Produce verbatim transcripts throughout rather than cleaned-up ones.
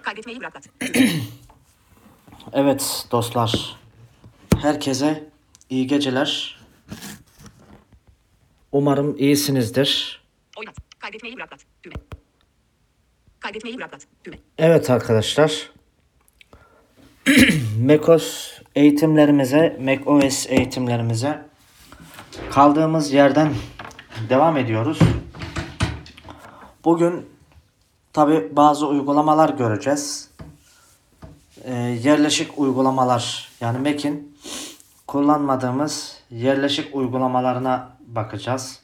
Kaydetmeyi bıraklat. Evet dostlar, herkese iyi geceler. Umarım iyisinizdir. Oynat. Kaydetmeyi bıraklat. Düğme. Kaydetmeyi bıraklat. Düğme. Evet arkadaşlar, macOS eğitimlerimize, macOS eğitimlerimize kaldığımız yerden devam ediyoruz. Bugün tabi bazı uygulamalar göreceğiz. Ee, yerleşik uygulamalar, yani Mac'in kullanmadığımız yerleşik uygulamalarına bakacağız.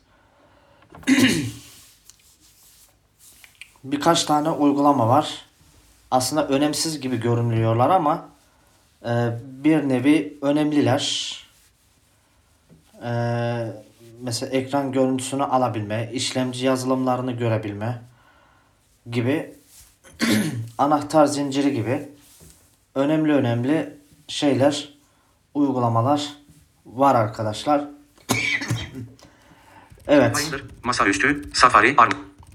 Birkaç tane uygulama var. Aslında önemsiz gibi görünüyorlar ama e, bir nevi önemliler. E, mesela ekran görüntüsünü alabilme, işlemci yazılımlarını görebilme gibi anahtar zinciri gibi önemli önemli şeyler, uygulamalar var arkadaşlar. Evet. Finder, masaüstü, Safari, Arm.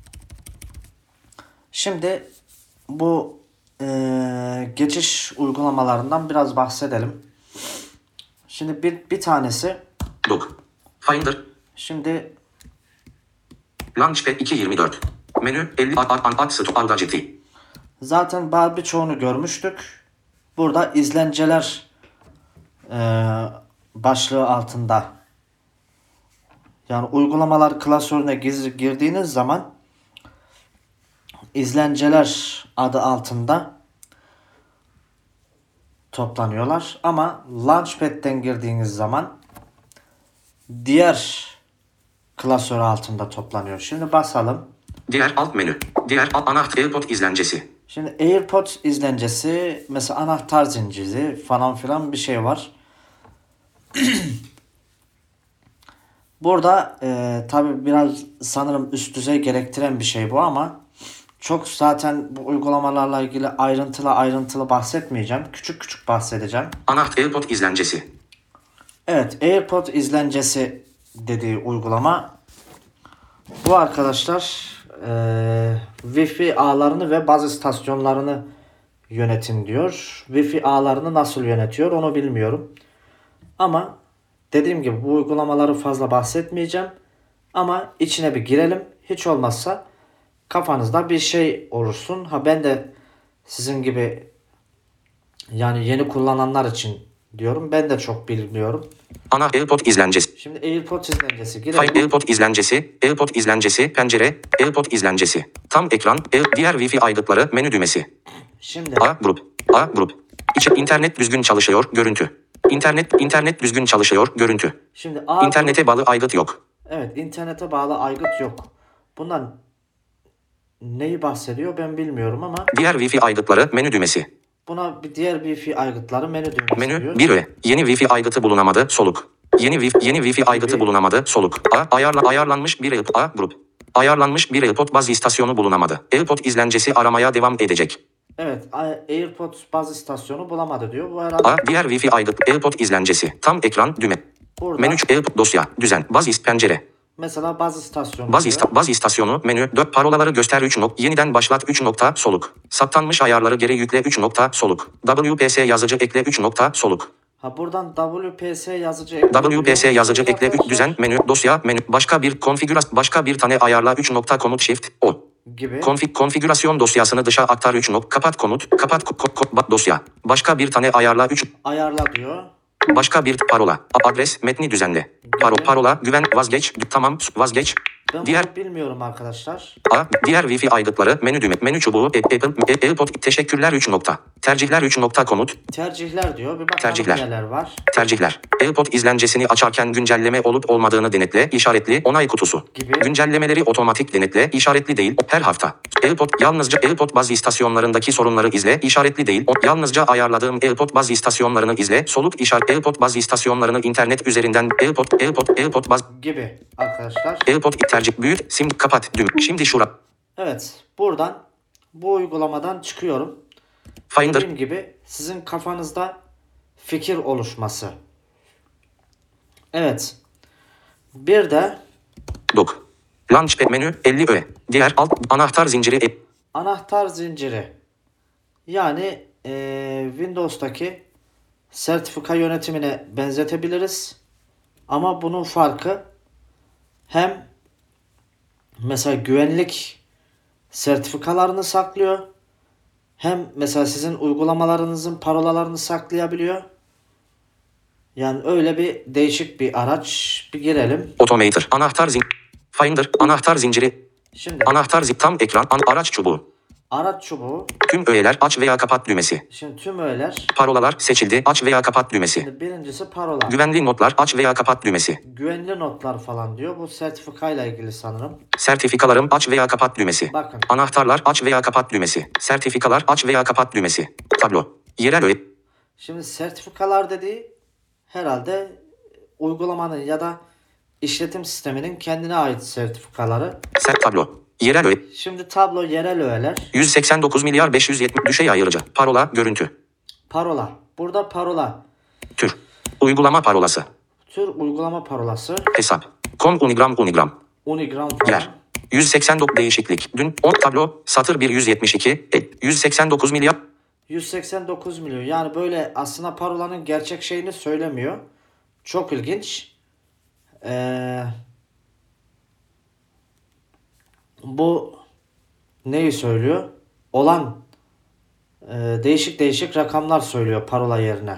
Şimdi bu e, geçiş uygulamalarından biraz bahsedelim. Şimdi bir bir tanesi. Dock. Finder. Şimdi Launchpad iki yirmi dört. Menü elli Audacity. zaten birçoğunu görmüştük. Burada izlenceler e, başlığı altında. Yani uygulamalar klasörüne giz- girdiğiniz zaman izlenceler adı altında toplanıyorlar. Ama Launchpad'den girdiğiniz zaman diğer klasör altında toplanıyor. Şimdi basalım. Diğer alt menü. Diğer alt anahtar AirPod izlencesi. Şimdi AirPods izlencesi, mesela anahtar zinciri falan filan bir şey var. Burada e, tabi biraz sanırım üst düzey gerektiren bir şey bu ama çok zaten bu uygulamalarla ilgili ayrıntılı ayrıntılı bahsetmeyeceğim. Küçük küçük bahsedeceğim. Anahtar AirPod izlencesi. Evet, AirPod izlencesi dediği uygulama bu arkadaşlar. e, Wi-Fi ağlarını ve baz istasyonlarını yönetin diyor. Wi-Fi ağlarını nasıl yönetiyor onu bilmiyorum. Ama dediğim gibi bu uygulamaları fazla bahsetmeyeceğim. Ama içine bir girelim. Hiç olmazsa kafanızda bir şey olursun. Ha ben de sizin gibi, yani yeni kullananlar için diyorum. Ben de çok bilmiyorum. Ana AirPod izlencesi. Şimdi AirPods izlencesi Finder girelim. AirPod izlencesi. AirPod izlencesi. Pencere. AirPod izlencesi. Tam ekran. Air, diğer Wi-Fi aygıtları. Menü düğmesi. Şimdi A grup. A grup. İçi internet düzgün çalışıyor. Görüntü. İnternet internet düzgün çalışıyor. Görüntü. şimdi A İnternete bağlı aygıt yok. Evet, internete bağlı aygıt yok. Bundan neyi bahsediyor ben bilmiyorum ama Diğer Wi-Fi aygıtları. Menü düğmesi. buna bir diğer Wi-Fi aygıtları menü düğmesi Menü diyor. bir öğe. Yeni Wi-Fi aygıtı bulunamadı. Soluk. Yeni Wi-Fi yeni Wi-Fi aygıtı bulunamadı. Soluk. A ayarla ayarlanmış bir AirPod A grup. Ayarlanmış bir AirPod baz istasyonu bulunamadı. AirPod izlencesi aramaya devam edecek. Evet, AirPods baz istasyonu bulamadı diyor. Bu herhalde A diğer Wi-Fi aygıt AirPod izlencesi. Tam ekran düğme. burada Menü AirPod dosya düzen baz ist pencere. mesela baz istasyonu Baz, diyor. ista, baz istasyonu menü dört parolaları göster üç nokta yeniden başlat üç nokta soluk. Saptanmış ayarları geri yükle üç nokta soluk. W P S yazıcı ekle üç nokta soluk. Ha buradan W P S yazıcı ekle. W P S yazıcı ekle üç Arkadaşlar düzen menü dosya menü başka bir konfigürasyon başka bir tane ayarla üç nokta komut shift o. gibi. Konfig konfigürasyon dosyasını dışa aktar üç nokta kapat komut kapat ko, ko, ko- dosya. Başka bir tane ayarla üç Ayarla diyor. başka bir parola A- adres metni düzenle. Paro parola güven vazgeç tamam vazgeç. Ben Diğer bunu bilmiyorum arkadaşlar. A. Diğer Wi-Fi aygıtları menü düğme menü çubuğu Apple AirPod teşekkürler üç nokta tercihler üç nokta komut Tercihler diyor. Bir bakalım Tercihler. neler var. tercihler AirPod izlencesini açarken güncelleme olup olmadığını denetle işaretli onay kutusu Gibi. güncellemeleri otomatik denetle işaretli değil her hafta AirPod yalnızca AirPod baz istasyonlarındaki sorunları izle işaretli değil o yalnızca ayarladığım AirPod baz istasyonlarını izle soluk işaret AirPod baz istasyonlarını internet üzerinden AirPod AirPod AirPod baz Gibi arkadaşlar. AirPod tercih büyüt sim kapat düğüm şimdi şura Evet, buradan bu uygulamadan çıkıyorum. Finder Dediğim gibi sizin kafanızda fikir oluşması. Evet. Bir de Dock. Launchpad menü elli öğe. Diğer alt anahtar zinciri e- anahtar zinciri. Yani e, Windows'taki sertifika yönetimine benzetebiliriz. Ama bunun farkı hem mesela güvenlik sertifikalarını saklıyor. Hem mesela sizin uygulamalarınızın parolalarını saklayabiliyor. Yani öyle bir değişik bir araç. Bir girelim. Automator. Anahtar zin Finder. Anahtar zinciri. Şimdi Anahtar zip tam ekran. An araç çubuğu. araç çubuğu. Tüm öğeler aç veya kapat düğmesi. Şimdi tüm öğeler. Parolalar seçildi. Aç veya kapat düğmesi. Şimdi birincisi parola. Güvenli notlar aç veya kapat düğmesi. Güvenli notlar falan diyor. Bu sertifikayla ilgili sanırım. Sertifikalarım aç veya kapat düğmesi. Bakın. Anahtarlar aç veya kapat düğmesi. Sertifikalar aç veya kapat düğmesi. Tablo. Yerel öğe. Şimdi sertifikalar dediği herhalde uygulamanın ya da işletim sisteminin kendine ait sertifikaları. Ser tablo. Yerel öğe. Şimdi tablo yerel öğeler. yüz seksen dokuz milyar beş yüz yetmiş düşey ayırıcı. Parola görüntü. Parola. Burada parola. Tür. Uygulama parolası. Tür uygulama parolası. Hesap. Com unigram unigram. Unigram falan. Yer. yüz seksen dokuz değişiklik. Dün on tablo. Satır bir yüz yetmiş iki. E, yüz seksen dokuz milyar. yüz seksen dokuz milyon. Yani böyle aslında parolanın gerçek şeyini söylemiyor. Çok ilginç. Ee, bu neyi söylüyor? Olan e, değişik değişik rakamlar söylüyor parola yerine.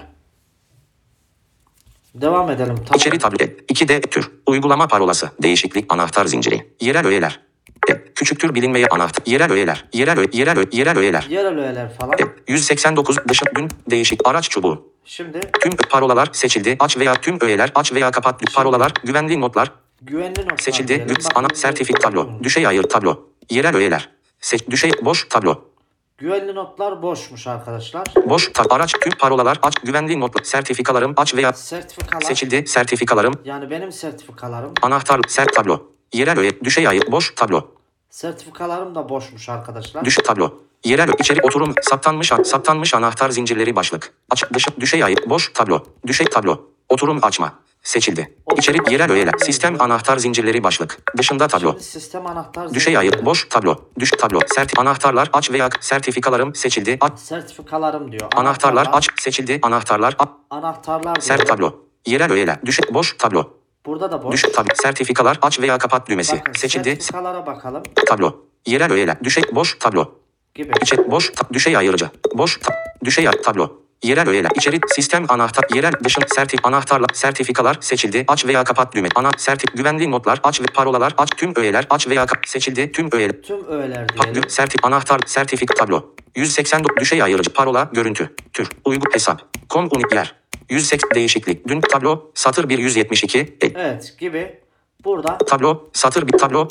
Devam edelim. Tamam. İçeri tablet. iki D tür. Uygulama parolası. Değişiklik anahtar zinciri. Yerel öğeler. E, küçüktür bilinmeye anahtar. Yerel öğeler. Yerel öğe, yerel öğe, yerel öğeler. Yerel öğeler falan. E, yüz seksen dokuz dışı gün değişik araç çubuğu. Şimdi Tüm parolalar seçildi. Aç veya tüm öğeler aç veya kapat. Parolalar güvenli notlar güvenli notlar seçildi. diyelim. Lüks Bakın ana bu- sertifik tablo. Düşey ayır tablo. Yerel öğeler. Seç düşey boş tablo. Güvenli notlar boşmuş arkadaşlar. Boş tab araç tüm parolalar aç güvenli notlar. Sertifikalarım aç veya Sertifikalar. seçildi. Sertifikalarım Yani benim sertifikalarım. anahtar sert tablo. Yerel öğe düşey ayır boş tablo. Sertifikalarım da boşmuş arkadaşlar. Düş tablo. Yerel öğe, içerik oturum saptanmış saptanmış anahtar zincirleri başlık. Açık dışı düşey ayır boş tablo. Düşey tablo. Oturum açma. Seçildi. İçerik yerel öğeler. Sistem anahtar zincirleri başlık. Dışında tablo. Şimdi sistem anahtar Düşey ayır boş tablo. Düş tablo. Sert anahtarlar aç veya sertifikalarım seçildi. Aç. sertifikalarım diyor. Anahtarlar aç seçildi. Anahtarlar aç. Anahtarlar diyor. Sert tablo. Yerel öğeler. Düş boş tablo. Burada da boş. Düş tablo. Sertifikalar aç veya kapat düğmesi. Bakın, Seçildi. sertifikalara bakalım Tablo. Yerel öğeler. Düşey boş tablo. gibi. İçerik boş ta- düşey ayırıcı. Boş ta- düşey ay- tablo. Yerel öğeler. İçerik sistem anahtar. Yerel dışın sertif anahtarlar. Sertifikalar seçildi. Aç veya kapat düğme. Ana sertif güvenli notlar aç ve parolalar aç tüm öğeler aç veya kap seçildi. Tüm öğeler. Tüm öğeler Pa- diyelim. gü- sertif anahtar sertifik tablo. yüz seksen dokuz düşey ayırıcı. Parola görüntü. Tür. Uygu hesap. Kom unik yer. yüz seksen değişiklik. Dün tablo. Satır bir yüz yetmiş iki. E, Evet gibi. Burada tablo. Satır bir tablo.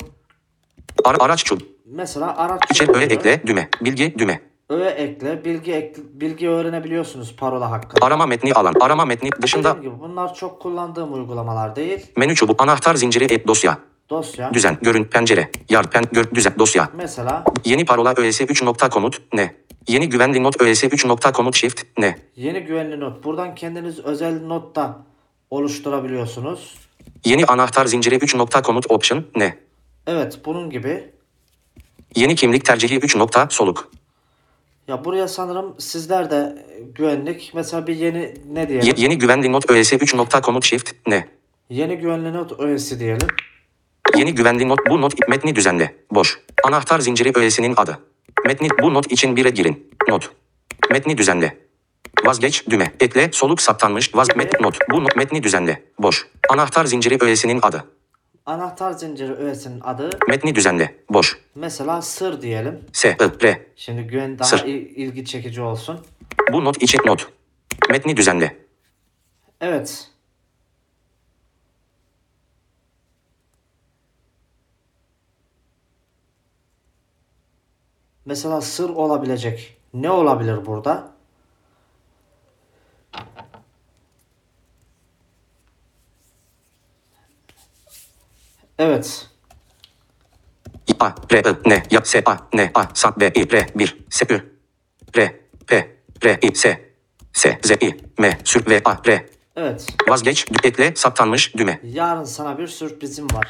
Ara, araç çub. mesela araç İçe çubuğu öğe diyor. ekle. Düğme. Bilgi düğme. Öğe ekle, bilgi ekle, bilgi öğrenebiliyorsunuz parola hakkında. Arama metni alan. Arama metni dışında Dediğim gibi bunlar çok kullandığım uygulamalar değil. menü çubuğu anahtar zinciri et dosya. Dosya. Düzen görün pencere. Yar pen gör düzen dosya. Mesela Yeni parola öğesi üç nokta komut ne? Yeni güvenli not öğesi üç nokta komut shift ne? yeni güvenli not. Buradan kendiniz özel not da oluşturabiliyorsunuz. Yeni anahtar zinciri üç nokta komut option ne? Evet bunun gibi. Yeni kimlik tercihi üç nokta soluk. Ya buraya sanırım sizler de güvenlik. Mesela bir yeni ne diyelim? Ye- yeni güvenli not öğesi üç nokta komut shift ne? Yeni güvenli not öğesi diyelim. Yeni güvenli not bu not metni düzenle. Boş. Anahtar zinciri öğesinin adı. Metni bu not için bire girin. Not. Metni düzenle. Vazgeç düğme. Ekle soluk saptanmış vaz met not. Bu not metni düzenle. Boş. Anahtar zinciri öğesinin adı. Anahtar zinciri öğesinin adı Metni düzenle. Boş. mesela sır diyelim. S, I, R. Şimdi güven daha Sır. il- ilgi çekici olsun. Bu not içi not. Metni düzenle. Evet. Mesela sır olabilecek. Ne olabilir burada? Evet. A, R, I, N, Y, S, A, N, A, S, B, I, R, bir, S, Ü, R, P, R, I, S, S, Z, I, M, Sür, V, A, R. Evet. Vazgeç, ekle, saptanmış, düğme. Yarın sana bir sürprizim var.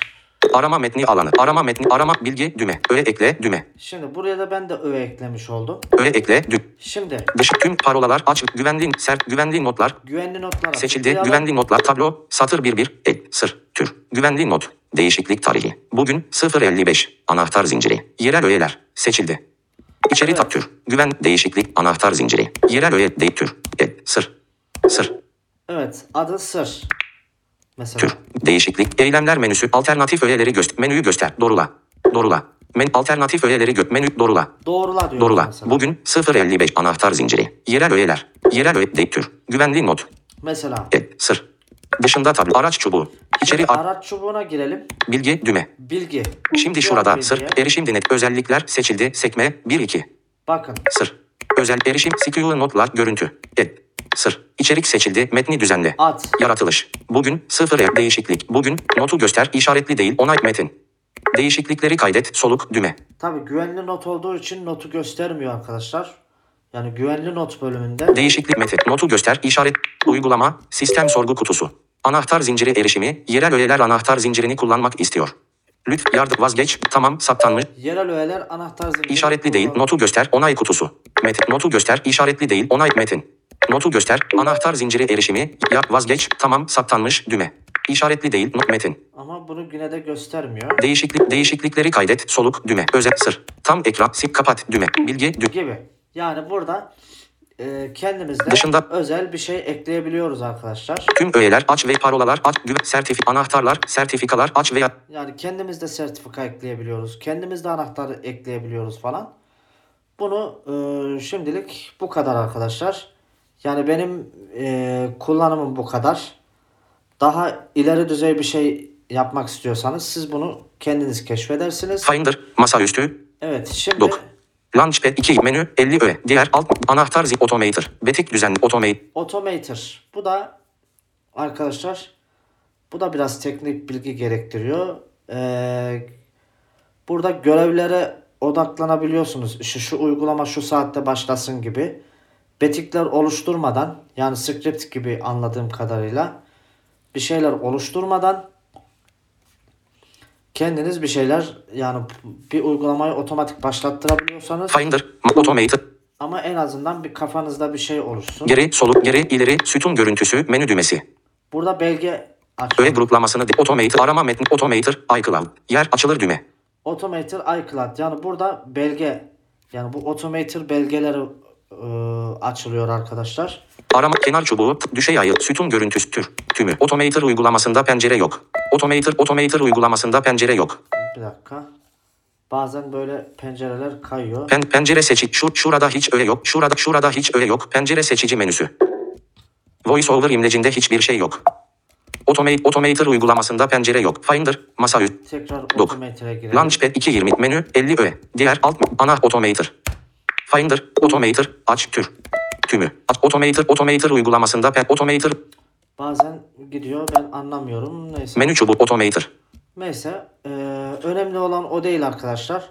Arama metni alanı. Arama metni. Arama bilgi düğme. Öğe ekle düğme. Şimdi buraya da ben de öğe eklemiş oldum. Öğe ekle düğme. Şimdi Dış tüm parolalar aç. Güvenli sert güvenli notlar. güvenli notlara Seçildi. tıklayalım. Güvenli notlar tablo. Satır bir bir. El. Sır. Tür. Güvenli not. Değişiklik tarihi. Bugün sıfır elli beş. Anahtar zinciri. Yerel öğeler. Seçildi. İçeri Evet. tab tür. Güven. Değişiklik. Anahtar zinciri. Yerel öğe. De tür. El. Sır. Sır. Evet, adı sır. Mesela Tür. Değişiklik. Eylemler menüsü. Alternatif öğeleri göster. Menüyü göster. Doğrula. Doğrula. Men alternatif öğeleri gö menü doğrula. doğrula diyoruz Doğrula. mesela. Bugün sıfır elli beş anahtar zinciri. Yerel öğeler. Yerel öğe. De tür. Güvenli not. Mesela El. Sır. Dışında tablo. Araç çubuğu. İçeri Şimdi a- araç çubuğuna girelim. bilgi düğme. Bilgi. Şimdi Diğer şurada bilgiye. sır, erişim denet, özellikler seçildi, sekme, bir iki. Bakın. Sır, özel erişim, secure notlar, görüntü, ed, sır, içerik seçildi, metni düzenle, Ad. yaratılış, bugün, sıfır ev, değişiklik, bugün, notu göster, işaretli değil, onay, metin. Değişiklikleri kaydet, soluk, düğme. Tabii güvenli not olduğu için notu göstermiyor arkadaşlar. Yani güvenli not bölümünde Değişiklik metin, notu göster, işaret, uygulama, sistem sorgu kutusu. Anahtar zinciri erişimi, yerel öğeler anahtar zincirini kullanmak istiyor. Lütfen yardım vazgeç, tamam, saptanmış. yerel öğeler anahtar zinciri. İşaretli değil, notu göster, onay kutusu. Metin, notu göster, işaretli değil, onay, metin. Notu göster, anahtar zinciri erişimi, ya vazgeç, tamam, saptanmış, düğme. İşaretli değil, not, metin. Ama bunu yine de göstermiyor. Değişiklik, değişiklikleri kaydet, soluk, düğme, özel, sır. Tam ekran, sil, kapat, düğme, bilgi, düğme. Gibi. Yani burada e, kendimizde Dışında- özel bir şey ekleyebiliyoruz arkadaşlar. Tüm öğeler, aç ve parolalar, aç, güven, sertifik, anahtarlar, sertifikalar, aç veya Yani kendimizde sertifika ekleyebiliyoruz. Kendimizde anahtarı ekleyebiliyoruz falan. Bunu e, şimdilik bu kadar arkadaşlar. Yani benim e, kullanımım bu kadar. Daha ileri düzey bir şey yapmak istiyorsanız siz bunu kendiniz keşfedersiniz. Finder, masaüstü, Evet, şimdi dok. Launchpad iki menü elli öğe. Diğer alt anahtar zil automator. Betik düzenli automate. Automator. Bu da arkadaşlar bu da biraz teknik bilgi gerektiriyor. Ee, burada görevlere odaklanabiliyorsunuz. Şu, şu uygulama şu saatte başlasın gibi. Betikler oluşturmadan, yani script gibi anladığım kadarıyla bir şeyler oluşturmadan kendiniz bir şeyler, yani bir uygulamayı otomatik başlattırabiliyorsanız, Finder, automator. ama en azından bir kafanızda bir şey oluşsun. Geri, soluk, geri, ileri, sütun görüntüsü, menü düğmesi. Burada belge aç. Öğe gruplamasını de, automator, arama metni, automator, iCloud. Yer açılır düğme. Automator iCloud, yani burada belge, yani bu automator belgeleri e, açılıyor arkadaşlar. Arama kenar çubuğu, düşey ayı, sütun görüntüsü, tür, tümü. Automator uygulamasında pencere yok. Automator, automator uygulamasında pencere yok. Bir dakika. Bazen böyle pencereler kayıyor. Pen, pencere seçi, şu, şurada hiç öğe yok. Şurada, şurada hiç öğe yok. Pencere seçici menüsü. VoiceOver imlecinde hiçbir şey yok. Automate, automator uygulamasında pencere yok. Finder, masaüstü. Tekrar Dok. automator'a girelim. Launchpad iki yirmi menü elli öğe. Diğer alt ana automator. Finder, automator, aç tür. Tümü. Aç automator, automator uygulamasında pen automator Bazen gidiyor, ben anlamıyorum. Neyse. menü çubuğu automator. Neyse. e, önemli olan o değil arkadaşlar.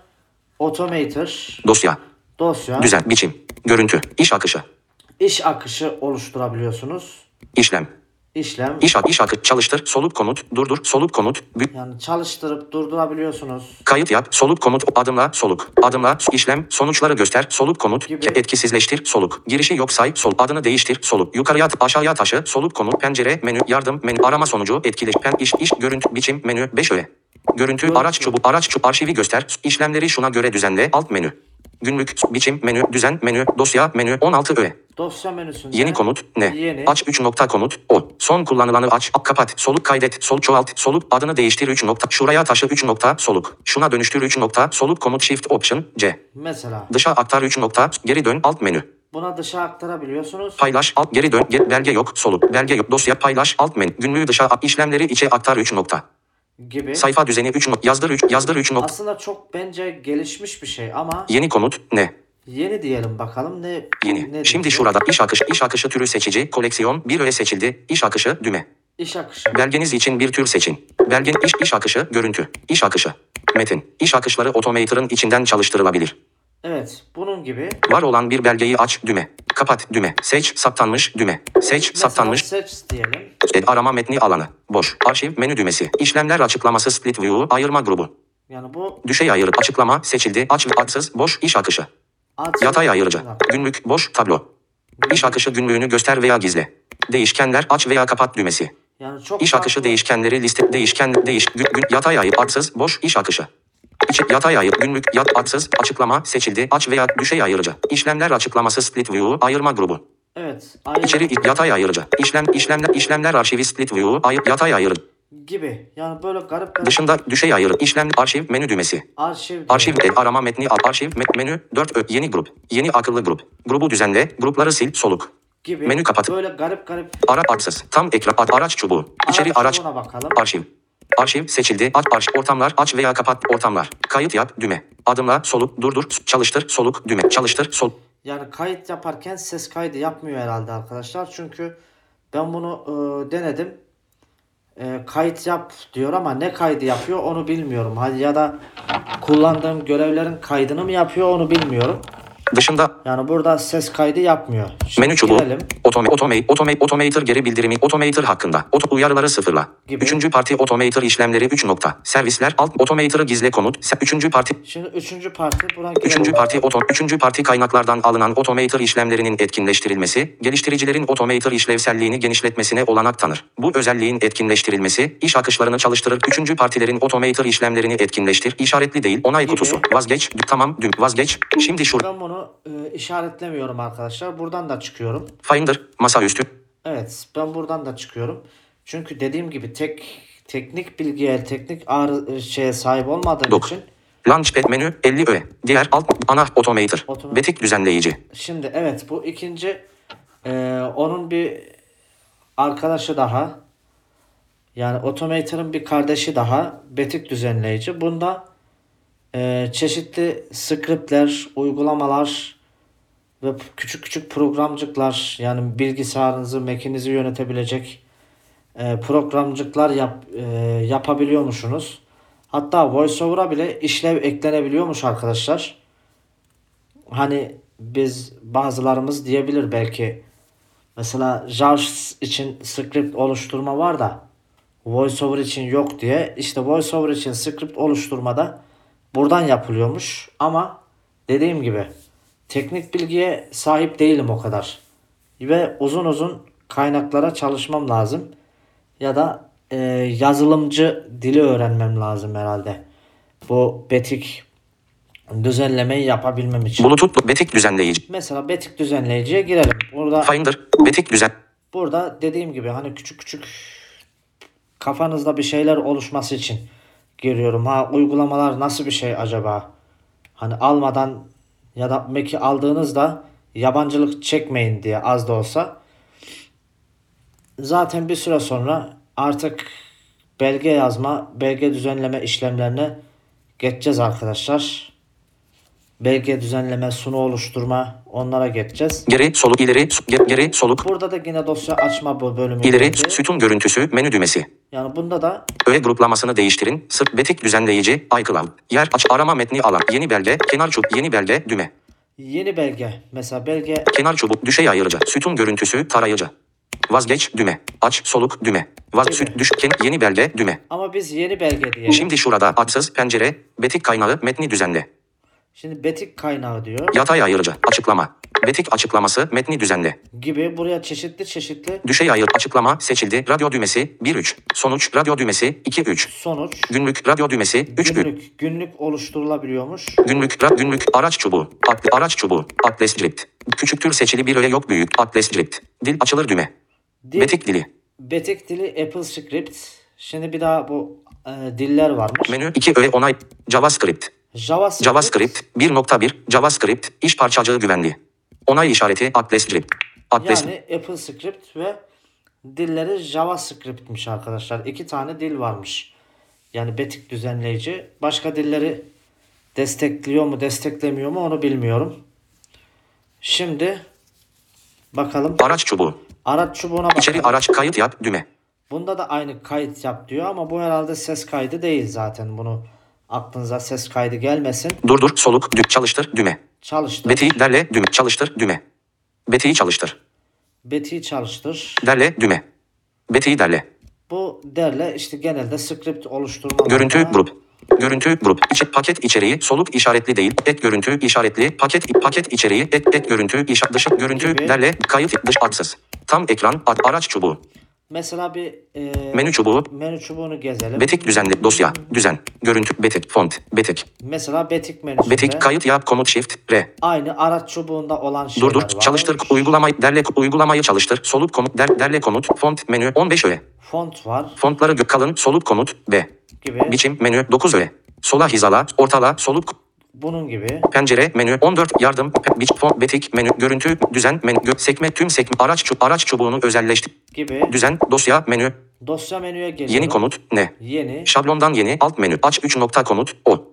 Automator, Dosya, dosya, düzen, biçim, görüntü, iş akışı, iş akışı oluşturabiliyorsunuz. işlem, İşlem. iş, ak- iş akışı, çalıştır, soluk komut, durdur, soluk komut, bü- Yani çalıştırıp durdurabiliyorsunuz. kayıt yap, soluk komut, adımla, soluk, adımla, işlem, sonuçları göster, soluk komut, Gibi. ke- etkisizleştir, soluk, girişi yok say, sol, adını değiştir, soluk, yukarıya, aşağıya taşı, soluk komut, pencere, menü, yardım, menü, arama sonucu, etkileş, pen, iş, iş, görüntü, biçim, menü, beş öğe. Görüntü, Görüntü. araç çubuğu, araç çubuğu, arşivi göster, işlemleri şuna göre düzenle, alt menü. Günlük, biçim, menü, düzen, menü, dosya, menü, on altı öğe. Dosya menüsünde. Yeni komut, ne? Yeni. Aç üç nokta komut, o. Son kullanılanı aç, kapat, soluk kaydet, sol çoğalt, soluk, adını değiştir üç nokta, şuraya taşı üç nokta, soluk. Şuna dönüştür üç nokta, soluk komut shift option, C. Mesela Dışa aktar üç nokta, geri dön, alt menü. buna dışa aktarabiliyorsunuz. Paylaş, alt geri dön, ge- belge yok, soluk, belge yok, dosya paylaş, alt menü. Günlüğü dışa, işlemleri içe aktar üç nokta. Gibi. Sayfa düzeni üç nokta, yazdır üç, yazdır üç nokta. Aslında çok bence gelişmiş bir şey ama Yeni komut, ne? yeni diyelim bakalım ne Yeni. ne Şimdi diyecek? şurada iş akışı, iş akışı türü seçici, koleksiyon, bir öğe seçildi, iş akışı, düğme. İş akışı. Belgeniz için bir tür seçin. Belgen iş, iş akışı, görüntü, iş akışı, metin, iş akışları automator'ın içinden çalıştırılabilir. Evet, bunun gibi. Var olan bir belgeyi aç, düğme. Kapat düğme. Seç saptanmış düğme. Seç Mesela saptanmış. seç diyelim. E, arama metni alanı. Boş. Arşiv menü düğmesi. İşlemler açıklaması split view ayırma grubu. Yani bu Düşey ayırı açıklama seçildi. Aç ve açsız boş iş akışı. aç- Yatay ayırıcı. Günlük boş tablo. İş akışı günlüğünü göster veya gizle. Değişkenler aç veya kapat düğmesi. Yani çok İş akışı farklı- değişkenleri liste değişken değiş gün, gün yatay ayır açsız boş iş akışı. İçi, yatay ayır günlük yat açsız açıklama seçildi aç veya düşey ayırıcı. İşlemler açıklaması split view ayırma grubu. Evet. Ayrı İçeri yatay ayırıcı. İşlem işlemler işlemler arşivi split view ay, yatay ayırıcı. gibi. Yani böyle garip garip Dışında düşey ayırı işlem arşiv menü düğmesi. arşiv diyor. Arşiv e, arama metni al arşiv me- menü dört ö, yeni grup. Yeni akıllı grup. Grubu düzenle. Grupları sil soluk. gibi. menü kapat. Böyle garip garip Ara açsız. Tam ekran a- araç çubuğu. İçeri araç araç. çubuğuna bakalım. Arşiv. Arşiv seçildi. Aç arşiv. Ortamlar aç veya kapat ortamlar. Kayıt yap düğme. Adımla soluk durdur çalıştır soluk düğme. Çalıştır sol. Yani kayıt yaparken ses kaydı yapmıyor herhalde arkadaşlar. Çünkü ben bunu e, denedim. E, kayıt yap diyor ama ne kaydı yapıyor onu bilmiyorum. Hadi ya da kullandığım görevlerin kaydını mı yapıyor onu bilmiyorum. Dışında Yani burada ses kaydı yapmıyor. Şimdi menü çubuğu. girelim. Otome, otome, otome, automator geri bildirimi. Automator hakkında. Oto uyarıları sıfırla. Gibi. Üçüncü parti automator işlemleri üç nokta. Servisler alt automator'ı gizle komut. Se- Üçüncü parti Şimdi üçüncü parti buradan girelim. Üçüncü parti oto, üçüncü parti kaynaklardan alınan automator işlemlerinin etkinleştirilmesi, geliştiricilerin automator işlevselliğini genişletmesine olanak tanır. Bu özelliğin etkinleştirilmesi, iş akışlarını çalıştırır. Üçüncü partilerin automator işlemlerini etkinleştir. İşaretli değil, onay Gibi. kutusu. Vazgeç, dü- tamam, düm, vazgeç. Şimdi şur. Ben bunu e, işaretlemiyorum arkadaşlar. Buradan da çıkıyorum. Finder, masaüstü. Evet, ben buradan da çıkıyorum. Çünkü dediğim gibi tek teknik bilgiye, teknik ağrı şeye sahip olmadığım Dok. için. Launchpad menü elli öğe. Diğer alt ana automator. Automator. Betik düzenleyici. Şimdi evet bu ikinci e, onun bir arkadaşı daha. Yani Automator'ın bir kardeşi daha. Betik düzenleyici. Bunda e, çeşitli scriptler, uygulamalar ve küçük küçük programcıklar, yani bilgisayarınızı, Mac'inizi yönetebilecek e, programcıklar yap, e, yapabiliyormuşsunuz. Hatta VoiceOver'a bile işlev eklenebiliyormuş arkadaşlar. Hani biz bazılarımız diyebilir belki, mesela JAWS için script oluşturma var da VoiceOver için yok diye. İşte VoiceOver için script oluşturmada buradan yapılıyormuş. Ama dediğim gibi teknik bilgiye sahip değilim o kadar. Ve uzun uzun kaynaklara çalışmam lazım. Ya da e, yazılımcı dili öğrenmem lazım herhalde. Bu betik düzenlemeyi yapabilmem için. Bluetooth betik düzenleyici. Mesela betik düzenleyiciye girelim. Burada Finder, betik düzen. burada dediğim gibi hani küçük küçük kafanızda bir şeyler oluşması için giriyorum. Ha, uygulamalar nasıl bir şey acaba? Hani almadan ya da Mac'i aldığınızda yabancılık çekmeyin diye, az da olsa. Zaten bir süre sonra artık belge yazma, belge düzenleme işlemlerine geçeceğiz arkadaşlar. Belge düzenleme, sunu oluşturma, onlara geçeceğiz. Geri soluk ileri su- ge- geri soluk Burada da yine dosya açma bu bölümü. ileri geldi. sütun görüntüsü menü düğmesi. Yani bunda da Öğe gruplamasını değiştirin. Sırf betik düzenleyici iCloud. Yer aç arama metni alan. Yeni belge kenar çubuk yeni belge düğme. yeni belge. Mesela belge Kenar çubuk düşey ayırıcı. Sütun görüntüsü tarayıcı. Vazgeç düğme. Aç soluk düğme. Vaz Gibi. süt düş ken- yeni belge düğme. ama biz yeni belge diyelim. Şimdi şurada açsız pencere betik kaynağı metni düzenle. Şimdi betik kaynağı diyor. Yatay ayırıcı açıklama. Betik açıklaması metni düzenle. Gibi buraya çeşitli çeşitli Düşey ayır açıklama seçildi. Radyo düğmesi bir üç. Sonuç radyo düğmesi iki üç. sonuç Günlük radyo düğmesi üç üç. günlük günlük oluşturulabiliyormuş. Günlük ra- günlük araç çubuğu. At, araç çubuğu. Atlas script. Küçüktür seçili bir öğe yok büyük. Atlas script. Dil açılır düğme. Dil, Betik dili. betik dili Apple Script. Şimdi bir daha bu e, diller varmış. Menü iki öğe onay. JavaScript. JavaScript. JavaScript bir nokta bir. JavaScript iş parçacığı güvenliği. Onay işareti Atlas script. Atlas Yani Apple Script ve dilleri JavaScript'miş arkadaşlar. İki tane dil varmış. Yani betik düzenleyici. Başka dilleri destekliyor mu, desteklemiyor mu onu bilmiyorum. Şimdi bakalım. araç çubuğu. Araç çubuğuna bakalım. İçeri araç kayıt yap düğme. Bunda da aynı kayıt yap diyor ama bu herhalde ses kaydı değil zaten. Bunu aklınıza ses kaydı gelmesin. Durdur soluk dü çalıştır düğme. Çalıştır. Betiği derle düğme çalıştır düğme. Betiği çalıştır. Betiği çalıştır. Derle düğme. Betiği derle. Bu derle işte genelde script oluşturmalarda. Görüntü grup. Görüntü grup. İçi, paket içeriği soluk işaretli değil. Ek görüntü işaretli. Paket paket içeriği ek ek görüntü işaret dışı görüntü Gibi. derle kayıt dış aksız. Tam ekran ad, araç çubuğu. Mesela bir e, Menü çubuğu. menü çubuğunu gezelim. Betik düzenli dosya. Düzen. Görüntü betik font. Betik. Mesela betik menüsünde Betik kayıt yap komut shift R. aynı araç çubuğunda olan şeyler Durdur. var. Çalıştır. Uygulamayı derle uygulamayı çalıştır. Soluk komut der, derle komut. Font menü on beş öğe. Font var Fontları gö- kalın. Soluk komut B. gibi. Biçim menü dokuz öğe. Sola hizala. Ortala. Soluk. Bunun gibi. Pencere menü on dört yardım pe- biç font betik menü görüntü düzen menü gö- sekme tüm sekme araç çu- araç çubuğunu özelleştir. Gibi. Düzen dosya menü Dosya menüye geliyorum. yeni komut ne? Yeni. Şablondan yeni alt menü aç üç nokta komut o.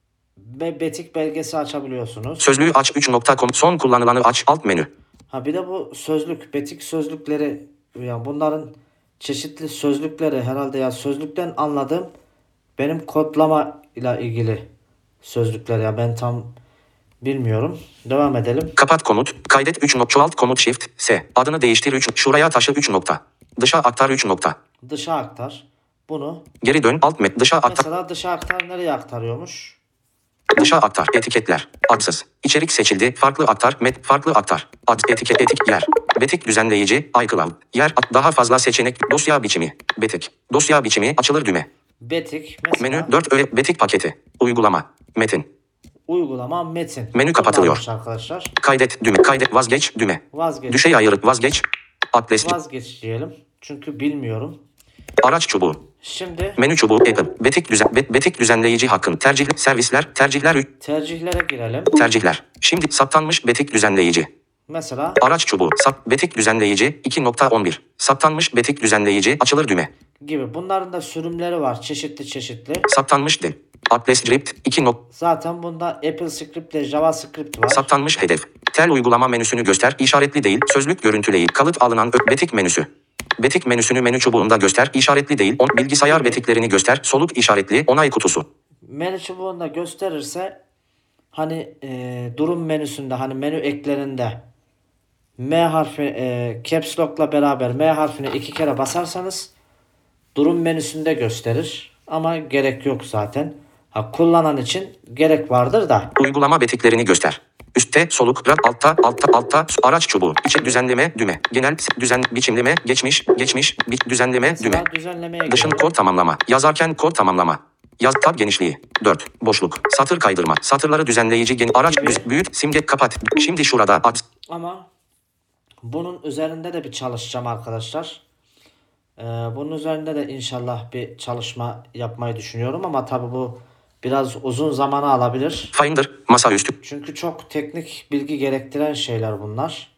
Ve betik belgesi açabiliyorsunuz. Sözlüğü aç üç nokta komut son kullanılanı aç alt menü. Ha bir de bu sözlük, betik sözlükleri, yani bunların çeşitli sözlükleri herhalde, ya sözlükten anladığım benim kodlama ile ilgili sözlükler, ya ben tam bilmiyorum. Devam edelim. Kapat komut kaydet üç nokta çoğalt komut shift S adını değiştir üç şuraya taşı üç nokta. Dışa aktar üç nokta. Dışa aktar. Bunu Geri dön alt met dışa aktar mesela dışa aktar nereye aktarıyormuş? dışa aktar etiketler adsız içerik seçildi farklı aktar met farklı aktar ad etiket etik yer betik düzenleyici iCloud yer ad, daha fazla seçenek dosya biçimi betik dosya biçimi açılır düğme Betik mesela menü dört öğe betik paketi uygulama metin uygulama metin. Menü kapatılıyor. Bunlarmış arkadaşlar. kaydet düğme kaydet vazgeç düğme Vazgeç. düşey ayırıp vazgeç adres Vazgeç diyelim. Çünkü bilmiyorum. araç çubuğu Şimdi menü çubuğu Apple betik düzen bet, betik düzenleyici hakkın tercih servisler tercihler ü- tercihlere girelim. tercihler şimdi saptanmış betik düzenleyici Mesela araç çubuğu sap betik düzenleyici iki nokta on bir saptanmış betik düzenleyici açılır düğme gibi. Bunların da sürümleri var. Çeşitli çeşitli. saptanmış dil adres script iki nok Zaten bunda Apple Script ile JavaScript var. saptanmış hedef tel uygulama menüsünü göster işaretli değil sözlük görüntüleyi kalıt alınan ö- betik menüsü betik menüsünü menü çubuğunda göster işaretli değil on bilgisayar betiklerini göster soluk işaretli onay kutusu Menü çubuğunda gösterirse hani e, durum menüsünde, hani menü eklerinde M harfi e, Caps Lock'la beraber M harfine iki kere basarsanız durum menüsünde gösterir. Ama gerek yok zaten. Ha, kullanan için gerek vardır da. uygulama betiklerini göster üstte soluk rad altta altta altta araç çubuğu içe düzenleme düğme genel düzen biçimleme geçmiş geçmiş bi- düzenleme düğme Mesela düzenlemeye dışın girelim. kod tamamlama yazarken kod tamamlama yaz tab genişliği dört boşluk satır kaydırma satırları düzenleyici gen araç Gibi. düz, büyüt simge kapat şimdi şurada ad Ama bunun üzerinde de bir çalışacağım arkadaşlar. Ee, bunun üzerinde de inşallah bir çalışma yapmayı düşünüyorum ama tabii bu biraz uzun zamanı alabilir. Finder masaüstü Çünkü çok teknik bilgi gerektiren şeyler bunlar.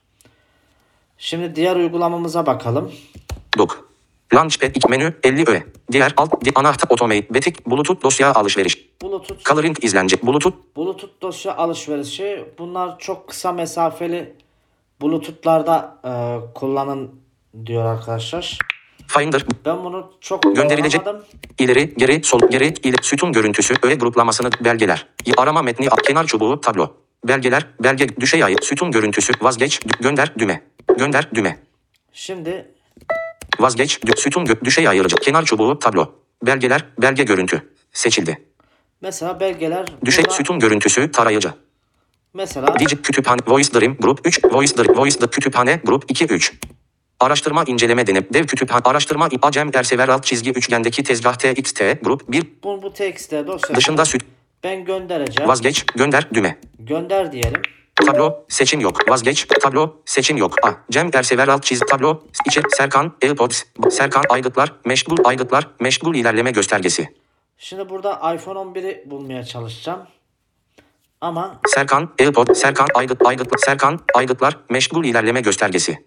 Şimdi diğer uygulamamıza bakalım. dok Launchpad iki menü elli öğe diğer alt di, anahtar automate betik bluetooth dosya alışveriş Bluetooth, coloring izlence bluetooth Bluetooth dosya alışverişi. Bunlar çok kısa mesafeli Bluetooth'larda e, kullanın diyor arkadaşlar. Finder Ben bunu çok Gönderilecek. kullanamadım. ileri geri sol geri ileri sütun görüntüsü öğe gruplamasını belgeler arama metni kenar çubuğu tablo belgeler belge düşey ayı sütun görüntüsü vazgeç dü- gönder düğme gönder düğme Şimdi vazgeç dü- sütun gö- düşey ayırıcı kenar çubuğu tablo belgeler belge görüntü seçildi mesela belgeler düşey burada- sütun görüntüsü tarayıcı mesela Digit kütüphane Voice Dream Grup üç Voice Dream Voice Dream kütüphane Grup iki üç araştırma inceleme denep dev kütüphane araştırma Acem Ersever alt çizgi üçgendeki tezgah T X T Grup bir bu, bu T X T dosyası dışında süt ben göndereceğim. vazgeç gönder düğme Gönder diyelim. tablo seçim yok vazgeç tablo seçim yok a Cem Ersever alt çizgi tablo içe Serkan AirPods Serkan aygıtlar meşgul aygıtlar meşgul ilerleme göstergesi Şimdi burada iPhone on biri bulmaya çalışacağım. Ama Serkan AirPod Serkan aygıt aygıtlar Serkan aygıtlar meşgul ilerleme göstergesi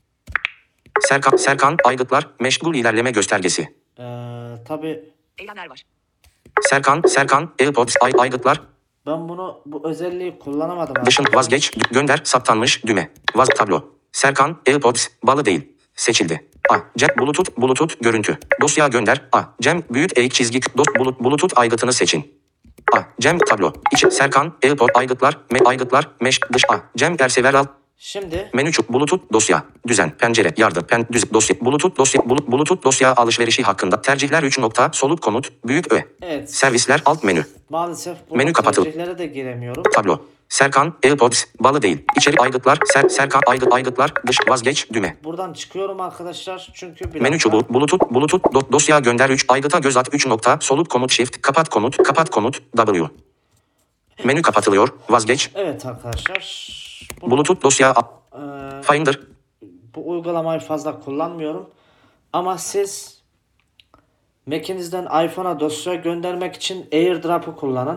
Serkan Serkan aygıtlar meşgul ilerleme göstergesi eee tabi Eylemler var. Serkan Serkan AirPods ay aygıtlar ben bunu bu özelliği kullanamadım. dışın arkadaşlar. vazgeç dü- gönder saptanmış düğme vaz tablo Serkan AirPods balı değil seçildi a Cem Bluetooth Bluetooth görüntü dosya gönder a Cem büyüt eğik çizgi dost bulut Bluetooth aygıtını seçin a Cem tablo içi Serkan AirPod aygıtlar me aygıtlar meş dış a Cem Ersever alt Şimdi Menü çub Bluetooth dosya. Düzen. Pencere. Yardım. Pen, düz, dosya. Bluetooth dosya. Blu- Bluetooth dosya alışverişi hakkında. Tercihler üç nokta. Soluk komut. Büyük ö. evet. Servisler alt menü. Maalesef bu Menü kapatıl. tercihlere de giremiyorum. Tablo. Serkan. AirPods. Balı değil. İçerik aygıtlar. Ser, Serkan aygıt aygıtlar. Dış vazgeç düğme. Buradan çıkıyorum arkadaşlar. Çünkü bir Menü dakika. çubuğu. Bluetooth. Bluetooth. do- dosya gönder üç. Aygıta göz at üç nokta. Soluk komut shift. Kapat komut. Kapat komut. W. Menü kapatılıyor. Vazgeç. Evet arkadaşlar. Bu, Bluetooth dosya. eee, Finder. bu uygulamayı fazla kullanmıyorum. Ama siz Mac'inizden iPhone'a dosya göndermek için AirDrop'u kullanın.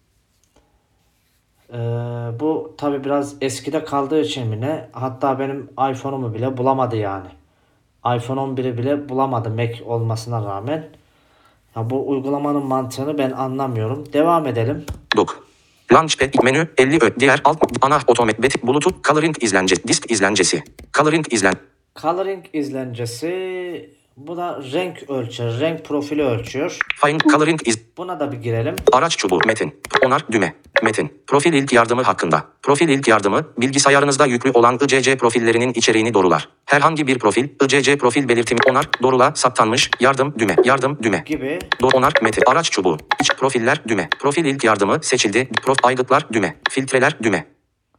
Ee, bu tabi biraz eskide kaldığı için mi ne? Hatta benim iPhone'umu bile bulamadı yani. iPhone on biri bile bulamadı Mac olmasına rağmen. Ya bu uygulamanın mantığını ben anlamıyorum. Devam edelim. Dok. Launchpad menü elli ö. Diğer alt ana otomatik Bluetooth coloring izlencesi. Disk izlencesi. Coloring izlen. Coloring izlencesi. Bu da renk ölçer. Renk profili ölçüyor. Find coloring iz. Buna da bir girelim. Araç çubuğu metin. Onar düğme. Metin. Profil ilk yardımı hakkında. Profil ilk yardımı bilgisayarınızda yüklü olan I C C profillerinin içeriğini doğrular. Herhangi bir profil I C C profil belirtimi onar doğrula saptanmış yardım düğme. Yardım düğme. Gibi. Do onar metin. Araç çubuğu. İç profiller düğme. Profil ilk yardımı seçildi. Prof aygıtlar düğme. Filtreler düğme.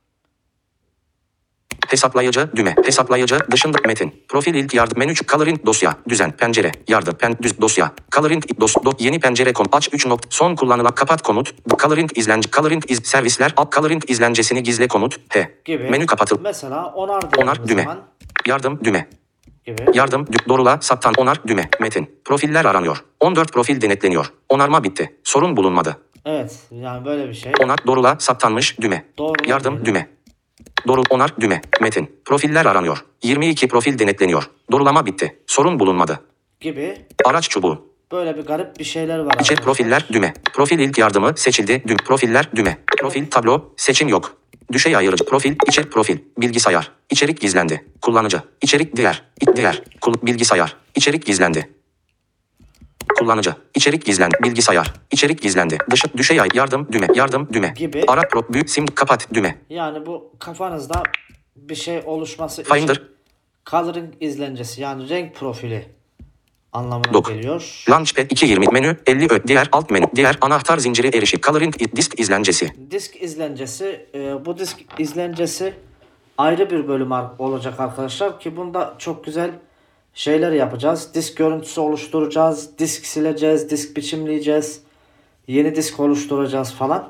Hesaplayıcı düğme. Hesaplayıcı dışında metin. Profil ilk yardım menü coloring dosya. Düzen pencere. Yardım pen düz dosya. Coloring dos do, yeni pencere kom aç üç nokta. Son kullanılan kapat komut. Coloring izlence. Coloring iz servisler alt coloring izlencesini gizle komut. H. Gibi. Menü kapatıl. Mesela onar Onar dediğimiz düğme. zaman Yardım düğme. gibi. Yardım dü- doğrula saptan onar düğme. Metin. Profiller aranıyor. on dört profil denetleniyor. Onarma bitti. Sorun bulunmadı. Evet yani böyle bir şey. Onar doğrula saptanmış düğme. Doğrula Yardım diyelim. düğme. Doğru onar düğme. Metin. Profiller aranıyor. yirmi iki profil denetleniyor. Doğrulama bitti. Sorun bulunmadı. Gibi. Araç çubuğu. Böyle bir garip bir şeyler var. İçe arkadaşlar. profiller düğme. Profil ilk yardımı seçildi. Düğme. Profiller düğme. Profil tablo. Seçim yok. Düşey ayırıcı. Profil. İçerik profil. Bilgisayar. İçerik gizlendi. Kullanıcı. İçerik diğer. İ- diğer. Kul- bilgisayar. İçerik gizlendi. Kullanıcı. İçerik gizlendi. Bilgisayar. İçerik gizlendi. Dışı düşey ay yardım düğme. Yardım düğme. Gibi. Ara pro büyük sim kapat düğme. Yani bu kafanızda bir şey oluşması Finder. için coloring izlencesi yani renk profili anlamına Dok. geliyor. Launchpad iki yirmi menü elli ö. Diğer alt menü. Diğer anahtar zinciri erişim. Coloring i- disk izlencesi. Disk izlencesi e, bu disk izlencesi ayrı bir bölüm ar- olacak arkadaşlar ki bunda çok güzel şeyler yapacağız. Disk görüntüsü oluşturacağız. Disk sileceğiz. Disk biçimleyeceğiz. Yeni disk oluşturacağız falan.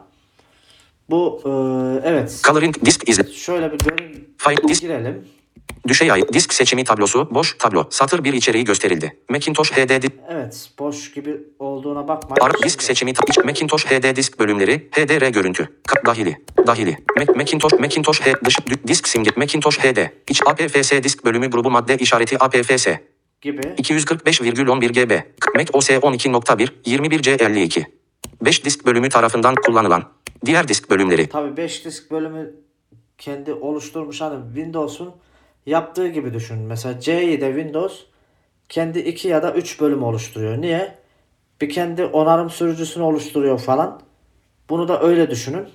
Bu e, evet. Coloring disk izle. Şöyle bir görün File disk. girelim. Düşey ay disk seçimi tablosu boş tablo. Satır bir içeriği gösterildi. Macintosh H D disk. Evet, boş gibi olduğuna bakmayın. Ara disk seçimi ta- iç Macintosh H D disk bölümleri H D R görüntü. Ka- dahili. Dahili. Mac- Macintosh Macintosh H dış dü- disk simge Macintosh H D. İç A P F S disk bölümü grubu madde işareti A P F S. Gibi. iki yüz kırk beş virgül on bir GB. Mac O S on iki nokta bir yirmi bir C elli iki. beş disk bölümü tarafından kullanılan diğer disk bölümleri. Tabii beş disk bölümü kendi oluşturmuş hani Windows'un yaptığı gibi düşün. Mesela C'yi de Windows kendi iki ya da üç bölüm oluşturuyor. Niye? Bir kendi onarım sürücüsünü oluşturuyor falan. Bunu da öyle düşünün.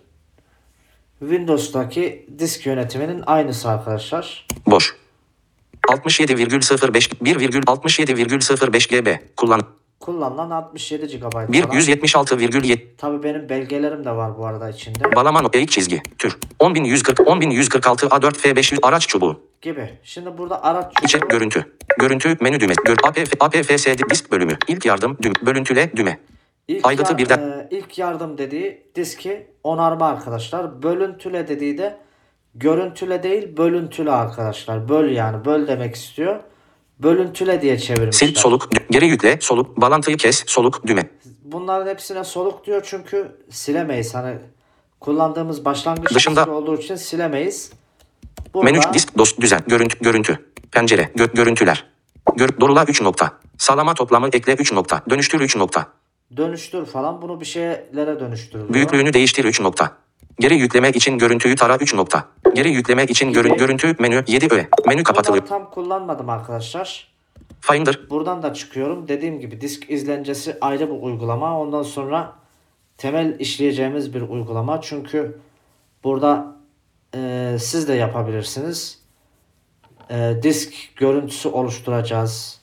Windows'taki disk yönetiminin aynısı arkadaşlar. Boş. altmış yedi virgül sıfır beş bir virgül altmış yedi virgül sıfır beş GB kullan. Kullanılan altmış yedi gigabayt bir falan. yüz yetmiş altı virgül yedi Tabii benim belgelerim de var bu arada içinde. Balama eğik çizgi tür on bin yüz kırk on bin yüz kırk altı A dört F beş yüz araç çubuğu. Gibi. Şimdi burada araç İçe çubuğu- görüntü. Görüntü menü düğmesi. Gör, A P F, A P F S disk bölümü. İlk yardım düğme. Bölüntüle düğme. İlk, Aygıtı ya- birden- e, ilk yardım dediği diski onarma arkadaşlar. Bölüntüle dediği de görüntüle değil bölüntüle arkadaşlar. Böl yani böl demek istiyor. Bölüntüle diye çevirmişler. Sil soluk. Geri yükle soluk. Bağlantıyı kes soluk düğme. Bunların hepsine soluk diyor çünkü silemeyiz. Hani kullandığımız başlangıç Dışında- diski olduğu için silemeyiz. Burada Menü disk dost düzen. Görüntü. Görüntü. Pencere. Gö- görüntüler. Gör, doğrula üç nokta. Sağlama toplamı ekle üç nokta. Dönüştür üç nokta. dönüştür falan bunu bir şeylere dönüştürülüyor. Büyüklüğünü değiştir üç nokta. Geri yükleme için görüntüyü tara üç nokta. Geri yükleme için görün, görüntü menü yedi öğe. Menü kapatılıyor. Bunları tam kullanmadım arkadaşlar. Finder. Buradan da çıkıyorum. Dediğim gibi disk izlencesi ayrı bir uygulama. Ondan sonra temel işleyeceğimiz bir uygulama. Çünkü burada e, siz de yapabilirsiniz. E, disk görüntüsü oluşturacağız.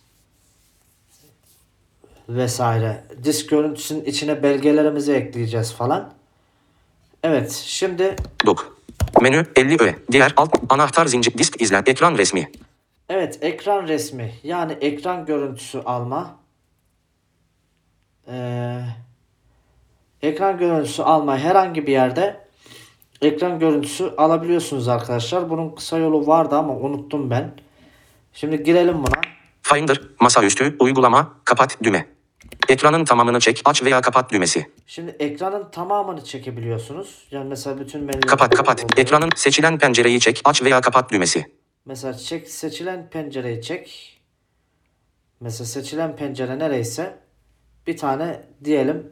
Vesaire. Disk görüntüsünün içine belgelerimizi ekleyeceğiz falan. Evet, şimdi Dok. Menü elli öğe. Diğer alt anahtar zincir disk izlen ekran resmi. evet, ekran resmi yani ekran görüntüsü alma. Ee, ekran görüntüsü alma herhangi bir yerde ekran görüntüsü alabiliyorsunuz arkadaşlar. Bunun kısa yolu vardı ama unuttum ben. Şimdi girelim buna. Finder, masaüstü, uygulama, kapat düğme. Ekranın tamamını çek, aç veya kapat düğmesi. Şimdi ekranın tamamını çekebiliyorsunuz. Yani mesela bütün menüler Kapat kapat. oluyor. Ekranın seçilen pencereyi çek, aç veya kapat düğmesi. Mesela çek seçilen pencereyi çek. Mesela seçilen pencere nereyse bir tane diyelim.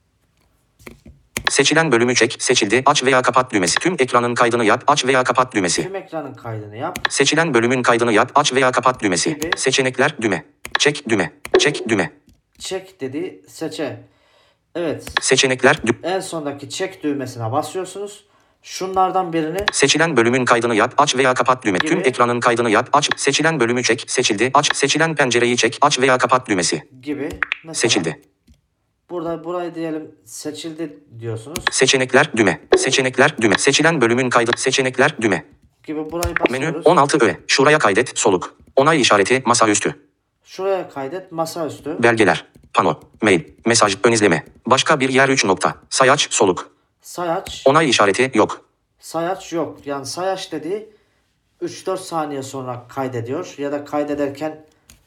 Seçilen bölümü çek, seçildi, aç veya kapat düğmesi. Tüm ekranın kaydını yap, aç veya kapat düğmesi. Tüm ekranın kaydını yap. Seçilen bölümün kaydını yap, aç veya kapat düğmesi. Gibi. Seçenekler düğme. Çek düğme. Çek düğme. Çek dedi seçe. Evet. Seçenekler dü- En sondaki çek düğmesine basıyorsunuz. Şunlardan birini Seçilen bölümün kaydını yap, aç veya kapat düğme. Gibi. Tüm ekranın kaydını yap, aç. Seçilen bölümü çek, seçildi, aç. Seçilen pencereyi çek, aç veya kapat düğmesi. gibi. Mesela Seçildi. Burada burayı diyelim seçildi diyorsunuz. Seçenekler düğme. Seçenekler düğme. Seçilen bölümün kaydı. Seçenekler düğme. Gibi burayı Menü basıyoruz. on altı öğe. Şuraya kaydet, soluk. Onay işareti, masaüstü. Şuraya kaydet masaüstü. Belgeler. Pano. Mail. Mesaj. Ön izleme. Başka bir yer üç nokta. Sayaç. Soluk. Sayaç. Onay işareti yok. Sayaç yok. Yani sayaç dediği üç dört saniye sonra kaydediyor. Ya da kaydederken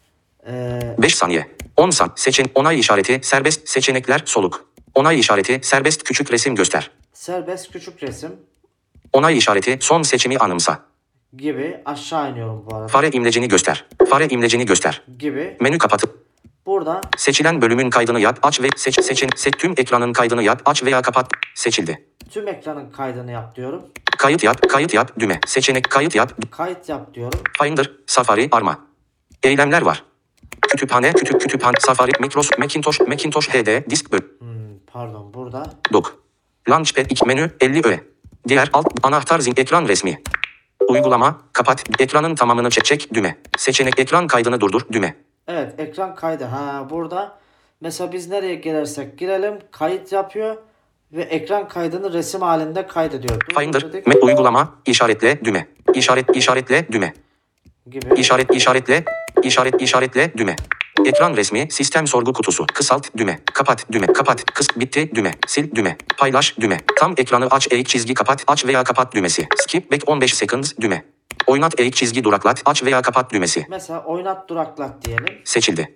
eee beş saniye. on saniye. Seçen. Onay işareti. Serbest. Seçenekler. Soluk. Onay işareti. Serbest. Küçük resim göster. serbest küçük resim Onay işareti. Son seçimi anımsa. gibi aşağı iniyorum bu arada. Fare imlecini göster. Fare imlecini göster. Gibi. Menü kapatıp. Burada Seçilen bölümün kaydını yap, aç ve seç, seçin, seç, tüm ekranın kaydını yap, aç veya kapat. Seçildi. tüm ekranın kaydını yap diyorum. Kayıt yap, kayıt yap, düğme. Seçenek kayıt yap, Kayıt yap diyorum. Finder, Safari, Arma. Eylemler var. Kütüphane, kütüp, kütüphane, Safari, Microsoft, Macintosh, Macintosh H D, disk böl. Hmm, pardon burada. Dok. Launchpad iki menü, elli öğe. Diğer alt, anahtar zil, ekran resmi. Uygulama, kapat, ekranın tamamını çek, çek, düğme. Seçenek ekran kaydını durdur, düğme. Evet, ekran kaydı. Ha burada mesela biz nereye girersek girelim kayıt yapıyor ve ekran kaydını resim halinde kaydediyor. Dur, Finder, dedik. me, uygulama, işaretle, düğme. İşaret, işaretle, düğme. Gibi. İşaret, işaretle, işaret, işaretle, düğme. Ekran resmi, sistem sorgu kutusu, kısalt, düğme, kapat, düğme, kapat, kıs, bitti, düğme, sil, düğme, paylaş, düğme, tam ekranı aç, eğik çizgi kapat, aç veya kapat düğmesi, skip back on beş seconds, düğme, oynat, eğik çizgi duraklat, aç veya kapat düğmesi, Mesela oynat duraklat diyelim. seçildi.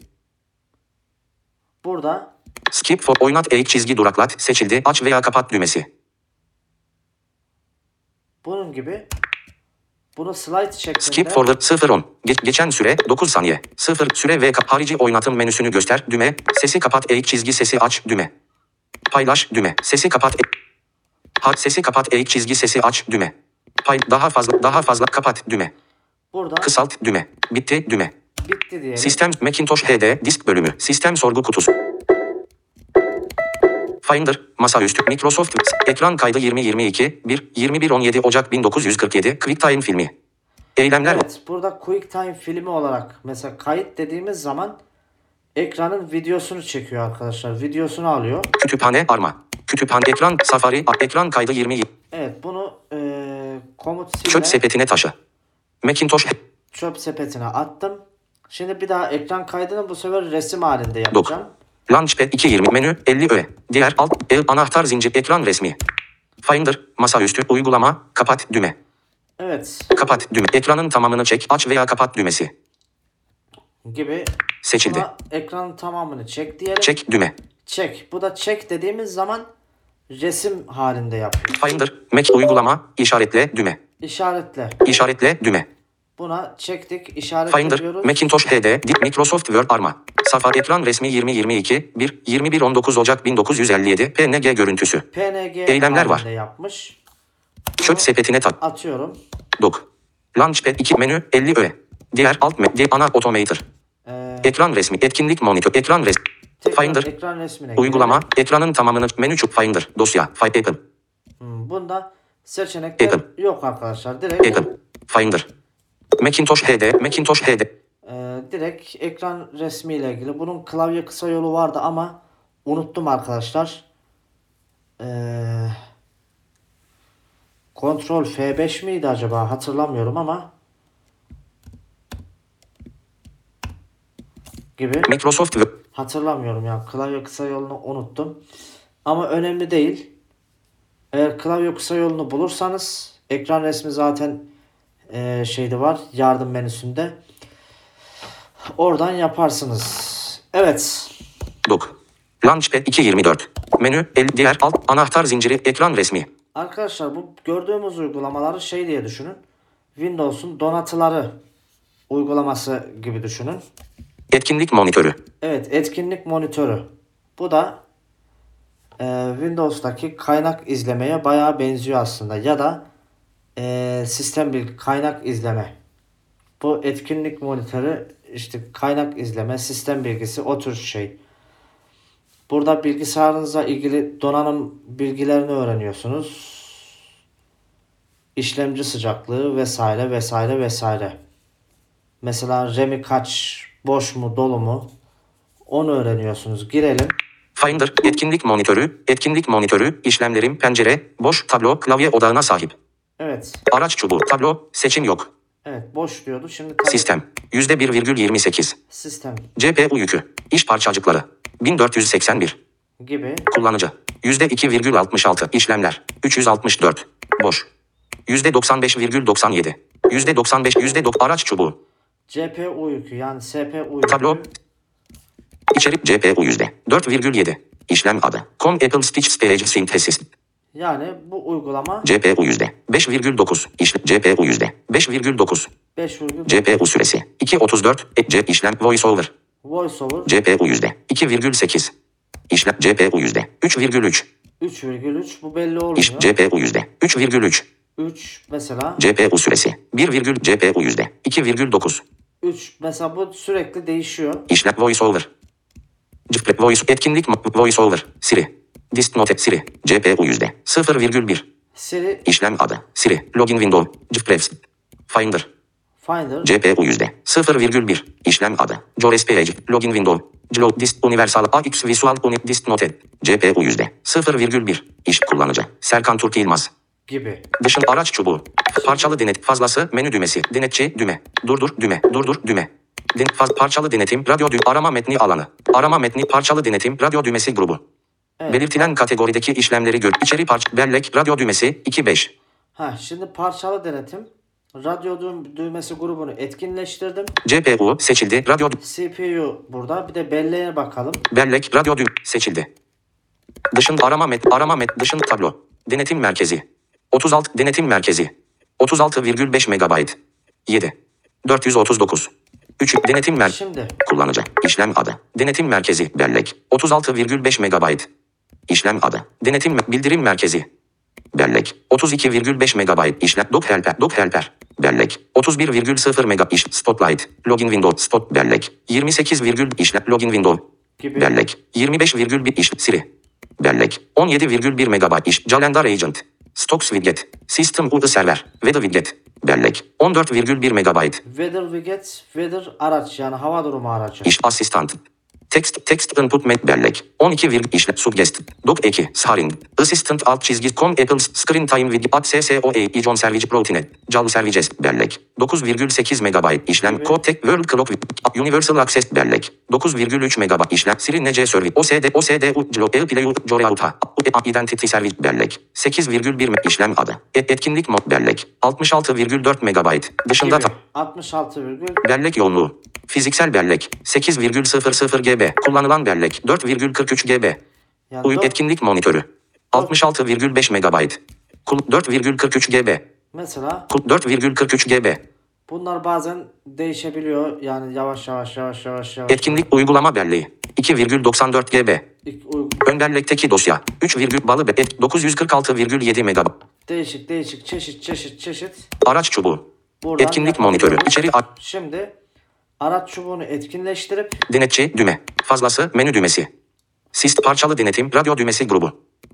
Burada Skip for, oynat, eğik çizgi duraklat, seçildi, aç veya kapat düğmesi. bunun gibi bunu slide şeklinde Skip forward sıfır on. Ge- geçen süre dokuz saniye. sıfır süre ve kap- harici oynatım menüsünü göster. Düğme. Sesi kapat. Eğik çizgi sesi aç. Düğme. Paylaş. Düğme. Sesi kapat. E- Hat sesi kapat. Eğik çizgi sesi aç. Düğme. Pay daha fazla daha fazla kapat. Düğme. burada Kısalt. Düğme. Bitti. Düğme. bitti diyelim. Sistem Macintosh H D disk bölümü. Sistem sorgu kutusu. Finder, masaüstü, Microsoft, ekran kaydı yirmi yirmi iki, bir, yirmi bir on yedi Ocak bin dokuz yüz kırk yedi, QuickTime filmi. Eylemler Evet, burada QuickTime filmi olarak mesela kayıt dediğimiz zaman ekranın videosunu çekiyor arkadaşlar. Videosunu alıyor. Kütüphane arma. Kütüphane ekran Safari a- ekran kaydı yirmi Evet, bunu eee komut silme çöp sepetine taşı. Macintosh çöp sepetine attım. Şimdi bir daha ekran kaydını bu sefer resim halinde Dok. yapacağım. Launchpad iki yirmi menü elli öğe. Diğer alt el anahtar zincir ekran resmi. Finder masaüstü uygulama kapat düğme. Evet, Kapat düğme. Ekranın tamamını çek aç veya kapat düğmesi. gibi. Seçildi. Buna ekranın tamamını çek diyelim. Çek düğme. Çek. Bu da çek dediğimiz zaman resim halinde yapıyor. Finder Mac uygulama işaretle düğme. İşaretle. İşaretle düğme. Buna çektik, işaretliyoruz. Finder Macintosh H D Dip Microsoft Word Arma. Safari ekran resmi yirmi yirmi iki, bir, yirmi bir on dokuz Ocak bin dokuz yüz elli yedi P N G görüntüsü. P N G Eylemler var. halinde yapmış. Çöp sepetine tak. Atıyorum. Dok. Launchpad iki menü elli öğe. Diğer alt menü ana automator. Ee, Ekran resmi etkinlik monitör ekran resmi. tekrar Finder ekran resmine uygulama girelim. ekranın tamamını menü çup Finder dosya File Apple. Hmm, bunda Seçenekler Apple. yok arkadaşlar. Direkt Apple. Finder. Macintosh H D. Macintosh H D. e, direkt ekran resmi ile ilgili. Bunun klavye kısa yolu vardı ama unuttum arkadaşlar. Eee Kontrol F beş miydi acaba? Hatırlamıyorum ama gibi. Microsoft Word. Hatırlamıyorum ya. Klavye kısa yolunu unuttum. Ama önemli değil. Eğer klavye kısa yolunu bulursanız ekran resmi zaten e, şeyde var. Yardım menüsünde. Oradan yaparsınız. Evet. Dock. Launchpad iki yirmi dört. Menü. El, diğer alt anahtar zinciri. Ekran resmi. Arkadaşlar bu gördüğümüz uygulamaları şey diye düşünün. Windows'un donatıları uygulaması gibi düşünün. Etkinlik monitörü. Evet, etkinlik monitörü. Bu da e, Windows'taki kaynak izlemeye bayağı benziyor aslında. Ya da e, sistem bilgi kaynak izleme. Bu etkinlik monitörü işte kaynak izleme, sistem bilgisi o tür şey. Burada bilgisayarınızla ilgili donanım bilgilerini öğreniyorsunuz. İşlemci sıcaklığı vesaire vesaire vesaire. Mesela RAM'i kaç, boş mu dolu mu onu öğreniyorsunuz. Girelim. Finder. Etkinlik monitörü. Etkinlik monitörü. İşlemlerim. Pencere. Boş. Tablo. Klavye odağına sahip. Evet. Araç çubuğu. Tablo. Seçim yok. Evet, boş diyordu. Şimdi tabii Sistem. yüzde bir virgül yirmi sekiz. sistem C P U yükü. İş parçacıkları. bin dört yüz seksen bir. gibi. Kullanıcı. yüzde iki virgül altmış altı. İşlemler. üç yüz altmış dört. Boş. yüzde doksan beş virgül doksan yedi. yüzde doksan beş. yüzde doksan. Araç çubuğu. C P U yükü yani S P U yükü. Tablo. İçerik C P U yüzde dört virgül yedi. İşlem adı. Com Apple Stitch Stage Synthesis. Yani bu uygulama C P U yüzde beş virgül dokuz. İşlem C P U yüzde beş virgül dokuz. beş virgül dokuz. C P U süresi iki virgül otuz dört. E, C işlem VoiceOver. VoiceOver C P U yüzde iki virgül sekiz. İşlem C P U yüzde üç virgül üç. üç virgül üç. Bu belli olmuyor. İş C P U yüzde üç virgül üç. üç mesela. C P U süresi bir virgül. C P U yüzde iki virgül dokuz. üç mesela bu sürekli değişiyor. İşlem VoiceOver. C- Voice etkinlik mo- VoiceOver. Siri. Dist Note Siri. C P U yüzde sıfır virgül bir. Siri İşlem adı. Siri. Login window. Prefs. Finder. Finder C P U yüzde sıfır virgül bir. İşlem adı. Jores Page. Login window. Glo Dist Universal A X Visual Uni Dist Note. C P U yüzde sıfır virgül bir. İş kullanıcı. Serkan Turki Yılmaz. gibi. Dışın araç çubuğu. Parçalı denet. Fazlası. Menü düğmesi. Denetçi. Düğme. Durdur. Düğme. Durdur. Düğme. Den faz parçalı denetim. Radyo düğme. Arama metni alanı. Arama metni. Parçalı denetim. Radyo düğmesi grubu. Evet. Belirtilen kategorideki işlemleri gör. İçeri parça. Bellek. Radyo düğmesi. iki beş. Ha, şimdi parçalı denetim. Radyo düğ- düğmesi grubunu etkinleştirdim. C P U seçildi. Radyo dü- C P U burada. Bir de belleğe bakalım. bellek. Radyo düğme seçildi. Dışın arama met. Arama met. Dışın tablo. Denetim merkezi. otuz altı. Denetim merkezi. otuz altı virgül beş megabayt. yedi. dört yüz otuz dokuz. üç. Denetim merkezi. Şimdi Kullanıcı. İşlem adı. Denetim merkezi. Bellek. otuz altı virgül beş megabayt. İşlem adı. Denetim me- bildirim merkezi. Bellek. otuz iki virgül beş megabayt. İşlem. Doc helper. Doc helper. Bellek. otuz bir virgül sıfır mega. İş. Spotlight. Login window. Spot. Bellek. yirmi sekiz virgül işlem. Login window. gibi. Bellek. yirmi beş virgül bir iş. Siri. Bellek. on yedi virgül bir megabayt iş. Calendar Agent. Stocks widget. System U I server. Weather widget. Bellek. on dört virgül bir megabayt. Weather widget, weather araç yani hava durumu aracı. İş asistan. Text text input met bellek. on iki virgül işlem suggest. Doc eki. Sarin. Assistant alt çizgi com Apple screen time with at scoa ijon service protein. Cal services bellek. dokuz virgül sekiz megabayt işlem. Code tek world clock with universal access bellek. dokuz virgül üç megabayt işlem. Siri nc service. O S D O S D U Glo Play Joreauta. Identity service bellek. sekiz virgül bir işlem adı. Et, etkinlik mod bellek. altmış altı virgül dört megabayt. Dışında Gibi. ta- altmış altı virgül bellek yoğunluğu. Fiziksel bellek sekiz virgül sıfır sıfır gigabayt. Kullanılan bellek dört virgül kırk üç gigabayt. yani Uyum dört- etkinlik monitörü altmış altı virgül beş megabayt. Kul- dört virgül kırk üç gigabayt. mesela Kul- dört virgül kırk üç gigabayt. bunlar bazen değişebiliyor. Yani yavaş yavaş yavaş yavaş yavaş. Etkinlik uygulama belleği iki virgül doksan dört gigabayt. İlk uygu- Ön bellekteki dosya üç virgül balı be- et- dokuz yüz kırk altı virgül yedi megabayt. değişik değişik çeşit çeşit çeşit. Araç çubuğu. Buradan Etkinlik monitörü. yapabiliyoruz. İçeri at. Şimdi araç çubuğunu etkinleştirip Denetçi düğme. Fazlası menü düğmesi. Sist parçalı denetim radyo düğmesi grubu.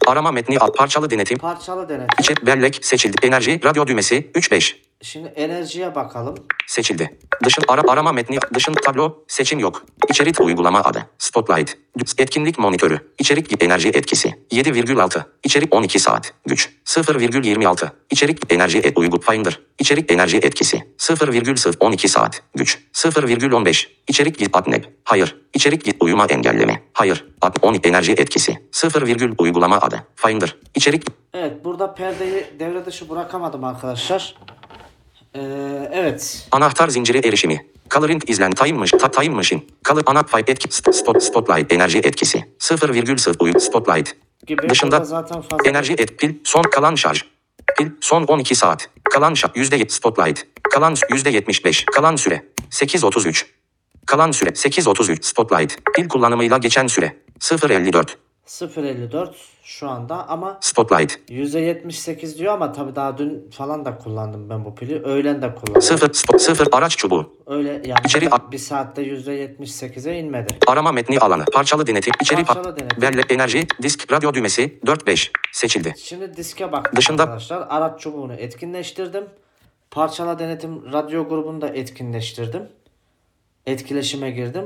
Arama metni al. Parçalı denetim. Parçalı denetim. İçerik bellek seçildi. Enerji radyo düğmesi üç beş. Şimdi enerjiye bakalım. Seçildi. Dışın ara, arama metni. Dışın tablo. Seçim yok. İçerik uygulama adı. Spotlight. Etkinlik monitörü. İçerik enerji etkisi. yedi virgül altı. İçerik on iki saat. Güç. sıfır virgül yirmi altı. İçerik enerji et uygu Finder. İçerik enerji etkisi. sıfır virgül on iki saat. Güç. sıfır virgül on beş. İçerik git atnep. Hayır. İçerik git uyuma engelleme. Hayır. At on enerji etkisi. sıfır virgül uygulama adı. Finder. İçerik. Evet, burada perdeyi devre dışı bırakamadım arkadaşlar. Ee, evet. Anahtar zinciri erişimi. Coloring izlen time machine. Ta, time machine. Color ana fay etki. Spot, spotlight enerji etkisi. sıfır virgül sıfır uyu spotlight. Gibi. Dışında Burada zaten fazla. enerji et pil son kalan şarj. Pil son on iki saat. Kalan şarj yüzde yetmiş spotlight. Kalan yüzde yetmiş beş. Kalan süre sekiz otuz üç. Kalan süre sekiz otuz üç spotlight. Pil kullanımıyla geçen süre sıfır elli dört. sıfır elli dört şu anda ama Spotlight. yüzde yetmiş sekiz diyor ama tabii daha dün falan da kullandım ben bu pili. Öğlen de kullandım. sıfır spot sıfır araç çubuğu. Öyle yani İçeri at- bir saatte yüzde yetmiş sekize inmedi. Arama metni alanı. Parçalı denetim. İçeri Parçalı pat. denetim. Bellek enerji. Disk radyo düğmesi dört beş. Seçildi. Şimdi diske baktım Dışında- arkadaşlar. Araç çubuğunu etkinleştirdim. Parçala denetim radyo grubunu da etkinleştirdim. Etkileşime girdim.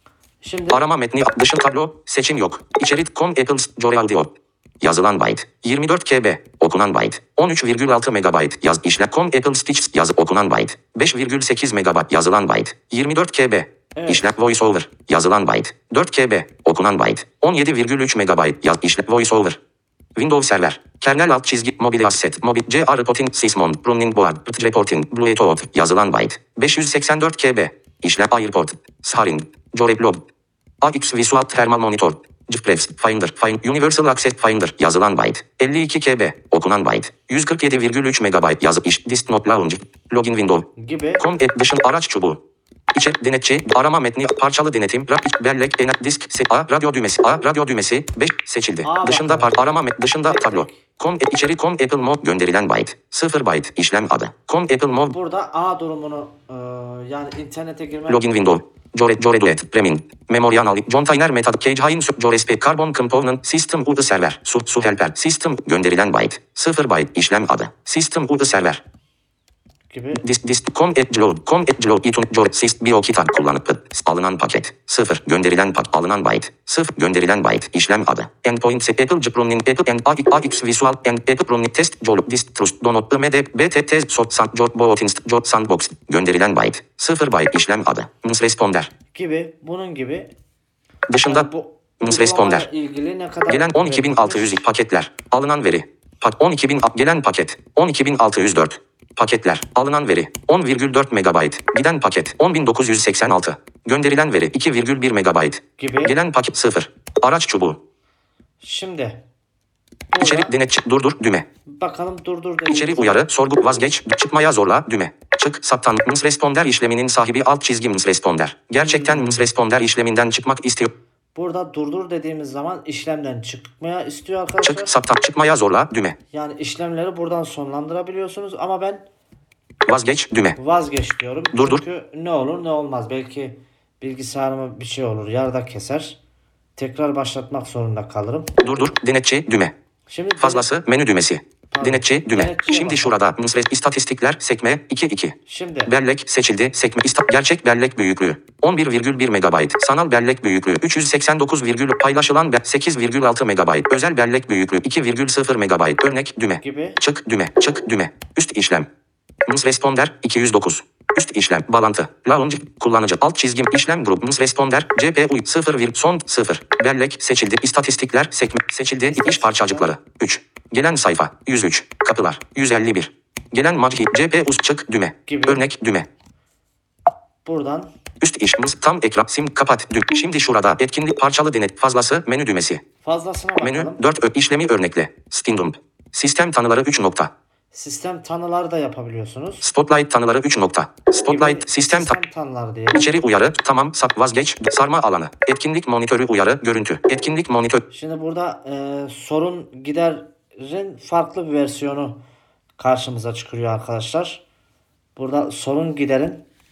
Şimdi Arama metni dışı tablo. Seçim yok. İçerik com Apple Store Audio. Yazılan byte. yirmi dört kilobayt. Okunan byte. on üç virgül altı megabayt. Yaz işlem com Apple Stitch. Yazı okunan byte. beş virgül sekiz megabayt. Yazılan byte. yirmi dört kilobayt. Evet. İşlem voiceover. Yazılan byte. dört kilobayt. Okunan byte. on yedi virgül üç megabayt. Yaz işlem voiceover. Windows Server. Kernel alt çizgi mobile asset. Mobil C R reporting Sysmon. Running board. Reporting. Bluetooth. Yazılan byte. beş yüz seksen dört kilobayt. İşlem AirPort. Sharing. Joreblog. A X Visual Thermal Monitor. Gprefs, Finder, Find, Universal Access Finder, yazılan byte, elli iki kilobayt, okunan byte, yüz kırk yedi virgül üç megabayt, yazı iş, Disk Not Launch, Login Window, gibi. Com et dışın araç çubuğu, İçerik denetçi, arama metni, parçalı denetim, rap, bellek, enet, disk, se, A, radyo düğmesi, A, radyo düğmesi, beş, seçildi. Aa, Dışında bakalım. par, arama met, dışında Tek tablo, tek. Com et, içeri Com Apple Mod, gönderilen byte, sıfır byte, işlem adı, Com Apple Mod, Burada A durumunu e, yani internete girme. Login Window. Jore, Jore Duet, Premin, Memory Analysis, Container Method, Cage Hain, Jore Spec, Carbon Component, System U I Server, Su, Su Helper, System, gönderilen byte, sıfır byte, işlem adı, System U I Server, gibi. Disk, disk, com et cloud, com et cloud, itun, jore, sys, biokita, kullanıp, alınan paket, sıfır, gönderilen paket, alınan byte, sıfır, gönderilen byte, işlem adı, endpoint, Apple, Running, Apple, and A X Visual, and Apple, Running, Test, Joluk, Disk, Trust, Donut, M D, B T T, Sot, Sand, Jot, Bootins, Jot, Sandbox, gönderilen byte, sıfır byte, işlem adı, Ms Responder, Gibi. Bunun gibi. dışında, Yani bu Ms Responder, uygulamayla ilgili ne kadar gelen on iki bin altı yüz paketler, alınan veri, Pak on iki bin, gelen paket, on iki bin altı yüz dört. Paketler, alınan veri, on virgül dört megabayt, giden paket, on bin dokuz yüz seksen altı, gönderilen veri, iki virgül bir megabayt, gibi. gelen paket, sıfır, araç çubuğu, Şimdi burada içerik denetçi, durdur, düğme, bakalım durdur dediğimiz içerik uyarı, sorgu, vazgeç, çıkmaya zorla, düğme, çık, saptan, Ms Responder işleminin sahibi alt çizgi Ms Responder, gerçekten Ms Responder işleminden çıkmak istiyor, Burada durdur dediğimiz zaman işlemden çıkmaya istiyor arkadaşlar. çık, saptan, çıkmaya zorla, düğme, Yani işlemleri buradan sonlandırabiliyorsunuz ama ben vazgeç, düğme, vazgeç diyorum. Durdur. Çünkü ne olur ne olmaz. Belki bilgisayarıma bir şey olur. Yarıda keser. Tekrar başlatmak zorunda kalırım. durdur, denetçi, düğme. Şimdi Fazlası menü düğmesi. Pardon. Denetçi düğme. Denetçiye Şimdi bakalım. şurada Ms istatistikler sekme iki iki. Şimdi Bellek seçildi. Sekme ista gerçek bellek büyüklüğü on bir virgül bir megabayt. Sanal bellek büyüklüğü üç yüz seksen dokuz virgül paylaşılan be sekiz virgül altı megabayt. Özel bellek büyüklüğü iki virgül sıfır megabayt. Örnek düğme. gibi. Çık düğme. Çık düğme. Üst işlem. Ms Responder iki yüz dokuz. Üst işlem. Bağlantı. Launch. Kullanıcı. Alt çizgim. işlem grup. Ms Responder. C P U. sıfır virgül son sıfır. Bellek seçildi. İstatistikler. Sekme. Seçildi. İş parçacıkları. üç. Gelen sayfa. yüz üç. Kapılar. yüz elli bir. Gelen maci. C P U. Çık düğme. Gibi. Örnek düğme. Buradan Üst işimiz tam ekran sim kapat düğme. Şimdi şurada etkinlik parçalı denet fazlası menü düğmesi. fazlasına bakalım. Menü dört ö işlemi örnekle. Stindum. Sistem tanıları üç nokta. Sistem tanıları da yapabiliyorsunuz. Spotlight tanıları üç nokta. Spotlight Gibi sistem ta sistem tanıları diye. İçeri uyarı tamam sap vazgeç sarma alanı. Etkinlik monitörü uyarı görüntü. Etkinlik monitör Şimdi burada e, sorun giderin farklı bir versiyonu karşımıza çıkıyor arkadaşlar. Burada sorun giderin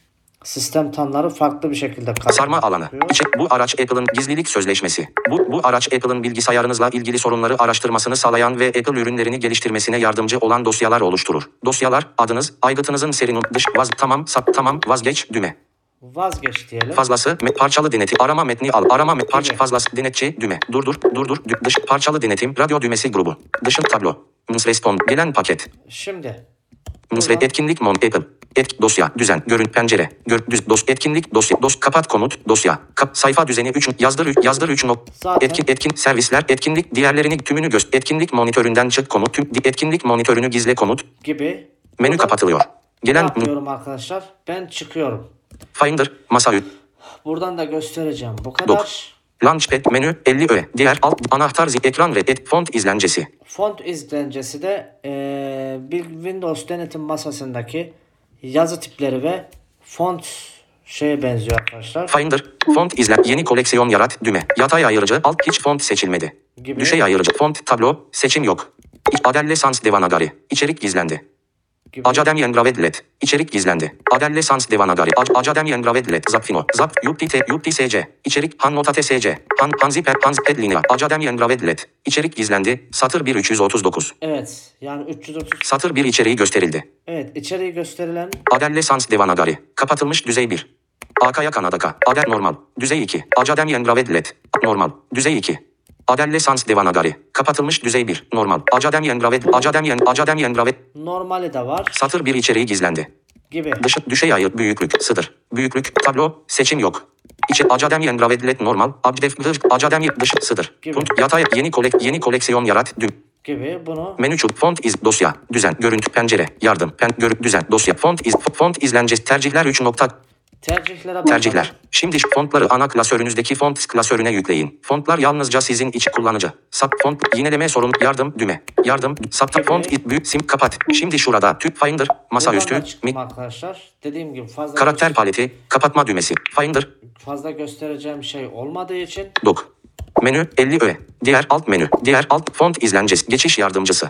sistem tanımları farklı bir şekilde Sarma alanı. İçe, bu araç Apple'ın gizlilik sözleşmesi. Bu, bu araç Apple'ın bilgisayarınızla ilgili sorunları araştırmasını sağlayan ve Apple ürünlerini geliştirmesine yardımcı olan dosyalar oluşturur. Dosyalar, adınız, aygıtınızın serinin dış, vaz, tamam, sap, tamam, vazgeç, düğme. Vazgeç diyelim. Fazlası, me, parçalı denetim, arama metni al, arama met, parça, fazlası, denetçi, düğme, durdur, durdur, dü, dış, parçalı denetim, radyo düğmesi grubu, dışı tablo, ms respond, gelen paket, Şimdi. ms etkinlik mon, Apple, et, dosya, düzen, görün, pencere, gör, düz, dos, etkinlik, dosya, dos, kapat komut, dosya, kap, sayfa düzeni üç, yazdır üç, yazdır üç nok, Zaten- etkin, etkin, servisler, etkinlik, diğerlerini tümünü göster, etkinlik monitöründen çık komut, tüm, di- etkinlik monitörünü gizle komut, Gibi. menü Burada kapatılıyor, Ne gelen, yapıyorum arkadaşlar? Ben çıkıyorum. Finder, masaüstü. Buradan da göstereceğim. Bu kadar. Launchpad menü elli öğe. Diğer alt anahtar zi ekran ve et font izlencesi. Font izlencesi de eee, bir Windows denetim masasındaki yazı tipleri ve font şeye benziyor arkadaşlar. Finder font izlen yeni koleksiyon yarat düğme. Yatay ayırıcı alt hiç font seçilmedi. Gibi. Düşey ayırıcı font tablo seçim yok. İç- Adelle Sans Devanagari. İçerik gizlendi. Gibi. Academ Yengravedlet. İçerik gizlendi. Adelle Sans Devanagari. Ac- Academ Yengravedlet. Zapfino. Zap. Yupti Yupti S C. İçerik. Han Notate S C. Han Hanziped Hanziped Linea. Academ Yengravedlet. İçerik gizlendi. Satır bir üç yüz otuz dokuz. Evet. Yani üç yüz otuz. Satır bir içeriği gösterildi. Evet. içeriği gösterilen Adelle Sans Devanagari. Kapatılmış düzey bir. Akaya Kanadaka. Adel normal. Düzey iki. Academ Yengravedlet. Normal. Düzey iki. Adelle Sans Devanagari. Kapatılmış düzey bir. Normal. Academ Yengravedlet. Academ Yen Academ Yengravedlet. normali de var. Satır bir içeriği gizlendi. Gibi. Dışı düşey ayır büyüklük sınır. Büyüklük tablo seçim yok. İçi Academ Yengravedlet normal. Abdef Academ dışı sınır. Gibi. Punt yatay yeni kolek yeni koleksiyon yarat düm. Gibi. Bunu Menü çub font iz dosya düzen görüntü pencere yardım pen görüp düzen dosya font iz font izlencesi tercihler üç nokta tercihlere bakalım. tercihler. Şimdi şu fontları ana klasörünüzdeki font klasörüne yükleyin. Fontlar yalnızca sizin içi kullanıcı. Sap font yineleme sorun yardım düğme. Yardım sap font it büyük sim kapat. Şimdi şurada Türk Finder masaüstü Buradan da çıktım mi arkadaşlar. Dediğim gibi fazla karakter paleti kapatma düğmesi Finder fazla göstereceğim şey olmadığı için dok. Menü elli öğe. Diğer alt menü. Diğer alt font izlencesi geçiş yardımcısı.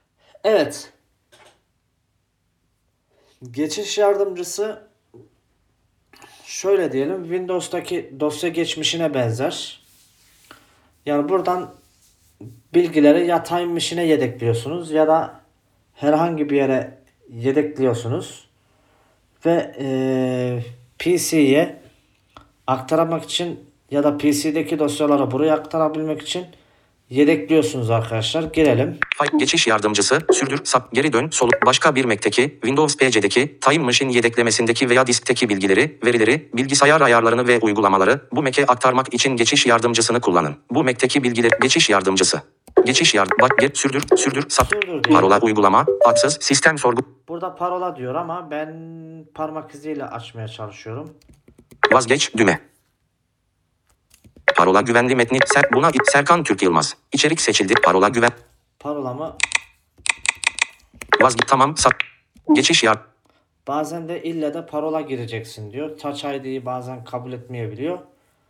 evet. Geçiş yardımcısı şöyle diyelim, Windows'taki dosya geçmişine benzer. Yani buradan bilgileri ya Time Machine'e yedekliyorsunuz ya da herhangi bir yere yedekliyorsunuz ve eee P C'ye aktarmak için ya da P C'deki dosyaları buraya aktarabilmek için yedekliyorsunuz arkadaşlar. Girelim. File geçiş yardımcısı sürdür sap geri dön soluk başka bir Mac'teki Windows P C'deki Time Machine yedeklemesindeki veya diskteki bilgileri, verileri, bilgisayar ayarlarını ve uygulamaları bu Mac'e aktarmak için geçiş yardımcısını kullanın. Bu Mac'teki bilgiler geçiş yardımcısı. Geçiş yardım bak geri sürdür sürdür sap Sürdür diyor. parola uygulama adsız sistem sorgu Burada parola diyor ama ben parmak iziyle açmaya çalışıyorum. vazgeç düğme. Parola güvenli metni ser buna Serkan Türk Yılmaz. İçerik seçildi parola güven Parolamı vazgeç tamam sap geçiş yard bazen de ille de parola gireceksin diyor. Touch I D'yi bazen kabul etmeyebiliyor.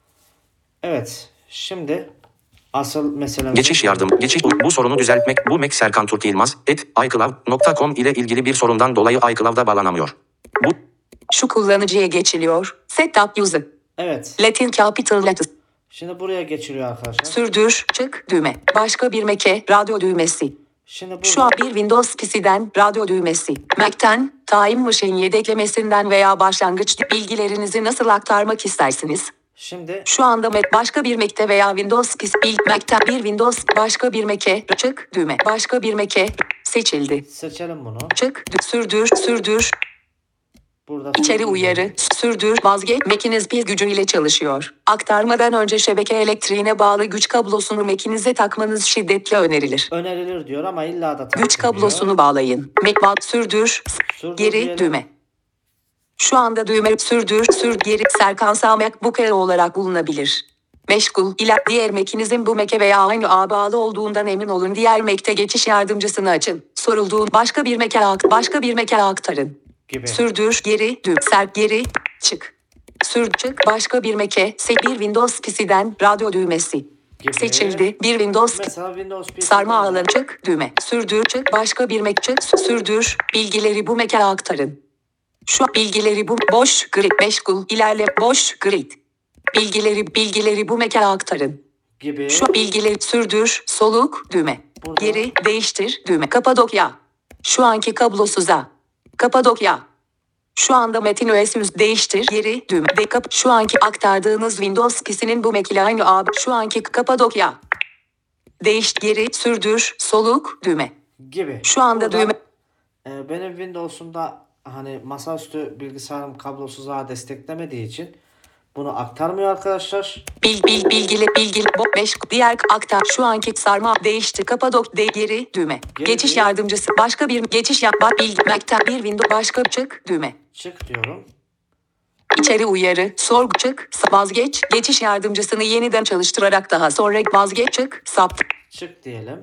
Evet. Şimdi asıl mesele Geçiş yardım, geçiş bu sorunu düzeltmek bu Mac Serkan Türk Yılmaz et iCloud nokta com ile ilgili bir sorundan dolayı iCloud'a bağlanamıyor. Bu Şu kullanıcıya geçiliyor. Setup user. Evet. Latin capital letters. Şimdi buraya geçiriyor arkadaşlar. Sürdür. Çık. Düğme. Başka bir Mac'e radyo düğmesi. Şimdi burada Şu an bir Windows P C'den radyo düğmesi. Mac'ten Time Machine yedeklemesinden veya başlangıç bilgilerinizi nasıl aktarmak istersiniz? şimdi Şu anda Mac başka bir Mac'te veya Windows P C bil- Mac'ten bir Windows başka bir Mac'e çık düğme. Başka bir Mac'e seçildi. seçelim bunu. Çık. dü- Sürdür. Sürdür. Burada İçeri uyarı, sürdür, vazgeç, Mac'iniz pil gücüyle çalışıyor. Aktarmadan önce şebeke elektriğine bağlı güç kablosunu Mac'inize takmanız şiddetle önerilir. önerilir diyor ama illa da Güç takmıyor. kablosunu bağlayın. Mac bağ, sürdür, Sürdür geri, diyelim. düğme. Şu anda düğme, sürdür, sür, geri, Serkan Sağ MacBook Air olarak bulunabilir. Meşgul, iler, diğer Mac'inizin bu Mac'e veya aynı ağa bağlı olduğundan emin olun. Diğer Mac'te geçiş yardımcısını açın. Sorulduğun başka bir Mac'e akt, başka bir Mac'e aktarın. gibi. Sürdür, geri, düğüm, ser, geri, çık. Sür, çık, başka bir Mac'e, se, bir Windows P C'den radyo düğmesi. Gibi. Seçildi, bir Windows, Mesela Windows P C'den sarma alanı, çık, düğme. Sürdür, çık, başka bir Mac, çık, sürdür, bilgileri bu Mac'e aktarın. Şu bilgileri bu boş grid meşgul ilerle boş grid. Bilgileri bilgileri bu mekana aktarın. gibi. Şu bilgileri sürdür soluk düğme. Burada. Geri değiştir düğme. Kapadokya. Şu anki kablosuza. Kapadokya. Şu anda metin öğesi yüz değiştir geri düğme. De kap şu anki aktardığınız Windows P C'nin bu Mac ile aynı abi. Şu anki Kapadokya. Değiş geri sürdür soluk düğme. gibi. Şu anda Burada, düğme. e, benim Windows'umda hani masaüstü bilgisayarım kablosuz ağ desteklemediği için bunu aktarmıyor arkadaşlar. Bil bil bilgili bilgili bo beş diğer aktar şu anki sarma değişti Kapadok de geri düğme. Geri Geçiş değil. yardımcısı başka bir geçiş yap bak bilgi Mac'ten bir window başka çık düğme. Çık diyorum. İçeri uyarı, sorgu çık, vazgeç, geçiş yardımcısını yeniden çalıştırarak daha sonra vazgeç çık, sap. Çık diyelim.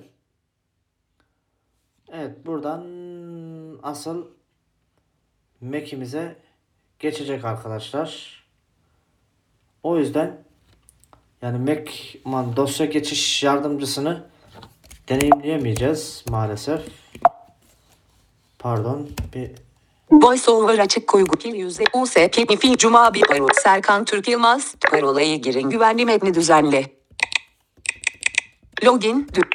Evet, buradan asıl Mac'imize geçecek arkadaşlar. O yüzden yani Mac man dosya geçiş yardımcısını deneyimleyemeyeceğiz maalesef. Pardon, bir VoiceOver açık koygu pil yüzde U S P fil Cuma bir parol Serkan Türk Yılmaz parolayı girin güvenli metni düzenle. Login dü-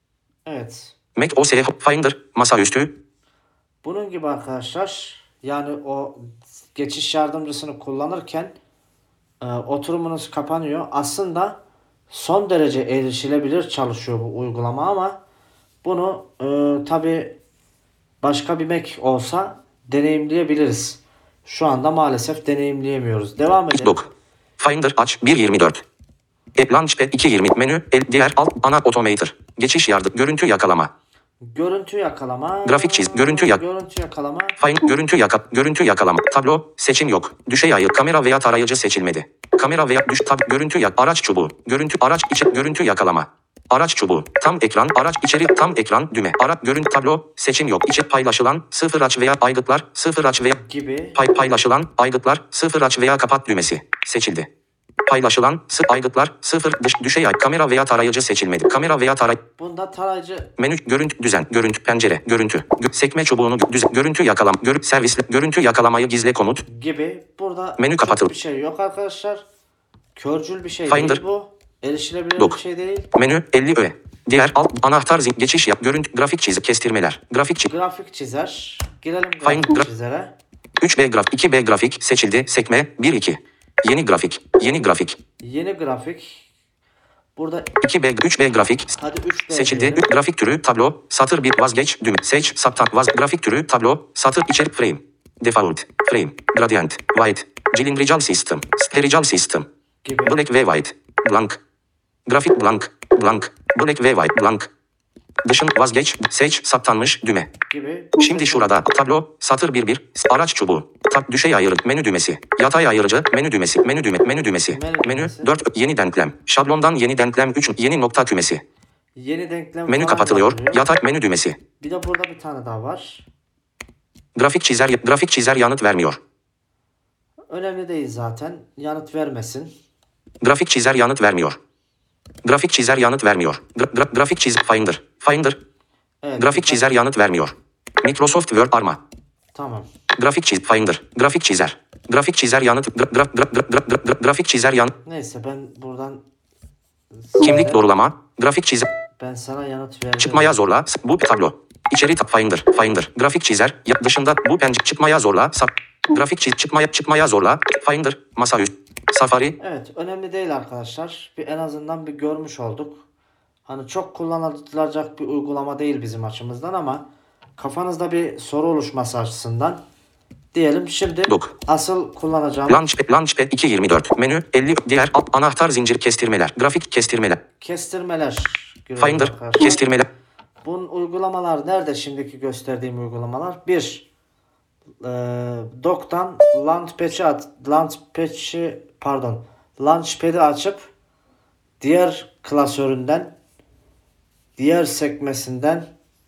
evet. Mac O S Finder, masaüstü, Bunun gibi arkadaşlar, yani o geçiş yardımcısını kullanırken e, oturumunuz kapanıyor. Aslında son derece erişilebilir çalışıyor bu uygulama ama bunu e, tabi başka bir Mac olsa deneyimleyebiliriz. Şu anda maalesef deneyimleyemiyoruz. Devam edelim. Dock. Finder aç bir yirmi dört. App Launchpad iki yirmi menü, el, diğer alt, ana automator. Geçiş yardım, görüntü yakalama. Görüntü yakalama. Grafik çiz, görüntü yak- Görüntü yakalama. Find, görüntü yaka, görüntü yakalama. Tablo, seçim yok. Düşey ayır, kamera veya tarayıcı seçilmedi. Kamera veya düş tab, görüntü yak, araç çubuğu. Görüntü, araç içi, görüntü yakalama. Araç çubuğu, tam ekran, araç içeri, tam ekran, düğme. Araç, görüntü, tablo, seçim yok. İçi paylaşılan, sıfır aç veya aygıtlar, sıfır aç veya Gibi. pay, paylaşılan, aygıtlar, sıfır aç veya kapat düğmesi. Seçildi. Paylaşılan, sı aygıtlar, sıfır dış, düşey ay, kamera veya tarayıcı seçilmedi. Kamera veya taray, Bunda tarayıcı menü, görüntü, düzen, görüntü, pencere, görüntü, gö- sekme çubuğunu, gö- düzen, görüntü yakalam, görüntü, servisli, görüntü yakalamayı gizle komut, gibi. Burada Menü çok kapatıl. bir şey yok arkadaşlar. Körcül bir şey Finder. değil bu. Erişilebilir Dock. bir şey değil. menü, elli öğe. Diğer alt, anahtar zil, geçiş yap, görüntü, grafik çizik, kestirmeler, grafik çizik, Grafik çizer. Girelim Find- grafik gra- çizere. üç B grafik, iki B grafik, seçildi, sekme, bir iki. Yeni grafik, yeni grafik, Yeni grafik. Burada iki B, üç B grafik, hadi üç B seçildi, diyelim. üç grafik türü, tablo, satır bir, vazgeç, düğme, seç, saptan, vaz, grafik türü, tablo, satır, içerik, frame, default, frame, gradient, white, cylindrical system, spherical system, gibi. black ve white, blank, grafik blank, blank, black ve white, blank, dışın, vazgeç, seç, saptanmış, düğme. gibi. Şimdi şurada, tablo, satır bir bir, araç çubuğu, tab, düşey ayırı, menü düğmesi, yatay ayırıcı, menü düğmesi, menü düğme, menü düğmesi, Menü menü, düğmesi. dört, yeni denklem, şablondan yeni denklem üç, yeni nokta kümesi, Yeni denklem menü falan kapatılıyor, yapılıyor. yatay menü düğmesi, Bir de burada bir tane daha var. grafik çizer, grafik çizer yanıt vermiyor, Önemli değil zaten. Yanıt vermesin. grafik çizer yanıt vermiyor, grafik çizer yanıt vermiyor, Gra- gra- grafik çiz, Finder, Finder, Evet. grafik çizer yanıt vermiyor, Microsoft Word arma, Tamam. grafik çiz, Finder, grafik çizer, grafik çizer yanıt, gra- gra- gra- gra- gra- gra- gra- grafik çizer yanıt, Neyse ben buradan kimlik size- doğrulama, grafik çizer, Ben sana yanıt verdim. çıkmaya zorla, s- bu tablo, içeri tab, Finder, Finder, grafik çizer, ya, dışında bu pencere, çıkmaya zorla, sap, grafik çiz, çıkmaya, çıkmaya zorla, Finder, masaüstü, Safari, Evet, önemli değil arkadaşlar. Bir en azından bir görmüş olduk. Hani çok kullanılacak bir uygulama değil bizim açımızdan ama kafanızda bir soru oluşması açısından diyelim. Şimdi Dock. asıl kullanacağım Launchpad, Launchpad iki yirmi dört, menü, elli, diğer alt, anahtar zincir kestirmeler, grafik kestirmeler, kestirmeler giriyorum Finder, arkadaşlar. kestirmeler, Bunun uygulamalar nerede şimdiki gösterdiğim uygulamalar? Bir, e, Dock'tan Launchpad'i at, Launchpad'i pardon, Launchpad'i açıp diğer klasöründen, diğer sekmesinden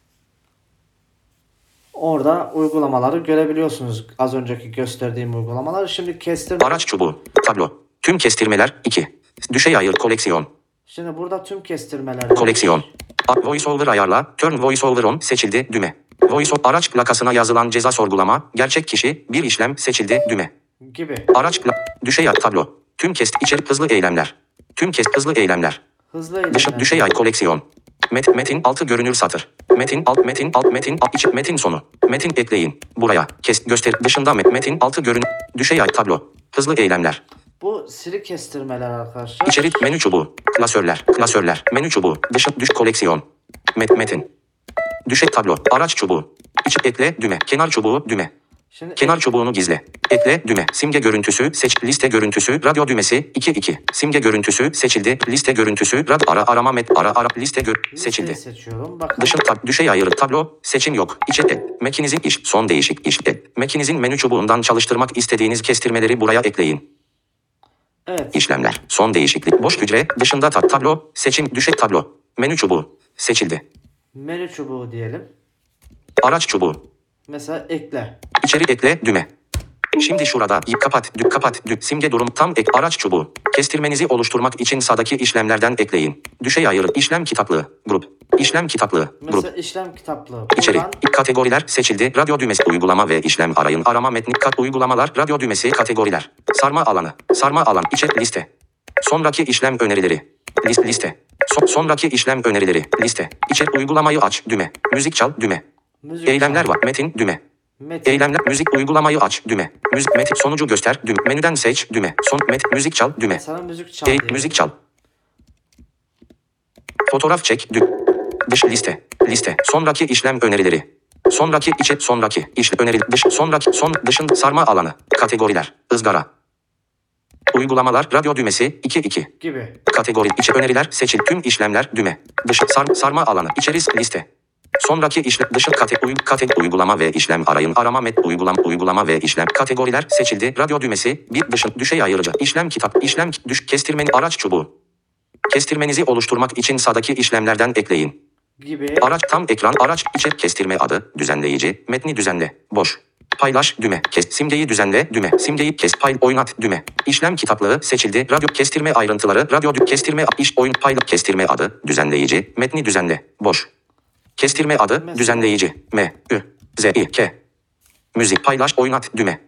orada uygulamaları görebiliyorsunuz. Az önceki gösterdiğim uygulamaları. Şimdi kestirme. araç çubuğu, tablo, tüm kestirmeler, iki, düşey ayır, koleksiyon, Şimdi burada tüm kestirmeler. koleksiyon, A- voiceover ayarla, turn voiceover on, seçildi, düğme, Voice of araç plakasına yazılan ceza sorgulama. Gerçek kişi. Bir işlem seçildi. Düğme. Gibi. Araç pla- düşey ay tablo. Tüm kes içerik hızlı eylemler. Tüm kes hızlı eylemler. Hızlı Dışı eylemler. düşey ay koleksiyon. Met, metin altı görünür satır. Metin alt metin alt metin alt içi metin sonu. Metin ekleyin. Buraya. Kes göster dışında met, metin altı görün düşey ay tablo. Hızlı eylemler. Bu siri kestirmeler arkadaşlar. İçerik menü çubuğu. Klasörler. Klasörler. Menü çubuğu. Dışı düş koleksiyon. Met, metin. Düşey tablo. Araç çubuğu. İç ekle düğme. Kenar çubuğu düğme. Şimdi Kenar çubuğunu gizle. Ekle düğme. Simge görüntüsü seç. Liste görüntüsü. Radyo düğmesi. iki iki. Simge görüntüsü seçildi. Liste görüntüsü. Rad ara arama met ara ara liste gör listeyi seçildi. seçiyorum. Bakın. Dışı tab düşey ayırı tablo. Seçim yok. İçe et. Mekinizin iş. Son değişik iş et. Mekinizin menü çubuğundan çalıştırmak istediğiniz kestirmeleri buraya ekleyin. Evet. İşlemler. Son değişiklik. Boş hücre. Dışında tab tablo. Seçim düşey tablo. Menü çubuğu. Seçildi. Menü çubuğu diyelim. Araç çubuğu. Mesela ekle. İçerik ekle düğme. Şimdi şurada y- kapat dük kapat dük simge durum tam ek araç çubuğu. Kestirmenizi oluşturmak için sağdaki işlemlerden ekleyin. Düşey ayırı işlem kitaplığı grup. İşlem kitaplığı grup. Mesela işlem kitaplığı. İçeri Buradan kategoriler seçildi. Radyo düğmesi uygulama ve işlem arayın. Arama metni kat uygulamalar radyo düğmesi kategoriler. Sarma alanı. Sarma alan içerik liste. Sonraki işlem önerileri. List liste. Son, sonraki işlem önerileri. Liste. İçerik uygulamayı aç düğme. Müzik çal düğme. müzik Eylemler çal. var. Metin düğme. Metin. Eylemler müzik uygulamayı aç düğme. Müzik metin sonucu göster düğme. Menüden seç düğme. Son met müzik çal düğme. Sana müzik çal Ey, diyelim. müzik çal. Fotoğraf çek düğme. Dış liste. Liste. Sonraki işlem önerileri. Sonraki içe sonraki işlem öneri dış sonraki son dışın sarma alanı. Kategoriler. Izgara. Uygulamalar radyo düğmesi iki iki. Gibi. Kategori içe öneriler seçil tüm işlemler düğme. Dış sar, sarma alanı içeris liste. Sonraki işlem dışı kate, uy, kate, uygulama ve işlem arayın. Arama met uygulama uygulama ve işlem kategoriler seçildi. Radyo düğmesi bir dışın düşey ayırıcı işlem kitap işlem düş kestirmeni araç çubuğu. Kestirmenizi oluşturmak için sağdaki işlemlerden ekleyin. Gibi. Araç tam ekran araç içe kestirme adı düzenleyici metni düzenle boş. Paylaş düğme. Kes simgeyi düzenle düğme. Simgeyi kes pay oynat düğme. İşlem kitaplığı seçildi. Radyo kestirme ayrıntıları. Radyo dü- kestirme iş oyun payla kestirme adı düzenleyici metni düzenle boş. Kestirme adı Mesela- düzenleyici. M, Ü, Z, İ, K. Müzik paylaş oynat düğme.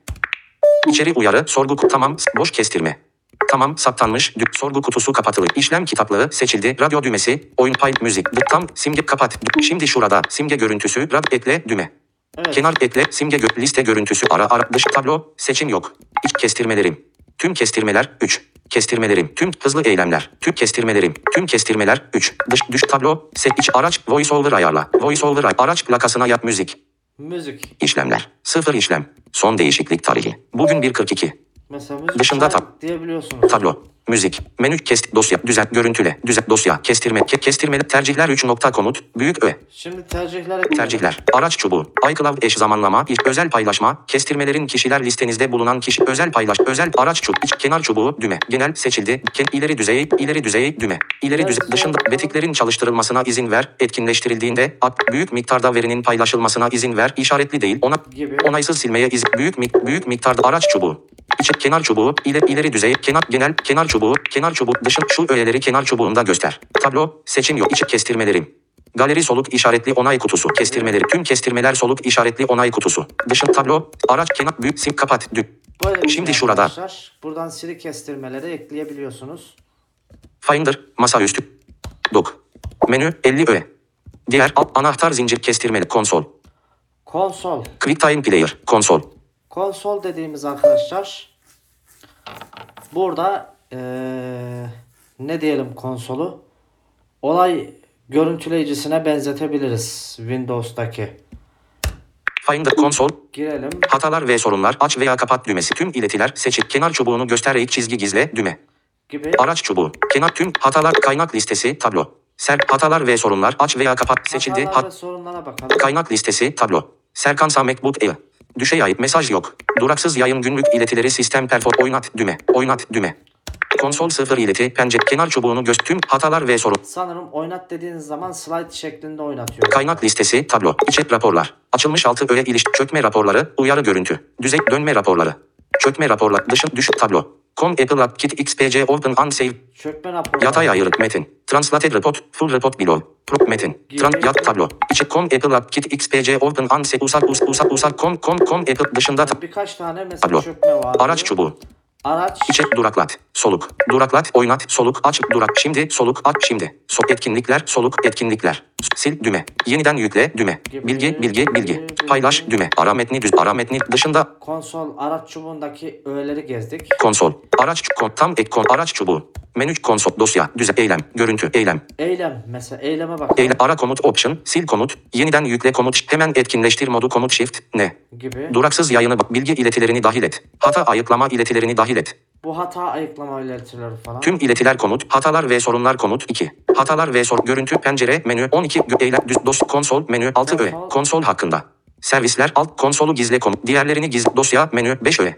İçeri uyarı sorgu ku- tamam boş kestirme. Tamam saptanmış dü- sorgu kutusu kapatılı. İşlem kitaplığı seçildi. Radyo düğmesi oyun pay müzik dü- tam simge kapat. Dü- Şimdi şurada simge görüntüsü rad ekle düğme. Evet. Kenar ekle simge gö- liste görüntüsü ara ara dış tablo seçim yok. İç kestirmelerim. Tüm kestirmeler üç. Kestirmelerim. Tüm hızlı eylemler. Tüm kestirmelerim. Tüm kestirmeler üç. Dış düş tablo set iç araç voice over ayarla. Voice over ay- araç plakasına yap müzik. Müzik. İşlemler. Sıfır işlem. Son değişiklik tarihi. Bugün bir kırk iki. Mesela müzik Dışında çal tab- diyebiliyorsunuz. Tablo. Müzik. Menü kes dosya düzen görüntüle düzen dosya kestirme ke, kestirmeli tercihler üç nokta komut büyük ö. Şimdi tercihler ekleyelim. Tercihler. Araç çubuğu. iCloud eş zamanlama. İç, özel paylaşma. Kestirmelerin kişiler listenizde bulunan kişi. Özel paylaş. Özel araç çubuğu. İç, kenar çubuğu. Düğme. Genel seçildi. Ken, ileri düzey. ileri düzey. Düğme. İleri düzey. Dışında betiklerin çalıştırılmasına izin ver. Etkinleştirildiğinde at, büyük miktarda verinin paylaşılmasına izin ver. İşaretli değil. Ona Gibi. onaysız silmeye izin. Büyük mik, büyük miktarda araç çubuğu. İçe kenar çubuğu. ileri ileri düzey. Kenar genel kenar çubuğu. Kenar çubuğu. Dışın şu öğeleri kenar çubuğunda göster. Tablo. Seçim yok. İçi kestirmelerim. Galeri soluk işaretli onay kutusu. Kestirmeleri. Tüm kestirmeler soluk işaretli onay kutusu. Dışın tablo. Araç kenar büyük sim kapat. Dü. Böyle bir Şimdi şey şurada. arkadaşlar. Buradan siri kestirmeleri ekleyebiliyorsunuz. Finder. Masaüstü. Dok. Menü. elli öğe. Diğer alt anahtar zincir kestirmeli. Konsol. Konsol. QuickTime Player. Konsol. Konsol dediğimiz arkadaşlar. Burada eee, ne diyelim konsolu? Olay görüntüleyicisine benzetebiliriz Windows'taki. Finder konsol. Girelim. Hatalar ve sorunlar aç veya kapat düğmesi. Tüm iletiler seçil. Kenar çubuğunu göster eğik çizgi gizle düğme. Gibi. Araç çubuğu. Kenar tüm hatalar kaynak listesi tablo. Ser hatalar ve sorunlar aç veya kapat seçildi. Hatalar Hat, ve sorunlara bakalım. kaynak listesi tablo. Serkan Sa MacBook Air. Düşey ayıp mesaj yok. Duraksız yayın günlük iletileri sistem perfor oynat düğme. Oynat düğme. Konsol sıfır ileti pencere kenar çubuğunu göz tüm hatalar ve sorun. Sanırım oynat dediğiniz zaman slide şeklinde oynatıyor. Kaynak listesi tablo. İçerik raporlar. Açılmış altı öğe iliş çökme raporları. Uyarı görüntü. Düzey dönme raporları. Çökme raporlar. Dışın düş tablo. com Apple App Kit X P C Open and Save. Çökme raporu. Yatay ayrılık metin. Translated report. Full report below. Pro metin. Tran yat tablo. İçi com Apple App Kit X P C Open and Save. Usak us usak usak com com com Apple dışında tab- Birkaç tane mesela tablo. çökme var. Araç çubuğu. Araç. İçe duraklat. Soluk. Duraklat. Oynat. Soluk. Aç. Durak. Şimdi. Soluk. Aç. Şimdi. So etkinlikler. Soluk. Etkinlikler. Sil. Düğme. Yeniden yükle. Düğme. Bilgi. Bilgi. Bilgi. Paylaş. Düğme. Ara metni. Düz. Ara metni. Dışında. Konsol araç çubuğundaki öğeleri gezdik. Konsol. Araç. Kon, tam ek kon. Araç çubuğu. Menü. Konsol. Dosya. Düze. Eylem. Görüntü. Eylem. Eylem. Mesela eyleme bak. Eylem. Ara komut. Option. Sil komut. Yeniden yükle komut. Hemen etkinleştir modu komut shift. Ne? Gibi. Duraksız yayını. Bilgi iletilerini dahil et. Hata ayıklama iletilerini dahil et. Bu hata ayıklama iletileri falan. Tüm iletiler komut, hatalar ve sorunlar komut iki. Hatalar ve sor görüntü pencere menü on iki gö- eylem düz dos konsol menü altı öğe. Konsol hakkında. Servisler alt konsolu gizle komut. Diğerlerini gizle dosya menü beş öğe.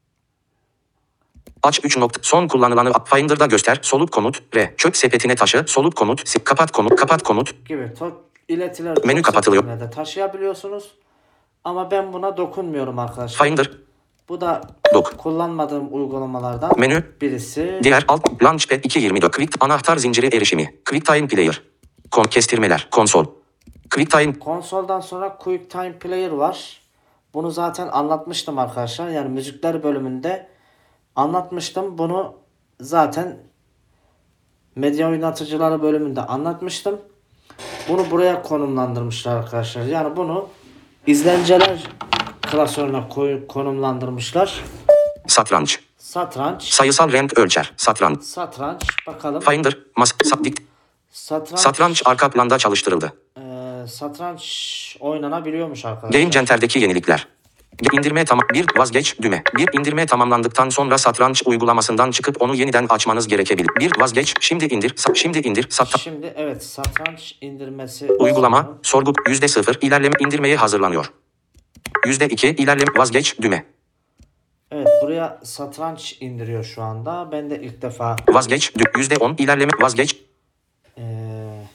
Aç üç nokta. Son kullanılanı Finder'da göster. Soluk komut. R. Çöp sepetine taşı. Soluk komut. Sip. Kapat komut. Kapat komut. Gibi. To- iletiler Menü çok kapatılıyor. sepetine de taşıyabiliyorsunuz. Ama ben buna dokunmuyorum arkadaşlar. Finder. Bu da Dok. kullanmadığım uygulamalardan Menü. birisi. Diğer alt Launchpad iki yirmi dört. Quick anahtar zinciri erişimi. QuickTime Player. Kon kestirmeler. Konsol. QuickTime. Konsoldan sonra QuickTime Player var. Bunu zaten anlatmıştım arkadaşlar. Yani müzikler bölümünde anlatmıştım. Bunu zaten medya oynatıcıları bölümünde anlatmıştım. Bunu buraya konumlandırmışlar arkadaşlar. Yani bunu izlenceler klasörüne koy, konumlandırmışlar. Satranç. Satranç. Sayısal renk ölçer. Satranç. Satranç. Bakalım. Finder. Mas. Sat, dikt. Satranç. Satranç arka planda çalıştırıldı. Eee, satranç oynanabiliyormuş arkadaşlar. Game Center'deki yenilikler. İndirme tamam. Bir vazgeç düğme. Bir indirme tamamlandıktan sonra satranç uygulamasından çıkıp onu yeniden açmanız gerekebilir. Bir vazgeç. Şimdi indir. Sa- şimdi indir. Sat Şimdi evet satranç indirmesi. uygulama. Sorgu. Yüzde sıfır. İlerleme indirmeye hazırlanıyor. Yüzde iki. İlerleme vazgeç düğme. Evet buraya satranç indiriyor şu anda. Ben de ilk defa Vazgeç. dü- Yüzde on. İlerleme vazgeç. eee,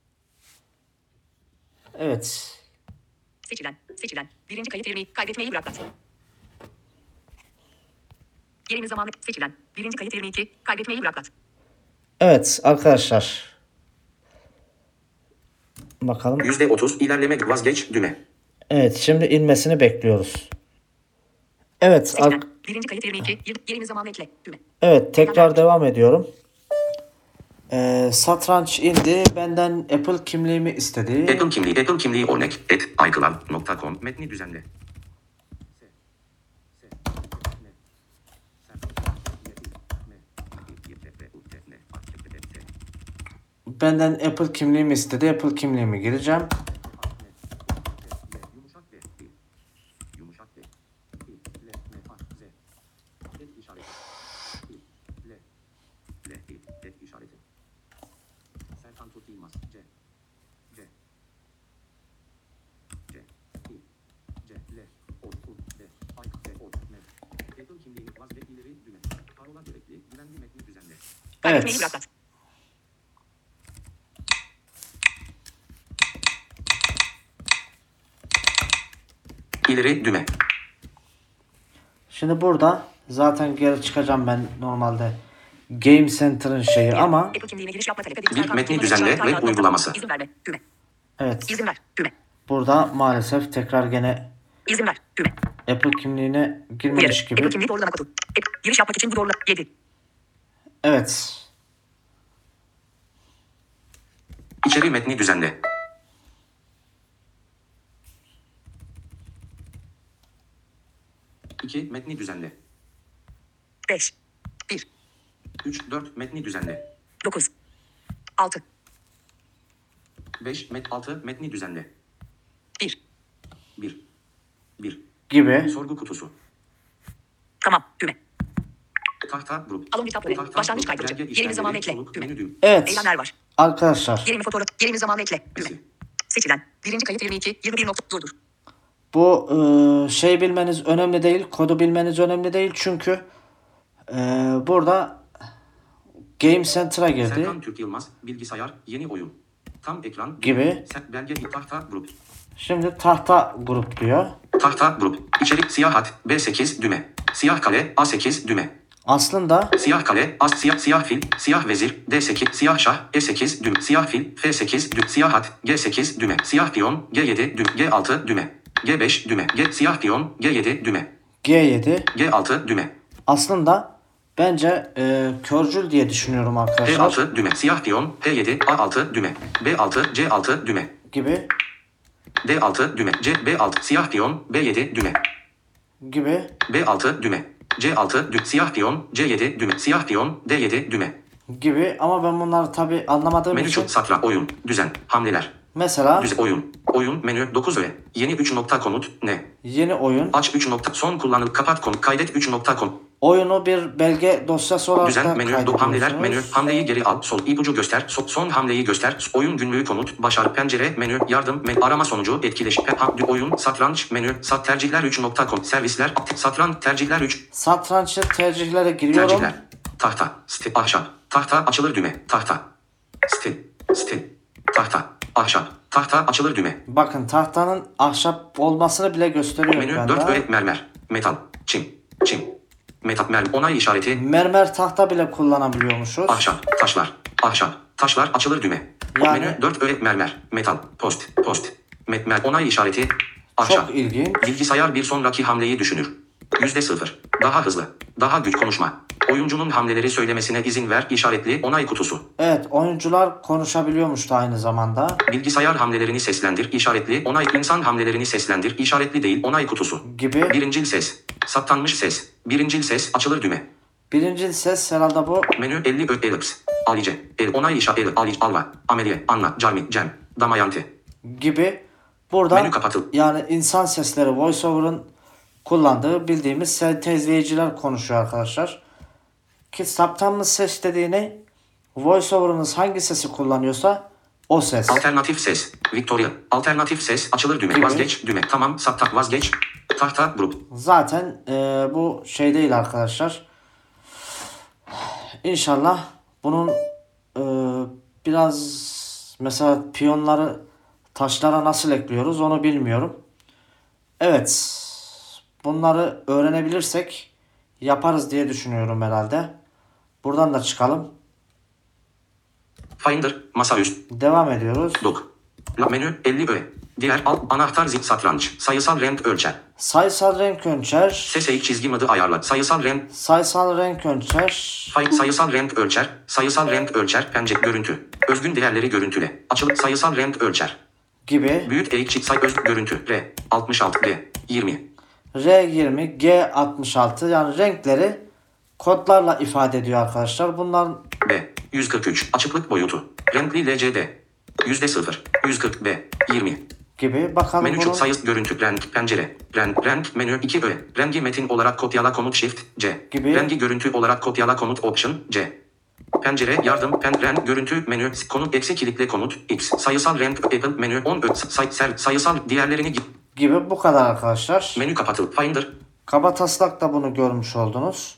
evet Seçilen. Seçilen. Birinci kayıt yerini kaydetmeyi bıraklat. Yerimi zamanı seçilen. Birinci kayıt yerini iki. Kaydetmeyi bıraklat. evet arkadaşlar. Bakalım. Yüzde otuz. İlerleme vazgeç düğme. Evet şimdi inmesini bekliyoruz. Evet ar- Seçilen. Birinci kayıt yerini iki. Yer- Yerimi zamanı ekle. Düğme. evet tekrar devam ediyorum. Eee, satranç indi. Benden Apple kimliğimi istedi. Apple kimliği. Apple kimliği örnek. Et iCloud nokta com. Metni düzenle. Benden Apple kimliğimi istedi. Apple kimliğimi gireceğim. Kaydetmeyi Evet. bıraklat. İleri düğme. Şimdi burada zaten geri çıkacağım ben normalde Game Center'ın şeyi ama Apple kimliğine giriş yapma talep edildi. Bir Serkan metni Yılmaz düzenle Çağatay ve Yalçın. uygulaması. İzin verme. Düğme. evet İzin ver. Düğme. burada maalesef tekrar gene İzin ver. Düğme. Apple kimliğine Uyarı. girmemiş Apple gibi. kimliği doğrulama kodu. App- Giriş yapmak için bu doğrula. yedi. Evet. İçeri metni düzenle. iki. Metni düzenle. beş. bir. üç. dört. Metni düzenle. dokuz. altı. beş. Met altı. Metni düzenle. bir. bir. bir. Gibi. Sorgu kutusu. Tamam. Düğme. Tahta grup. Alın bir tablo. Tahta Başlangıç grup, kaydırıcı. belge Yerimi işlemleri, zamanı ekle. soluk, Düğme. menü düğüm. Evet. Eylemler var. Arkadaşlar Yerimi fotoğraf. Yerimi zamanı ekle. Düğme. Dizi. Seçilen. Birinci kayıt yirmi iki. yirmi bir nokta durdur. bu e, şey bilmeniz önemli değil. Kodu bilmeniz önemli değil. Çünkü e, burada Game Center'a girdi. Serkan Türk Yılmaz. Bilgisayar. Yeni oyun. Tam ekran. Gibi. Se- Belge tahta grup. Şimdi tahta grup diyor. Tahta grup. İçerik siyah hat. B sekiz düğme. Siyah kare. A sekiz düğme. Aslında Siyah kale, as siyah, siyah fil, siyah vezir, D sekiz, siyah şah, E sekiz, düğme, siyah fil, F sekiz, düğme, siyah at, G sekiz, düğme, siyah piyon, G yedi, düğme, G altı, düğme, G beş, düğme, G, siyah piyon, G yedi, düğme, G yedi. G altı, düğme, Aslında bence e, körcül diye düşünüyorum P arkadaşlar. altı, düğme, siyah piyon, P yedi, A altı, düğme, B altı, C altı, düğme, Gibi D altı, düğme, C, B altı, siyah piyon, B yedi, düğme, gibi B altı, düğme, C altı, düğme, siyah piyon, C yedi, düğme, siyah piyon, D yedi, düğme, gibi ama ben bunları tabi anlamadığım menü için çok satranç, oyun, düzen, hamleler, mesela düzen, oyun, oyun, menü, dokuz öğe, yeni üç nokta komut, ne, yeni oyun aç üç nokta, son kullanıl, kapat komut, kaydet üç nokta komut, oyunu bir belge dosyası olarak da düzen, menü, do, hamleler, menü, kaydediyorsunuz. hamleyi geri al, sol, ipucu göster, so, son hamleyi göster, oyun günlüğü komut, başarı, pencere, menü, yardım, men, arama sonucu, etkileşim, pe, ha, oyun, satranç, menü, sat, tercihler üç nokta com, servisler, satranç, tercihler üç, Satrançı tercihlere giriyorum. tercihler, tahta, stil, ahşap, tahta, açılır düğme, tahta, stil, stil, tahta, ahşap, tahta, açılır düğme, Bakın tahtanın ahşap olmasını bile gösteriyor menü, ekranda. dört öğe, mermer, metal, çim, çim, metal, mermer, onay işareti, Mermer tahta bile kullanabiliyormuşuz. ahşap, taşlar, ahşap, taşlar, açılır düğme. Yani- Menü, dört öğe, mermer, metal, post, post, metmer, onay işareti, ahşap. Çok ilginç. Bilgisayar bir sonraki hamleyi düşünür. Yüzde sıfır. Daha hızlı. Daha güç konuşma. Oyuncunun hamleleri söylemesine izin ver, işaretli, onay kutusu. Evet, oyuncular konuşabiliyormuş da aynı zamanda Bilgisayar hamlelerini seslendir, işaretli, onay, insan hamlelerini seslendir, işaretli değil, onay kutusu. gibi. Birincil ses. Saptanmış ses. Birincil ses, açılır düğme. Birinci ses herhalde bu. Menü elli ö elips. Alice. El onay işa el alic alva. Ameliye. Anna. Cami. Cem. Damayanti. Gibi. Burada Menü kapatıl. yani insan sesleri voiceover'ın kullandığı bildiğimiz sentezleyiciler konuşuyor arkadaşlar. Ki saptanmış ses dediğini voiceover'ınız hangi sesi kullanıyorsa o ses. Alternatif ses. Victoria. Alternatif ses, açılır düğme. Gibi. Vazgeç düğme. Tamam. Saptak vazgeç. Tahta grup. Zaten e, bu şey değil arkadaşlar. İnşallah bunun e, biraz mesela piyonları taşlara nasıl ekliyoruz onu bilmiyorum. Evet. Bunları öğrenebilirsek yaparız diye düşünüyorum herhalde. Buradan da çıkalım. Finder. Masaüst. Devam ediyoruz. Dok. La menü elli öğe. Diğer alt anahtar zil satranç. Sayısal renk ölçer. Sayısal renk ölçer. Ses eğik çizgi mıdı ayarla. Sayısal renk. Sayısal renk ölçer. Fay, sayısal renk ölçer. Sayısal renk ölçer. Pencere görüntü. Özgün değerleri görüntüle. Açılıp sayısal renk ölçer. Gibi. Büyük eğik çift say öz görüntü. R. altmış altı. D. yirmi. R yirmi, G altmış altı yani renkleri kodlarla ifade ediyor arkadaşlar. Bunların B. yüz kırk üç. Açıklık boyutu. Renkli L C D. yüzde sıfır. yüz kırk B. yirmi. gibi. Bakalım Menü bunun çok sayısı görüntü. Renk. Pencere. Renk. Renk. Menü iki öğe. Rengi metin olarak kopyala komut shift C. Gibi. Rengi görüntü olarak kopyala komut option C. Pencere yardım pen renk görüntü menü komut eksi kilitle komut X sayısal renk Apple menü on ö- say, say, sayısal diğerlerini git gibi bu kadar arkadaşlar. menü kapatıl Finder Kaba taslak da bunu görmüş oldunuz.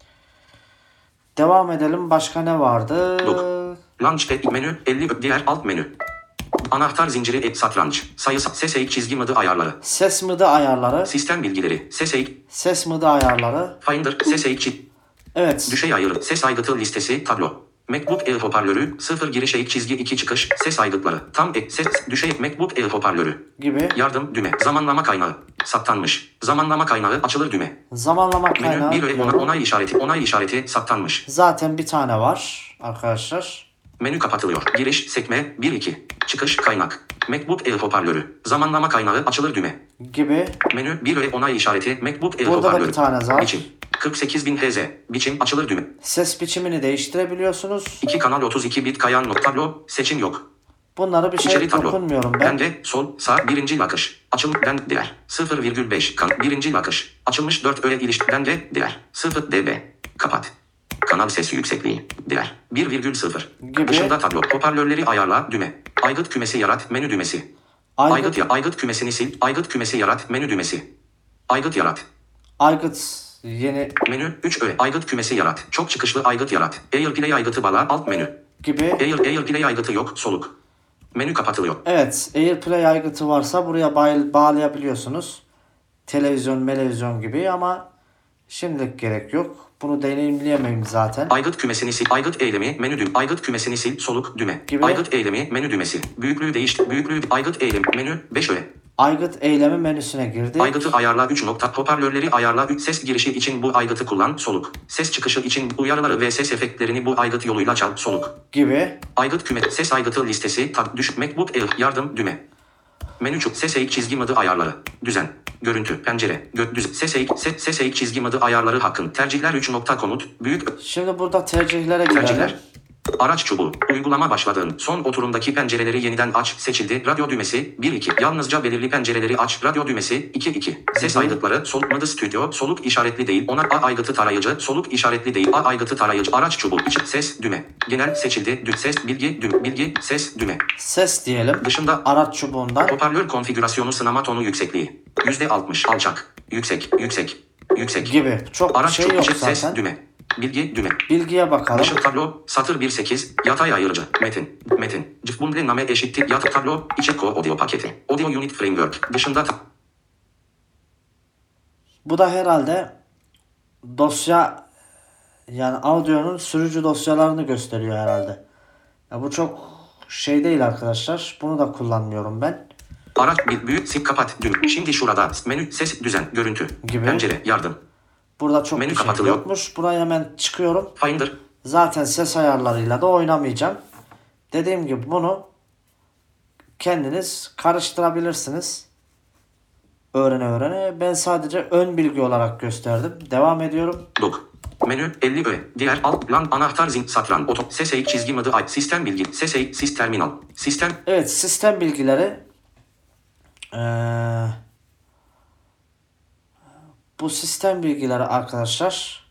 Devam edelim. Başka ne vardı? Look. Launchpad menü elli diğer alt menü anahtar zinciri et satranç sayısal ses eğik çizgi mıdı ayarları Ses mıdı ayarları. sistem bilgileri ses eğik Ses mıdı ayarları. Finder ses eğik çi- Evet. düşey ayarı ses aygıtı listesi tablo MacBook Air hoparlörü sıfır giriş eğik çizgi iki çıkış ses aygıtları tam ek ses düşey MacBook Air hoparlörü Gibi. yardım düğme zamanlama kaynağı saptanmış zamanlama kaynağı açılır düğme Zamanlama menü kaynağı. bir öğe ona, diyorum. onay işareti onay işareti saptanmış Zaten bir tane var arkadaşlar. menü kapatılıyor giriş sekme bir iki çıkış kaynak MacBook Air hoparlörü zamanlama kaynağı açılır düğme Gibi. menü bir öğe onay işareti MacBook Air Burada da hoparlörü bir tane var. biçim kırk sekiz bin Hz biçim açılır düğme Ses biçimini değiştirebiliyorsunuz. iki kanal otuz iki bit kayan not tablo seçim yok Bunları bir şey İçeri tablo. dokunmuyorum ben. Bende sol sağ birinci akış. Açıl ben diğer sıfır virgül beş kan birinci akış. Açılmış dört öğe ilişki bende diğer sıfır dB. Kapat. Kanal sesi yüksekliği. Diğer bir virgül sıfır. Gibi. Dışında tablo. Hoparlörleri ayarla düğme. Aygıt kümesi yarat menü düğmesi. Aygıt, Aygıt ya aygıt kümesini sil. Aygıt kümesi yarat menü düğmesi. Aygıt yarat. aygıt yeni Menü üç öğe. Aygıt kümesi yarat. Çok çıkışlı aygıt yarat. AirPlay aygıtı bağla alt menü. gibi. Air AirPlay aygıtı yok soluk. Menü kapatılıyor. Evet, AirPlay aygıtı varsa buraya bağ- bağlayabiliyorsunuz. Televizyon, melevizyon gibi ama Şimdilik gerek yok. Bunu deneyimleyemeyim zaten. Aygıt kümesini sil. Aygıt eylemi menü düğme. Aygıt kümesini sil. Soluk düğme. Gibi. Aygıt eylemi menü düğmesi. Büyüklüğü değiştir. Büyüklüğü aygıt eylemi menü beş öğe. Aygıt eylemi menüsüne girdik. Aygıtı ayarla üç nokta. Hoparlörleri ayarla üç. Ses girişi için bu aygıtı kullan. Soluk. Ses çıkışı için uyarıları ve ses efektlerini bu aygıt yoluyla çal. Soluk. Gibi. Aygıt küme. Ses aygıtı listesi. Tab düşük. MacBook Air. Yardım düğme. Menü çok. Ses eğik çizgi modu ayarları. Düzen. Görüntü. Pencere. Gök düz. Ses eğik. Ses, ses eğik çizgi modu ayarları hakkın. Tercihler üç nokta komut. Büyük. Şimdi burada tercihlere girelim. Tercihler. Araç çubuğu. Uygulama başladığın. Son oturumdaki pencereleri yeniden aç. Seçildi. Radyo düğmesi. bir iki. Yalnızca belirli pencereleri aç. Radyo düğmesi. iki iki. Ses aygıtları. Soluk modu stüdyo. Soluk işaretli değil. Ona A aygıtı tarayıcı. Soluk işaretli değil. A aygıtı tarayıcı. Araç çubuğu. İç. Ses düğme. Genel seçildi. Dü ses bilgi düğme. Bilgi ses düğme. Ses diyelim. Dışında Araç çubuğundan. hoparlör konfigürasyonu sınama tonu yüksekliği. yüzde altmış alçak. Yüksek. Yüksek. Yüksek. Gibi. Çok bir Araç şey çubuğu. yok İç. Ses zaten. düğme. Bilgi düğme. Bilgiye bakalım. Dışı tablo, satır bir sekiz, yatay ayırıcı, metin, metin, cıfbundle name eşittir, yatı tablo, içe ko audio paketi, audio unit framework, dışında ta- Bu da herhalde dosya, yani audio'nun sürücü dosyalarını gösteriyor herhalde. Ya bu çok şey değil arkadaşlar. Bunu da kullanmıyorum ben. araç bir büyük sik kapat düğme. Şimdi şurada menü, ses, düzen, görüntü, Gibi. pencere, yardım, Burada çok Menü bir şey kapatılıyor. yokmuş. Buraya hemen çıkıyorum. Finder, Zaten ses ayarlarıyla da oynamayacağım. Dediğim gibi bunu kendiniz karıştırabilirsiniz. Öğrene öğrene. Ben sadece ön bilgi olarak gösterdim. Devam ediyorum. dok, menü, elli öğe, diğer alt, lan, anahtar, zin, satran, oto, ses eğik çizgi modu, ay, sistem bilgi, ses eğik, sis terminal, sistem, Evet, sistem bilgileri. Ee, bu sistem bilgileri arkadaşlar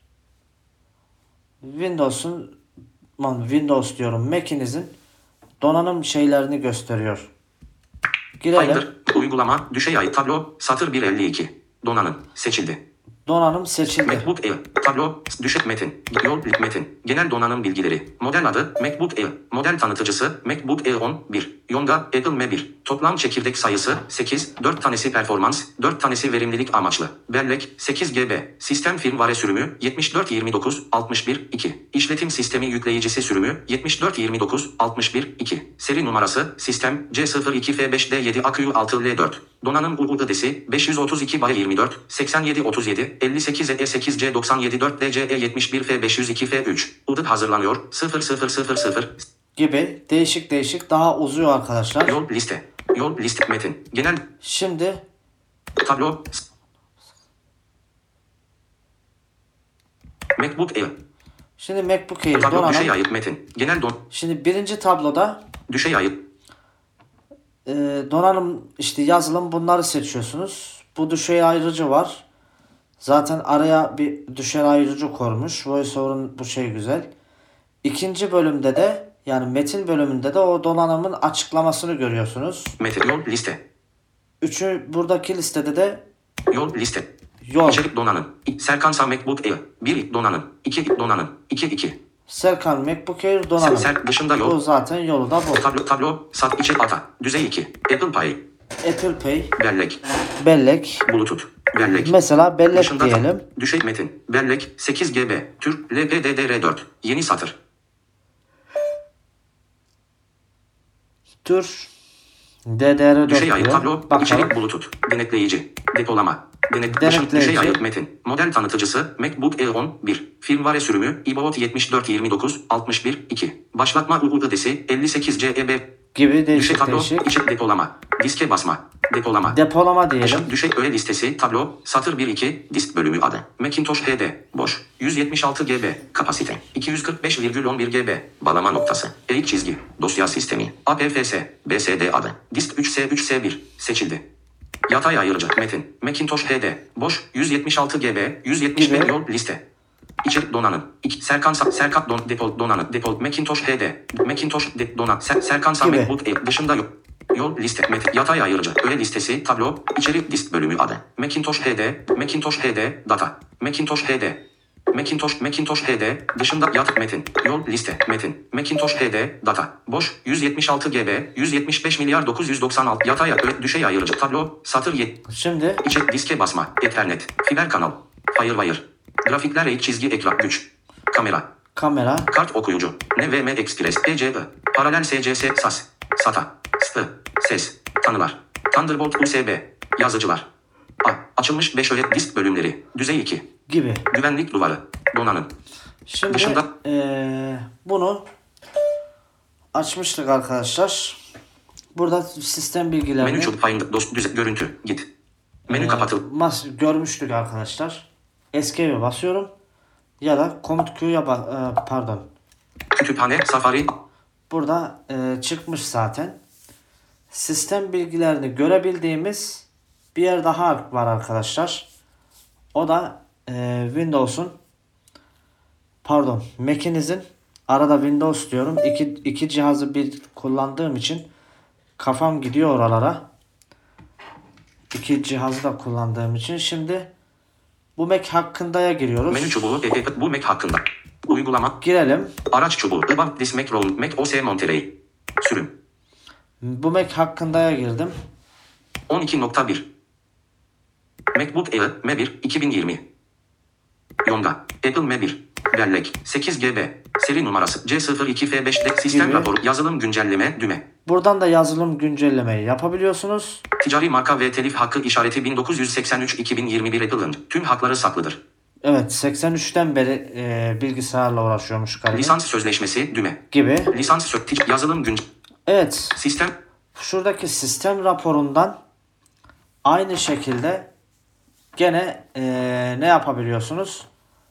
Windows'un man Windows diyorum Mac'inizin donanım şeylerini gösteriyor. Girelim. Finder, uygulama, düşey ay, tablo, satır bir elli iki, donanım, seçildi. Donanım seçildi. MacBook Air, tablo, düşük metin, yol, metin, genel donanım bilgileri, model adı, MacBook Air, model tanıtıcısı, MacBook Air on bir, Yonga, Apple M bir, toplam çekirdek sayısı, sekiz, dört tanesi performans, dört tanesi verimlilik amaçlı, bellek, sekiz gigabayt, sistem firmware sürümü, yetmiş dört yirmi dokuz altmış bir iki, işletim sistemi yükleyicisi sürümü, yetmiş dört yirmi dokuz altmış bir iki, seri numarası, sistem, C sıfır iki F beş D yedi A Q altı L dört, donanım U U D'si, beş yüz otuz iki bay yirmi dört, seksen yedi otuz yedi, elli sekiz E sekiz C doksan yedi dört D C E yetmiş bir F beş yüz iki F üç. U D hazırlanıyor. sıfır sıfır sıfır sıfır. Gibi değişik değişik daha uzuyor arkadaşlar. Yol liste. Yol liste metin. Genel Şimdi tablo. MacBook Air. şimdi MacBook Air Tablo düşey donanım. ayıp metin. Genel don. Şimdi birinci tabloda Düşey ayıp. e, donanım işte yazılım bunları seçiyorsunuz. Bu düşey ayırıcı var. Zaten araya bir düşey ayırıcı koymuş. VoiceOver'ın bu şey güzel. İkinci bölümde de yani metin bölümünde de o donanımın açıklamasını görüyorsunuz. Metin. Yol liste. Üçü buradaki listede de Yol liste. yol. İçerik donanım. Serkan Sağ MacBook Air. bir donanım. iki donanım. iki iki. Serkan MacBook Air donanım. Ser dışında yol. Bu zaten yolu da bu. Tablo tablo. Sat içe ata. Düzey iki. Apple Pay. Apple Pay, Bellek. bellek. Bluetooth. Bellek. Mesela bellek Dışında diyelim. düşey metin. Bellek sekiz gigabayt. Tür L P D D R dört. Yeni satır. Tür D D R dört Düşey ayıp diyor. tablo. Bakalım. İçerik Bluetooth. Denetleyici. Depolama. Denet, Denetleyici. Düşey ayıp metin. Model tanıtıcısı MacBook Air on bir. Firmware sürümü I B O T yetmiş dört yirmi dokuz altmış bir iki. Başlatma U U D'si elli sekiz C E B. Gibi Düşey değişik tablo. değişik. İçerik depolama. Diske basma. Depolama. Depolama diyelim. Düşey, düşey öğe listesi tablo. Satır bir iki. Disk bölümü adı. Macintosh H D. Boş. yüz yetmiş altı gigabayt. Kapasite. iki yüz kırk beş virgül on bir gigabayt. Bağlama noktası. Eğik çizgi. Dosya sistemi. A P F S. B S D adı. Disk üç S üç S bir. Seçildi. Yatay ayırıcı. Metin. Macintosh H D. Boş. yüz yetmiş altı gigabayt. yüz yetmiş bir Gibi. yol liste. İçerik donanım. İki, Serkan Sa Serkat don depol donanım. Depol Macintosh H D. Macintosh de donan. Ser, Serkan Sa Gibi. MacBook Air dışında yok. Yol liste. Metin. Yatay ayırıcı. Öğe listesi. Tablo. İçerik disk bölümü adı. Macintosh H D. Macintosh H D. Data. Macintosh H D. Macintosh Macintosh H D dışında yat metin. Yol liste. Metin. Macintosh H D. Data. Boş. yüz yetmiş altı gigabayt. yüz yetmiş beş milyar dokuz yüz doksan altı. Yatay öğe düşey ayırıcı. Tablo. Satır yet. Şimdi İçerik diske basma. Ethernet. Fiber kanal. Firewire. Grafikler eğik çizgi ekran güç. Kamera. Kamera. Kart okuyucu. N V M Express. E C I. Paralel S C S. S A S. SATA. S T. Ses. Tanılar. Thunderbolt U S B. Yazıcılar. A. Açılmış beş öğet disk bölümleri. Düzey iki. Gibi. Güvenlik duvarı. Donanım. Şimdi Dışında- eee, bunu açmıştık arkadaşlar. Burada sistem bilgilerini Menü çubuk find dost düze görüntü git. Menü eee, kapatıl. mas görmüştük arkadaşlar. Escape'e basıyorum ya da Command Q'ya ba- eee, pardon. Kütüphane Safari. Burada eee, çıkmış zaten. Sistem bilgilerini görebildiğimiz bir yer daha var arkadaşlar. O da eee, Windows'un pardon Mac'inizin arada Windows diyorum. İki, iki cihazı bir kullandığım için kafam gidiyor oralara. İki cihazı da kullandığım için. Şimdi bu Mac hakkındaya giriyoruz. Menü çubuğu e, e, bu Mac hakkında. Uygulama. Girelim. Araç çubuğu. About this Mac roll. Mac O S Monterey. Sürüm. Bu Mac hakkındaya girdim. on iki nokta bir. MacBook Air M bir iki bin yirmi. Yonga. Apple M bir. Bellek. sekiz G B. Seri numarası C sıfır iki F beş'de sistem Gibi. raporu. Yazılım güncelleme düğme. Buradan da yazılım güncellemeyi yapabiliyorsunuz. Ticari marka ve telif hakkı işareti bin dokuz yüz seksen üç iki bin yirmi bir Apple'ın tüm hakları saklıdır. Evet, seksen üçten beri e, bilgisayarla uğraşıyormuş galiba. Lisans sözleşmesi düğme. Gibi. Lisans sö- tic- yazılım gün Evet. sistem Şuradaki sistem raporundan aynı şekilde gene e, ne yapabiliyorsunuz?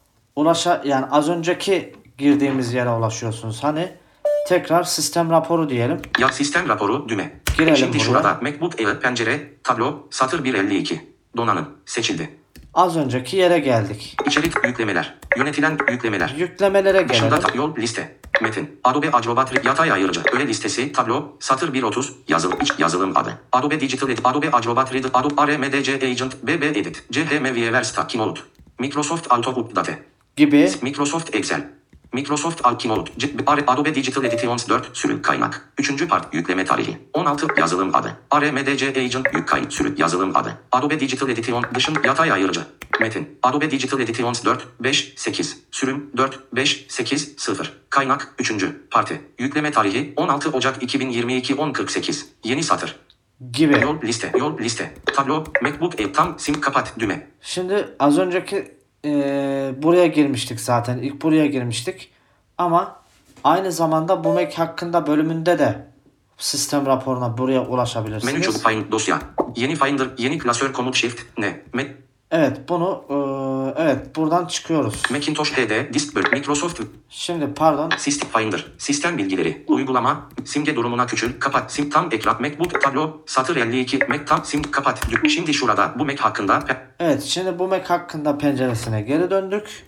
Ulaşa yani az önceki girdiğimiz yere ulaşıyorsunuz. Hani tekrar sistem raporu diyelim. ya sistem raporu düğme. Girelim Şimdi buraya. şurada MacBook Air pencere tablo satır bir elli iki. Donanım seçildi. Az önceki yere geldik. İçerik yüklemeler. Yönetilen yüklemeler. Yüklemelere Dışında gelelim. ta- yol liste. Metin. Adobe Acrobat yatay ayırıcı. Öğe listesi. Tablo. Satır bir otuz. Yazılım. İç yazılım adı. Adobe Digital Edit. Adobe Acrobat Reader. Adobe R M D C Agent. B B Edit. C H M V Versta. Keynote. Microsoft Auto Update. Gibi. Microsoft Excel. Microsoft Keynote. C- Adobe Digital Editions dört. Sürüm kaynak. Üçüncü part. Yükleme tarihi. on altı. Yazılım adı. R M D C Agent. Yük kayıt. Sürüm. Yazılım adı. Adobe Digital Edition. Dışın. Yatay ayırıcı. Metin. Adobe Digital Editions dört. beş. sekiz. Sürüm. dört. beş. sekiz. sıfır. Kaynak. üçüncü. Parti. Yükleme tarihi. on altı Ocak iki bin yirmi iki on kırk sekiz. Yeni satır. Gibi. Yol liste. Yol liste. Tablo. MacBook Air. Tam sim kapat. Düğme. Şimdi az önceki e, buraya girmiştik zaten. İlk buraya girmiştik. Ama aynı zamanda bu Mac hakkında bölümünde de sistem raporuna buraya ulaşabilirsiniz. Menü çubuk find dosya. Yeni Finder. Yeni klasör komut shift. Ne? Mac. Evet bunu e, evet buradan çıkıyoruz. Macintosh H D. Disk böl. Microsoft. Şimdi pardon. System Finder. Sistem bilgileri. Uygulama. Simge durumuna küçül. Kapat. Sim tam ekran. MacBook tablo. Satır elli iki. Mac tam sim kapat. Şimdi şurada bu Mac hakkında. pe- Evet şimdi bu Mac hakkında penceresine geri döndük.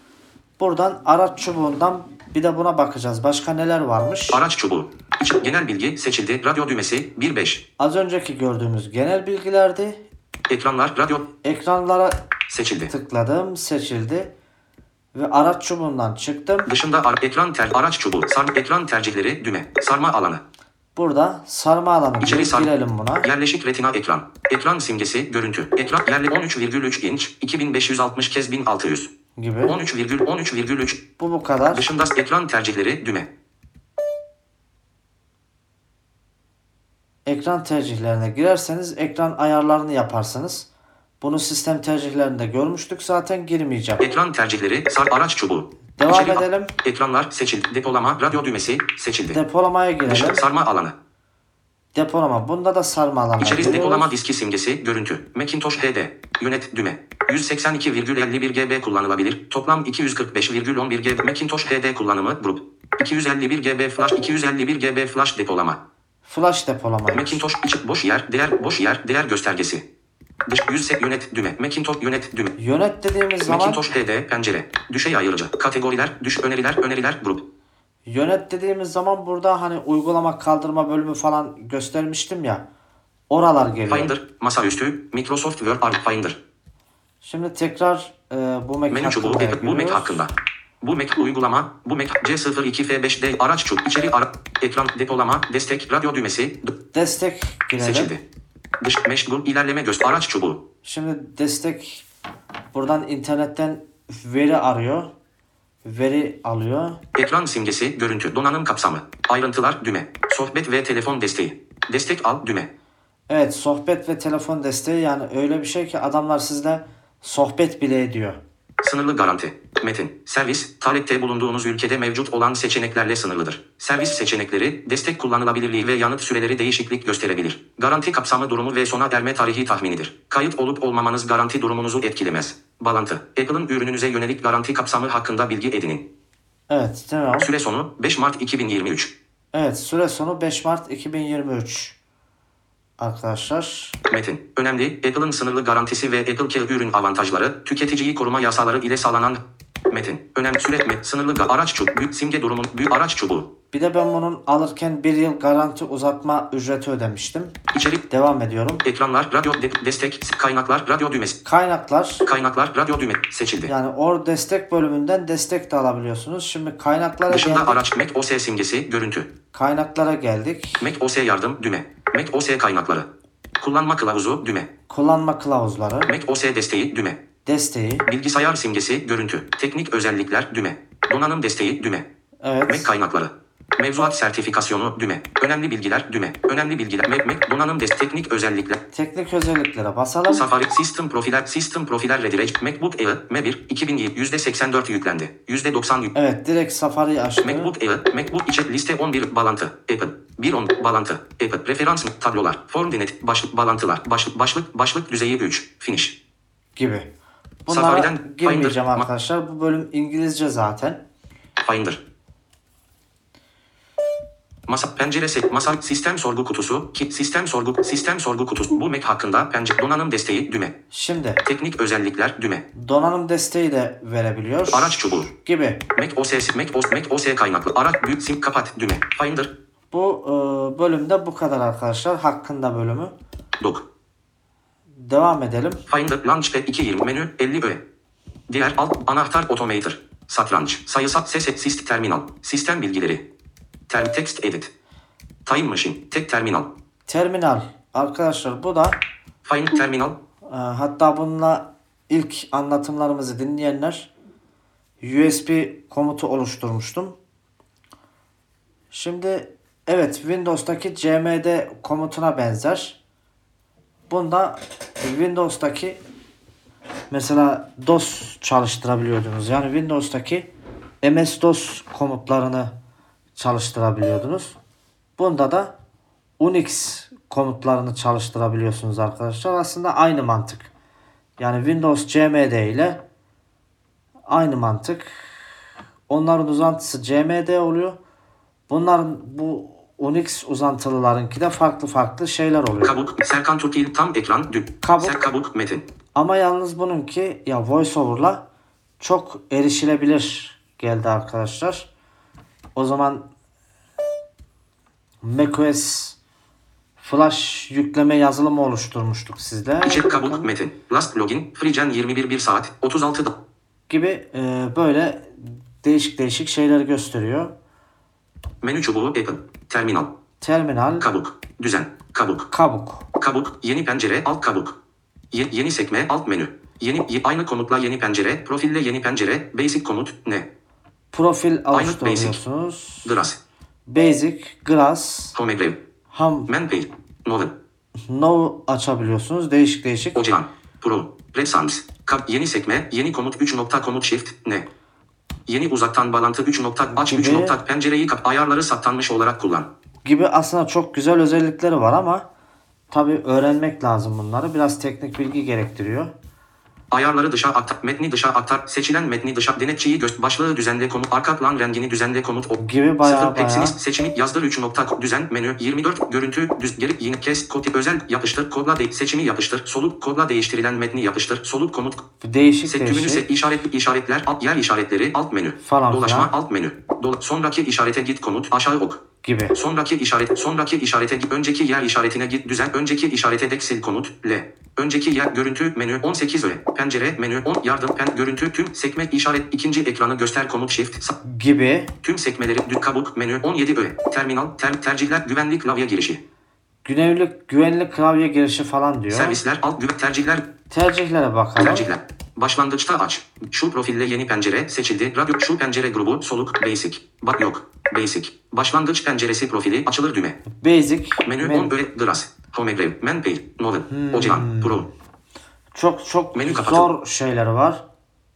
Buradan araç çubuğundan bir de buna bakacağız. Başka neler varmış? Araç çubuğu. İç, genel bilgi seçildi. Radyo düğmesi. bir beş. Az önceki gördüğümüz genel bilgilerdi. Ekranlar. Radyo. Ekranlara Seçildi. tıkladım, seçildi. Ve araç çubuğundan çıktım. Dışında ar- ekran ter araç çubuğu. Sar ekran tercihleri. Düğme. Sarma alanı. Burada sarma alanı. İçeri Bir sar. girelim buna. Yerleşik retina ekran. Ekran simgesi. Görüntü. Ekran yerli on üç virgül üç inç. iki bin beş yüz altmış kez bin altı yüz. Gibi. on üç virgül on üç virgül üç. Bu bu kadar. Dışında ekran tercihleri. Düğme. Ekran tercihlerine girerseniz ekran ayarlarını yaparsınız. Bunu sistem tercihlerinde görmüştük zaten, girmeyeceğim. Ekran tercihleri. Sar araç çubuğu. Devam İçerik- edelim. Ekranlar seçildi. Depolama. Radyo düğmesi seçildi. Depolamaya Dışarı girelim. sarma alanı. Depolama. Bunda da sarma alanına İçeri giriyoruz. depolama diski simgesi. Görüntü. Macintosh H D. Yönet düğme. yüz seksen iki virgül elli bir G B kullanılabilir. Toplam iki yüz kırk beş virgül on bir G B. Macintosh H D kullanımı. Grup. iki yüz elli bir G B flash. iki yüz elli bir G B flash depolama. Flash depolama. Macintosh içi boş yer. Değer boş yer. Değer göstergesi. Dış yüz seksen yönet düğme. Macintosh yönet düğme. Yönet dediğimiz zaman Macintosh H D pencere. Düşey ayırıcı. Kategoriler. Düş öneriler. Öneriler. Grup. yönet dediğimiz zaman burada hani uygulama kaldırma bölümü falan göstermiştim ya. Oralar geliyor. Finder. Masaüstü. Microsoft Word Art Finder. Şimdi tekrar e, bu Mac Menü çubuğu. hakkında Bu Mac giriyoruz. hakkında. Bu Mac uygulama. Bu Mac C sıfır iki F beş'de araç çubuğu. İçeri ara. Ekran depolama. Destek. Radyo düğmesi. D- Destek girelim. seçildi. Dış meşgul ilerleme göster. Araç çubuğu. Şimdi destek buradan internetten veri arıyor. Veri alıyor. Ekran simgesi, görüntü, donanım kapsamı, ayrıntılar, düğme, sohbet ve telefon desteği, destek al, düğme. Evet, sohbet ve telefon desteği, yani öyle bir şey ki adamlar sizle sohbet bile ediyor. Sınırlı garanti. Metin, servis, talepte bulunduğunuz ülkede mevcut olan seçeneklerle sınırlıdır. Servis seçenekleri, destek kullanılabilirliği ve yanıt süreleri değişiklik gösterebilir. Garanti kapsamı durumu ve sona erme tarihi tahminidir. Kayıt olup olmamanız garanti durumunuzu etkilemez. Bağlantı. Apple'ın ürününüze yönelik garanti kapsamı hakkında bilgi edinin. Evet, tamam. Süre sonu beş Mart iki bin yirmi üç. Evet, süre sonu beş Mart iki bin yirmi üç. Arkadaşlar. Metin, önemli, Apple'ın sınırlı garantisi ve Apple Care ürün avantajları, tüketiciyi koruma yasaları ile sağlanan. Metin, önemli süre, met, sınırlı ga- araç çubuğu, büyük simge durumun, büyük araç çubuğu. Bir de ben bunun alırken bir yıl garanti uzatma ücreti ödemiştim. İçerik, Devam ediyorum. ekranlar, radyo, de- destek, kaynaklar, radyo düğmesi. Kaynaklar. Kaynaklar, radyo düğme seçildi. Yani or destek bölümünden destek de alabiliyorsunuz. Şimdi kaynaklara Dışında geldik. araç, Mac O S simgesi, görüntü. Kaynaklara geldik. Mac O S yardım, düğme. Mac O S kaynakları. Kullanma kılavuzu, düğme. Kullanma kılavuzları. Mac O S desteği, düğme. Desteği. Bilgisayar simgesi, görüntü. Teknik özellikler, düğme. Donanım desteği, düğme. Mac Evet. kaynakları. Mevzuat sertifikasyonu, düğme. Önemli bilgiler, düğme. Önemli bilgiler, Mac, Mac donanım destek, teknik özellikler. Teknik özelliklere basalım. Safari, System Profiler, System Profiler Redirect, MacBook Air, M bir, iki bin yirmi, yüzde seksen dört yüklendi. yüzde doksan yük. Evet, direkt Safari'yi açtı. MacBook Air, MacBook içe liste on bir, bağlantı, Apple, bir on, bağlantı, Apple, referans, tablolar, form denet, başlık, bağlantılar, başlık, başlık, başlık düzeyi üç, finish. Gibi. Bunlara Safari'den girmeyeceğim Finder, arkadaşlar. Bu bölüm İngilizce zaten. Finder. Masa pencere set masa sistem sorgu kutusu ki sistem sorgu sistem sorgu kutusu bu Mac hakkında pencere donanım desteği düğme. Şimdi Teknik özellikler düğme. donanım desteği de verebiliyor. Araç çubuğu. Gibi. Mac O S Mac O S Mac O S kaynaklı araç büyük sim kapat düğme. Finder. Bu e, bölümde bu kadar arkadaşlar. Hakkında bölümü. Dock. Devam edelim. Finder Launchpad iki yüz yirmi menü elli öğe. Diğer alt anahtar automator. Satranç. Sayısal ses sist terminal. Sistem bilgileri. Term text edit. Time machine. Tek terminal. Terminal. Arkadaşlar bu da Find terminal. e, hatta bununla ilk anlatımlarımızı dinleyenler U S B komutu oluşturmuştum. Şimdi evet, Windows'taki C M D komutuna benzer. Bunda Windows'taki mesela DOS çalıştırabiliyordunuz. Yani Windows'taki M S DOS komutlarını çalıştırabiliyordunuz. Bunda da Unix komutlarını çalıştırabiliyorsunuz arkadaşlar. Aslında aynı mantık. Yani Windows C M D ile aynı mantık. Onların uzantısı C M D oluyor. Bunların bu Unix uzantılılarınki de farklı farklı şeyler oluyor. Kabuk. Serkan Türkil tam ekran dün. Kabuk. Ser kabuk metin. Ama yalnız bununki ya VoiceOver'la çok erişilebilir geldi arkadaşlar. O zaman macOS Flash yükleme yazılımı oluşturmuştuk sizle. İçerik kabuk metin. Last login. FreeGen yirmi bir bir saat. otuz altı da. Gibi e, böyle değişik değişik şeyler gösteriyor. Menü çubuğu Apple. Terminal. Terminal. Kabuk. Düzen. Kabuk. Kabuk. Kabuk. Yeni pencere alt kabuk. Ye- yeni sekme alt menü. Yeni ye- aynı komutla yeni pencere. Profille yeni pencere. Basic komut ne? Profil basic. oluşturuyorsunuz. Grass. Basic, Grass, Home Grave. Ham, Manpage. Novel. No açabiliyorsunuz. Değişik değişik. Ocean. Pro. Red Sans. Kap yeni sekme. Yeni komut üç nokta komut shift ne? Yeni uzaktan bağlantı üç nokta aç üç Gibi. nokta pencereyi kap ayarları saptanmış olarak kullan. Gibi aslında çok güzel özellikleri var ama tabi öğrenmek lazım bunları. Biraz teknik bilgi gerektiriyor. Ayarları dışa aktar, metni dışa aktar, seçilen metni dışa denetçiyi göster, başlığı düzenle komut, arka plan rengini düzenle komut, o, Gibi bayağı sıfır bayağı. eksinist seçimi yazdır üç nokta düzen menü yirmi dört görüntü düz geri yeni kes kod özel yapıştır kodla de, seçimi yapıştır soluk kodla değiştirilen metni yapıştır soluk komut Değişik set tümünü değişik. set işaretli işaretler alt yer işaretleri alt menü Falan dolaşma filan. alt menü Dola, sonraki işarete git komut aşağı ok. Gibi. Sonraki işaret, sonraki işarete git, önceki yer işaretine git, düzen, önceki işarete dek sil komut, L. Önceki yer görüntü menü on sekiz öğe, pencere menü on yardım pen görüntü tüm sekme işaret ikinci ekranı göster komut shift sa- Gibi. tüm sekmeleri dü- kabuk menü on yedi öğe, terminal ter, tercihler güvenlik klavye girişi, Güvenlik, güvenlik klavye girişi falan diyor. servisler alt güven tercihler Tercihlere bakalım. tercihler Başlangıçta aç. Şu profille yeni pencere seçildi. Radyo şu pencere grubu soluk basic. Bak yok. Basic. Başlangıç penceresi profili açılır düğme. Basic. Menü men- on böyle grass. Homegrave. Manpay. Novel. Ocean. Pro. Çok çok Menü kapatın. zor şeyleri var.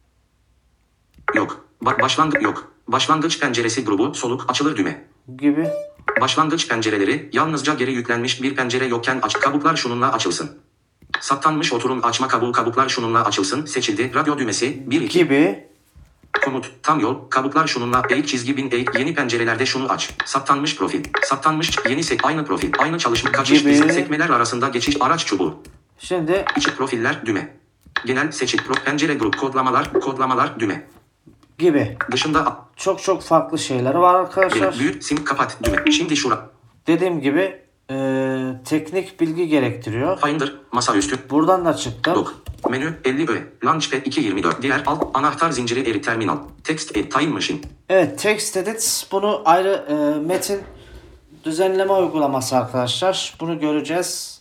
Yok. Ba- başlangıç yok. Başlangıç penceresi grubu soluk açılır düğme. Gibi. Başlangıç pencereleri yalnızca geri yüklenmiş bir pencere yokken aç. Kabuklar şununla açılsın. Saptanmış oturum açma kabuğu kabuklar şununla açılsın. Seçildi. Radyo düğmesi bir iki. Gibi. Komut. Tam yol. Kabuklar şununla eğik çizgi bin eğik. Yeni pencerelerde şunu aç. Saptanmış profil. Saptanmış yeni sek. Aynı profil. Aynı çalışma. Kaçış Gibi. dizi. Sekmeler arasında geçiş. Araç çubuğu. Şimdi İçi profiller düğme. Genel seçit. Pro, pencere grup kodlamalar. Kodlamalar düğme. gibi. Dışında Çok çok farklı şeyleri var arkadaşlar. büyük, büyük sim kapat düğme. Şimdi şura. Dediğim gibi e, teknik bilgi gerektiriyor. Finder. Masaüstü. Buradan da çıktım. Dok. Menü elli öğe. Launchpad iki yirmi dört. Diğer alt anahtar zinciri eri terminal. Text edit time machine. Evet, text edit bunu ayrı e, metin düzenleme uygulaması arkadaşlar. Bunu göreceğiz.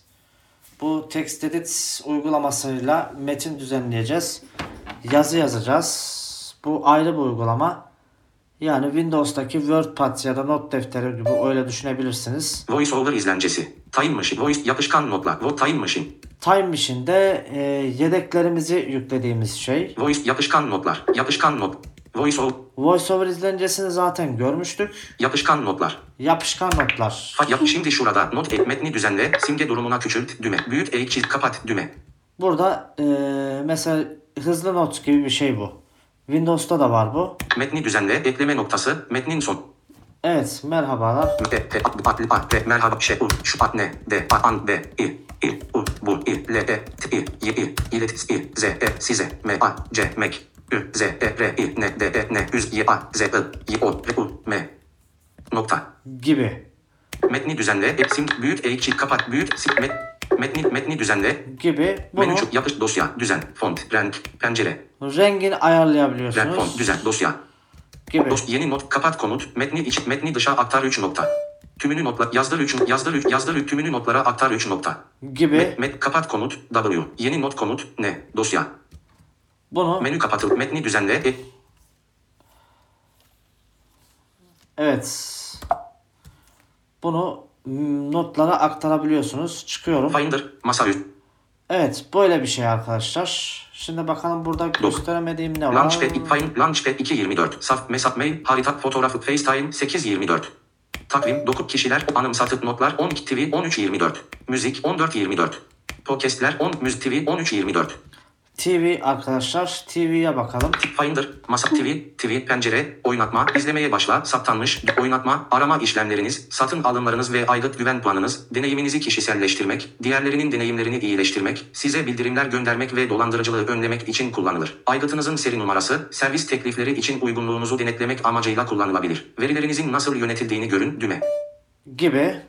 Bu text edit uygulamasıyla metin düzenleyeceğiz. Yazı yazacağız. Bu ayrı bir uygulama. Yani Windows'taki WordPad ya da not defteri gibi öyle düşünebilirsiniz. Voice over izlencesi. Time machine. Voice yapışkan notlar. Vo time machine. Time Machine'de e, yedeklerimizi yüklediğimiz şey. Voice yapışkan notlar. Yapışkan not. Voice over. VoiceOver izlencesini zaten görmüştük. Yapışkan notlar. Yapışkan notlar. Ha, yap, şimdi şurada not et metni düzenle. Simge durumuna küçült düğme. Büyüt eğik çiz kapat düğme. Burada e, mesela hızlı not gibi bir şey bu. Windows'ta da var bu. Metni düzenle ekleme noktası. Metnin son. Evet, merhabalar. Te te at at te merhaba şey u şu at ne de a an de i i u bu i l e t i y i ilet i z e size m a c mek ü z e r i n d e n üz y a z i y o r u m nokta. Gibi. Metni düzenle e, sim büyüt eğik çiz kapat büyüt sim met metni metni düzenle Gibi. Bunu menü çok yapış dosya düzen font renk pencere rengini renk ayarlayabiliyorsunuz. font düzen dosya. Gibi. Dos, yeni not kapat komut metni iç metni dışa aktar üç nokta. Tümünü notla yazdır üç yazdır üç yazdır üç tümünü notlara aktar üç nokta. Gibi. Met, met kapat komut W yeni not komut ne dosya. Bunu Menü kapatıl metni düzenle e, evet. Bunu mm, notlara aktarabiliyorsunuz. Çıkıyorum. Finder masaüstü Evet, böyle bir şey arkadaşlar. Şimdi bakalım burada gösteremediğim ne var? Launchpad Find Launchpad iki yirmi dört saf mesap mail harita fotoğrafı FaceTime sekiz yirmi dört. Takvim dokuz kişiler anımsatıp notlar on iki T V on üç yirmi dört. Müzik on dört yirmi dört. Podcast'ler on Müzik T V on üç yirmi dört. T V arkadaşlar. T V'ye bakalım. Finder, masa T V, T V, pencere, oynatma, izlemeye başla, saptanmış, oynatma, arama işlemleriniz, satın alımlarınız ve aylık güven puanınız, deneyiminizi kişiselleştirmek, diğerlerinin deneyimlerini iyileştirmek, size bildirimler göndermek ve dolandırıcılığı önlemek için kullanılır. Aygıtınızın seri numarası, servis teklifleri için uygunluğunuzu denetlemek amacıyla kullanılabilir. Verilerinizin nasıl yönetildiğini görün düğme. Gibi.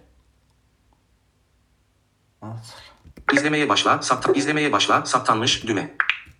İzlemeye başla, saptan, izlemeye başla, saptanmış düğme.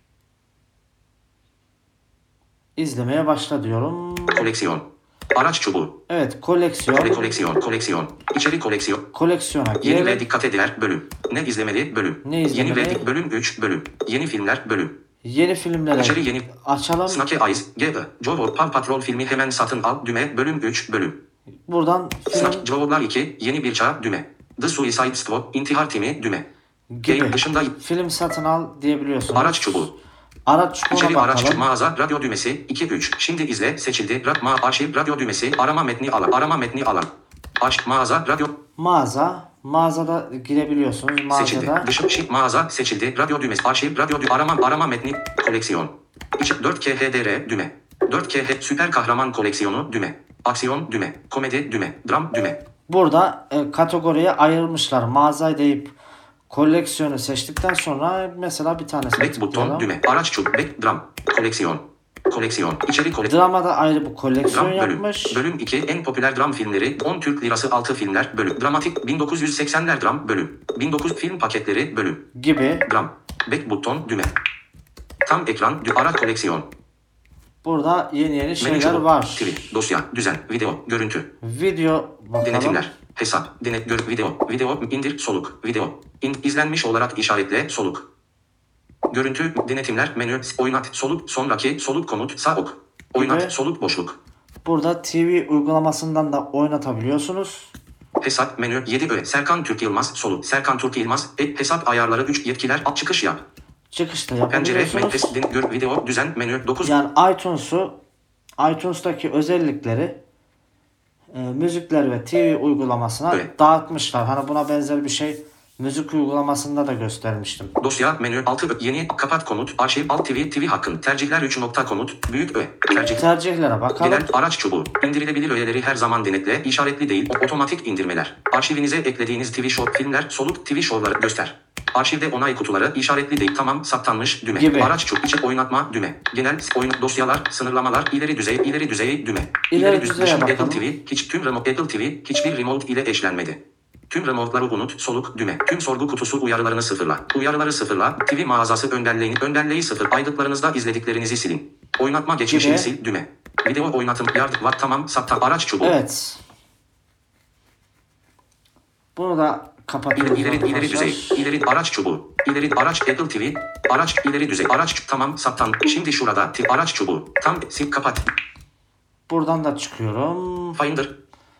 İzlemeye başla diyorum. Koleksiyon. Araç çubuğu. Evet, koleksiyon. Kole koleksiyon, koleksiyon. İçeri koleksiyon. Koleksiyona Yeni ve girelim. dikkat ediler bölüm. Ne izlemeli bölüm. Ne Yeni izlemeli? ve dik bölüm üç bölüm. Yeni filmler bölüm. Yeni filmlere İçeri yeni. açalım. Snake Eyes, G I, Joe Paw Patrol filmi hemen satın al düğme bölüm üç bölüm. Buradan film Snake Joe'lar iki yeni bir çağ düğme. The Suicide Squad intihar timi düğme. gibi. Game dışında Film satın al diyebiliyorsunuz. araç çubuğu. Araç çubuğuna İçeri araç bakalım. mağaza radyo düğmesi iki üç. Şimdi izle seçildi. Ra ma arşiv radyo düğmesi arama metni alan. Arama metni alan. Aç mağaza radyo Mağaza. Mağazada girebiliyorsunuz. seçildi. Mağazada. Dışı şık mağaza seçildi. Radyo düğmesi arşiv radyo dü arama arama metni koleksiyon. İçi dört K H D R düğme. dört K H süper kahraman koleksiyonu düğme. Aksiyon düğme. Komedi düğme. Dram düğme. Burada e, kategoriye ayırmışlar. Mağaza deyip koleksiyonu seçtikten sonra mesela bir tanesini Back buton tıklayalım. düğme. Araç çubuk. Back dram. Koleksiyon. Koleksiyon. İçeri koleksiyon. Drama da ayrı bu koleksiyon Dram bölüm. yapmış. Bölüm iki en popüler dram filmleri on Türk lirası altı filmler bölüm. Dramatik bin dokuz yüz seksenler dram bölüm. bin dokuz film paketleri bölüm. Gibi. Dram. Back buton düğme. Tam ekran dü ara koleksiyon. Burada yeni yeni Menü şeyler çubuk. var. T V. Dosya. Düzen. Video. Görüntü. Video bakalım. Denetimler. Hesap. Denet. Gör. Video. Video. indir. Soluk. Video. İn, izlenmiş olarak işaretle. Soluk. Görüntü, denetimler, menü, oynat, soluk, sonraki, soluk komut, sağ ok. Oynat, Gibi. soluk boşluk. Burada T V uygulamasından da oynatabiliyorsunuz. Hesap menü yedi öğe. Serkan Türk Yılmaz, soluk. Serkan Türk Yılmaz, e, hesap ayarları üç yetkiler, alt çıkış yap. Çıkışta Pencere, yapabiliyorsunuz. menüs, din, gör, video, düzen, menü, dokuz. Yani iTunes'u iTunes'taki özellikleri e, müzikler ve T V uygulamasına Evet. dağıtmışlar. Hani buna benzer bir şey müzik uygulamasında da göstermiştim. Dosya, menü, altı öğe. Yeni, kapat komut, arşiv, alt T V, T V hakkın, tercihler üç nokta komut, büyük öğe. Tercih. Tercihlere bakalım. Genel araç çubuğu. İndirilebilir öğeleri her zaman denetle, işaretli değil, otomatik indirmeler. Arşivinize eklediğiniz T V show, filmler, soluk, T V show'ları göster. Arşivde onay kutuları, işaretli değil, tamam, saptanmış, düğme. Gibi. Araç çubuğu, içi oynatma, düğme. Genel, oyun, dosyalar, sınırlamalar, ileri düzey, ileri düzey, düğme. İleri düz- düzeye dışın bakalım. Apple T V, hiç tüm remote, Apple T V, hiçbir remote ile eşlenmedi. Tüm remote'ları unut, soluk, düğme. Tüm sorgu kutusu uyarılarını sıfırla. Uyarıları sıfırla. T V mağazası önderleyin, önderleyi sıfır. Aydıklarınızda izlediklerinizi silin. Oynatma geçmişini Gibi. sil, düğme. Video oynatım, yardım var, tamam, saptan, araç çubuğu. Evet. Bunu da kapatıyoruz. İleri, ileri, ileri arkadaşlar. düzey, ileri araç çubuğu, ileri araç Apple T V, araç ileri düzey, araç tamam saptan. Şimdi şurada t- araç çubuğu, tam sil kapat. Buradan da çıkıyorum. Finder,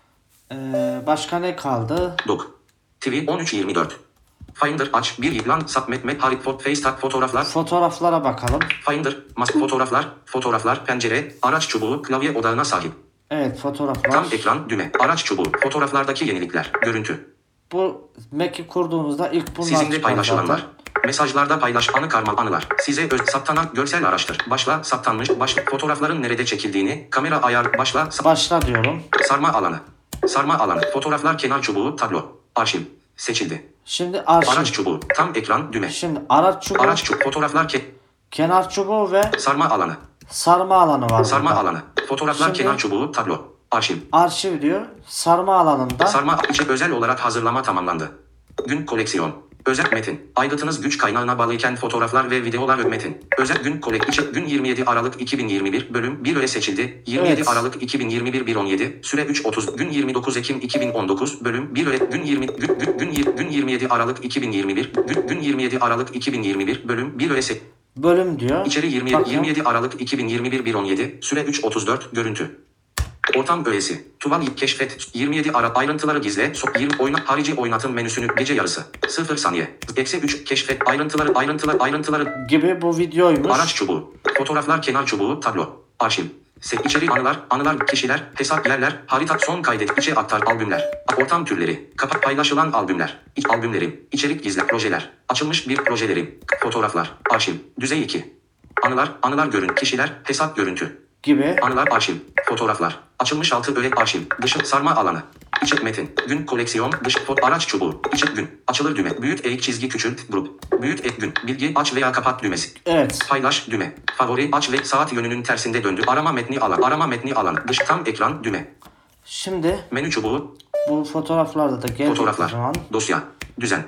Ee, başka ne kaldı? dok, T V on üç yirmi dört. Finder aç, bir yılan, submetmet, haripot, FaceTime, fotoğraflar, Fotoğraflara bakalım. Finder, mas fotoğraflar, fotoğraflar, pencere, araç çubuğu, klavye odağına sahip. Evet, fotoğraflar. Tam ekran, düğme, araç çubuğu, fotoğraflardaki yenilikler, görüntü. Bu Mac'i kurduğunuzda ilk bunlar Sizinle çıkar paylaşılanlar. zaten. Mesajlarda paylaş anı karma anılar. Size öz saptanan görsel araştır. Başla saptanmış başlık fotoğrafların nerede çekildiğini kamera ayar başla sa- Başla diyorum. sarma alanı. Sarma alanı. Fotoğraflar kenar çubuğu tablo. Arşiv. Seçildi. Şimdi arşiv. Araç çubuğu. Tam ekran düğme. Şimdi araç çubuğu, Araç çubuğu. Fotoğraflar ke kenar çubuğu ve sarma alanı. sarma alanı var Sarma burada. alanı. Fotoğraflar Şimdi- kenar çubuğu tablo. Arşiv. Arşiv diyor. Sarma alanında Sarma içi özel olarak hazırlama tamamlandı. Gün koleksiyon. Özel metin. Aygıtınız güç kaynağına bağlıyken fotoğraflar ve videolar metin. Özel gün kolek içi gün yirmi yedi Aralık iki bin yirmi bir bölüm bir öğe seçildi. yirmi yedi Evet. Aralık iki bin yirmi bir bir on yedi süre üç otuz gün yirmi dokuz Ekim iki bin on dokuz bölüm bir öğe gün yirmi gün gün gün, yir- gün yirmi yedi Aralık iki bin yirmi bir gün, gün yirmi yedi Aralık iki bin yirmi bir bölüm bir öğe se- bölüm diyor. İçeri yirmi yedi, Bakın. yirmi yedi Aralık iki bin yirmi bir bir on yedi süre üç otuz dört görüntü. Ortam öğesi. Tuval keşfet. yirmi yedi ara ayrıntıları gizle. So, yirmi oyna harici oynatım menüsünü gece yarısı. sıfır saniye. Eksi üç keşfet ayrıntıları ayrıntılar ayrıntıları. Gibi bu videoymuş. Araç çubuğu. Fotoğraflar kenar çubuğu tablo. Arşiv. Se içeri anılar, anılar, kişiler, hesap yerler, harita son kaydet, içe aktar albümler. Ortam türleri. Kapak paylaşılan albümler. İç albümlerim. İçerik gizle projeler. Açılmış bir projelerim. Fotoğraflar. Arşiv. Düzey iki. Anılar, anılar görün, kişiler, hesap görüntü. Gibi. Anılar arşiv. Fotoğraflar. Açılmış altı öğe arşiv. Dışı sarma alanı. İçi metin. Gün koleksiyon. Dış fot araç çubuğu. İçi gün. Açılır düğme. Büyük eğik çizgi küçült grup. Büyük ek gün. Bilgi aç veya kapat düğmesi. Evet. Paylaş düğme. Favori aç ve saat yönünün tersinde döndü. Arama metni alan. Arama metni alan. Dış tam ekran düğme. Şimdi Menü çubuğu. bu fotoğraflarda da geldiği Fotoğraflar. zaman Dosya. Düzen.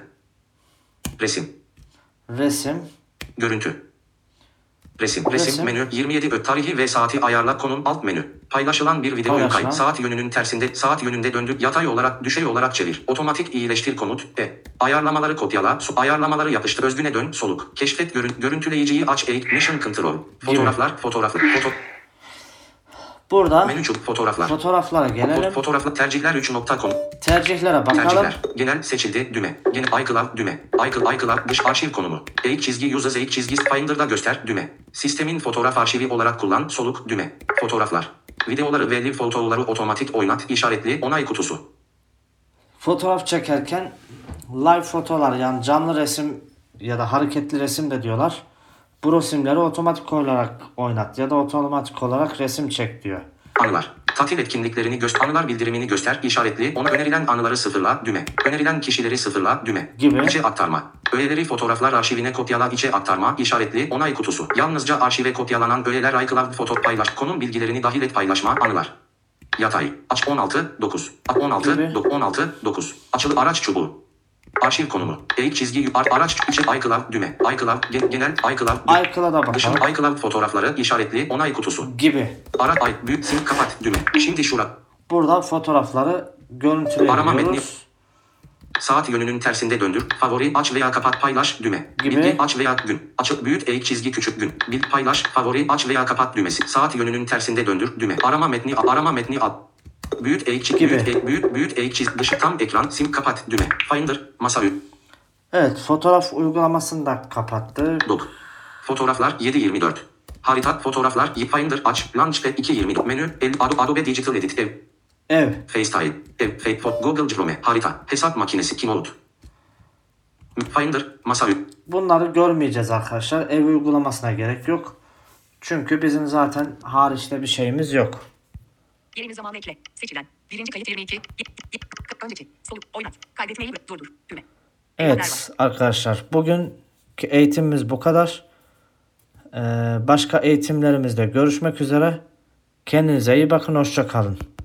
Resim. resim, Görüntü. Resim. Resim. Resim. Menü. yirmi yedi ö tarihi ve saati ayarla konum alt menü. Paylaşılan bir video Paylaşılan. kayıt. Saat yönünün tersinde saat yönünde döndü. Yatay olarak düşey olarak çevir. Otomatik iyileştir komut. E. Ayarlamaları kopyala. Su ayarlamaları yapıştır. Özgüne dön. Soluk. Keşfet görün. Görüntüleyiciyi aç. Eğik. Mission control. Fotoğraflar. Fotoğraflar. Foto. burada Menü çubuk. Fotoğraflar. fotoğraflara gelelim. Fotoğraflar. Tercihler üç nokta com. Tercihlere bakalım. Tercihler. Genel seçildi. Düğme. Genel iCloud düğme. iCloud iCloud dış arşiv konumu. Eğik çizgi users eğik çizgi Finder'da göster düğme. Sistemin fotoğraf arşivi olarak kullan soluk düğme. Fotoğraflar. Videoları ve live fotoğrafları otomatik oynat işaretli onay kutusu. Fotoğraf çekerken live fotolar, yani canlı resim ya da hareketli resim de diyorlar. Bu resimleri otomatik olarak oynat ya da otomatik olarak resim çek diyor. Anılar. Tatil etkinliklerini göster. Anılar bildirimini göster. İşaretli. Ona önerilen anıları sıfırla. Düğme. Önerilen kişileri sıfırla. Düğme. Gibi. İçe aktarma. Öğeleri fotoğraflar arşivine kopyala. İçe aktarma. İşaretli. Onay kutusu. Yalnızca arşive kopyalanan öğeler iCloud foto paylaş. Konum bilgilerini dahil et paylaşma. Anılar. Yatay. Aç on altı dokuz. on altı Gibi. on altı dokuz. Açılı araç çubuğu. Arşiv konumu. Eğik çizgi ar- araç içi iCloud düğme. iCloud gen- genel iCloud. iCloud'a Dışın bakalım. iCloud fotoğrafları işaretli onay kutusu. Gibi. Ara ay büyük sim kapat düğme. Şimdi şura. Burada fotoğrafları Arama metni. görüntüleyebiliyoruz. Saat yönünün tersinde döndür. Favori aç veya kapat paylaş düğme. Gibi. Bilgi aç veya gün. Açık büyüt eğik çizgi küçük gün. Bil paylaş favori aç veya kapat düğmesi. Saat yönünün tersinde döndür düğme. Arama metni al. Arama metni al. Büyüt eğik çizgi. Gibi. Büyüt eğik, büyüt, büyüt eğik çizgi. Dışı tam ekran. Sim kapat düğme. Finder. Masa ü. Evet, fotoğraf uygulamasını da kapattı. Dock. Fotoğraflar yedi yirmi dört. Harita fotoğraflar Finder aç. Launchpad iki yirmi dört. Menü. El, Adobe, Adobe Digital Edit. Ev. Ev. FaceTime. Ev. Face, Google Chrome. Harita. Hesap makinesi. Keynote. Finder. Masa ü. Bunları görmeyeceğiz arkadaşlar. Ev uygulamasına gerek yok. Çünkü bizim zaten hariçte bir şeyimiz yok. Yerini zamanı ekle. Seçilen. Birinci kayıt yirmi iki. Y- y- Önceki. Soluk. Oynat. Kaydetmeyi durdur. Düğme. Evet arkadaşlar, bugünkü eğitimimiz bu kadar. Ee, başka eğitimlerimizde görüşmek üzere. Kendinize iyi bakın. Hoşça kalın.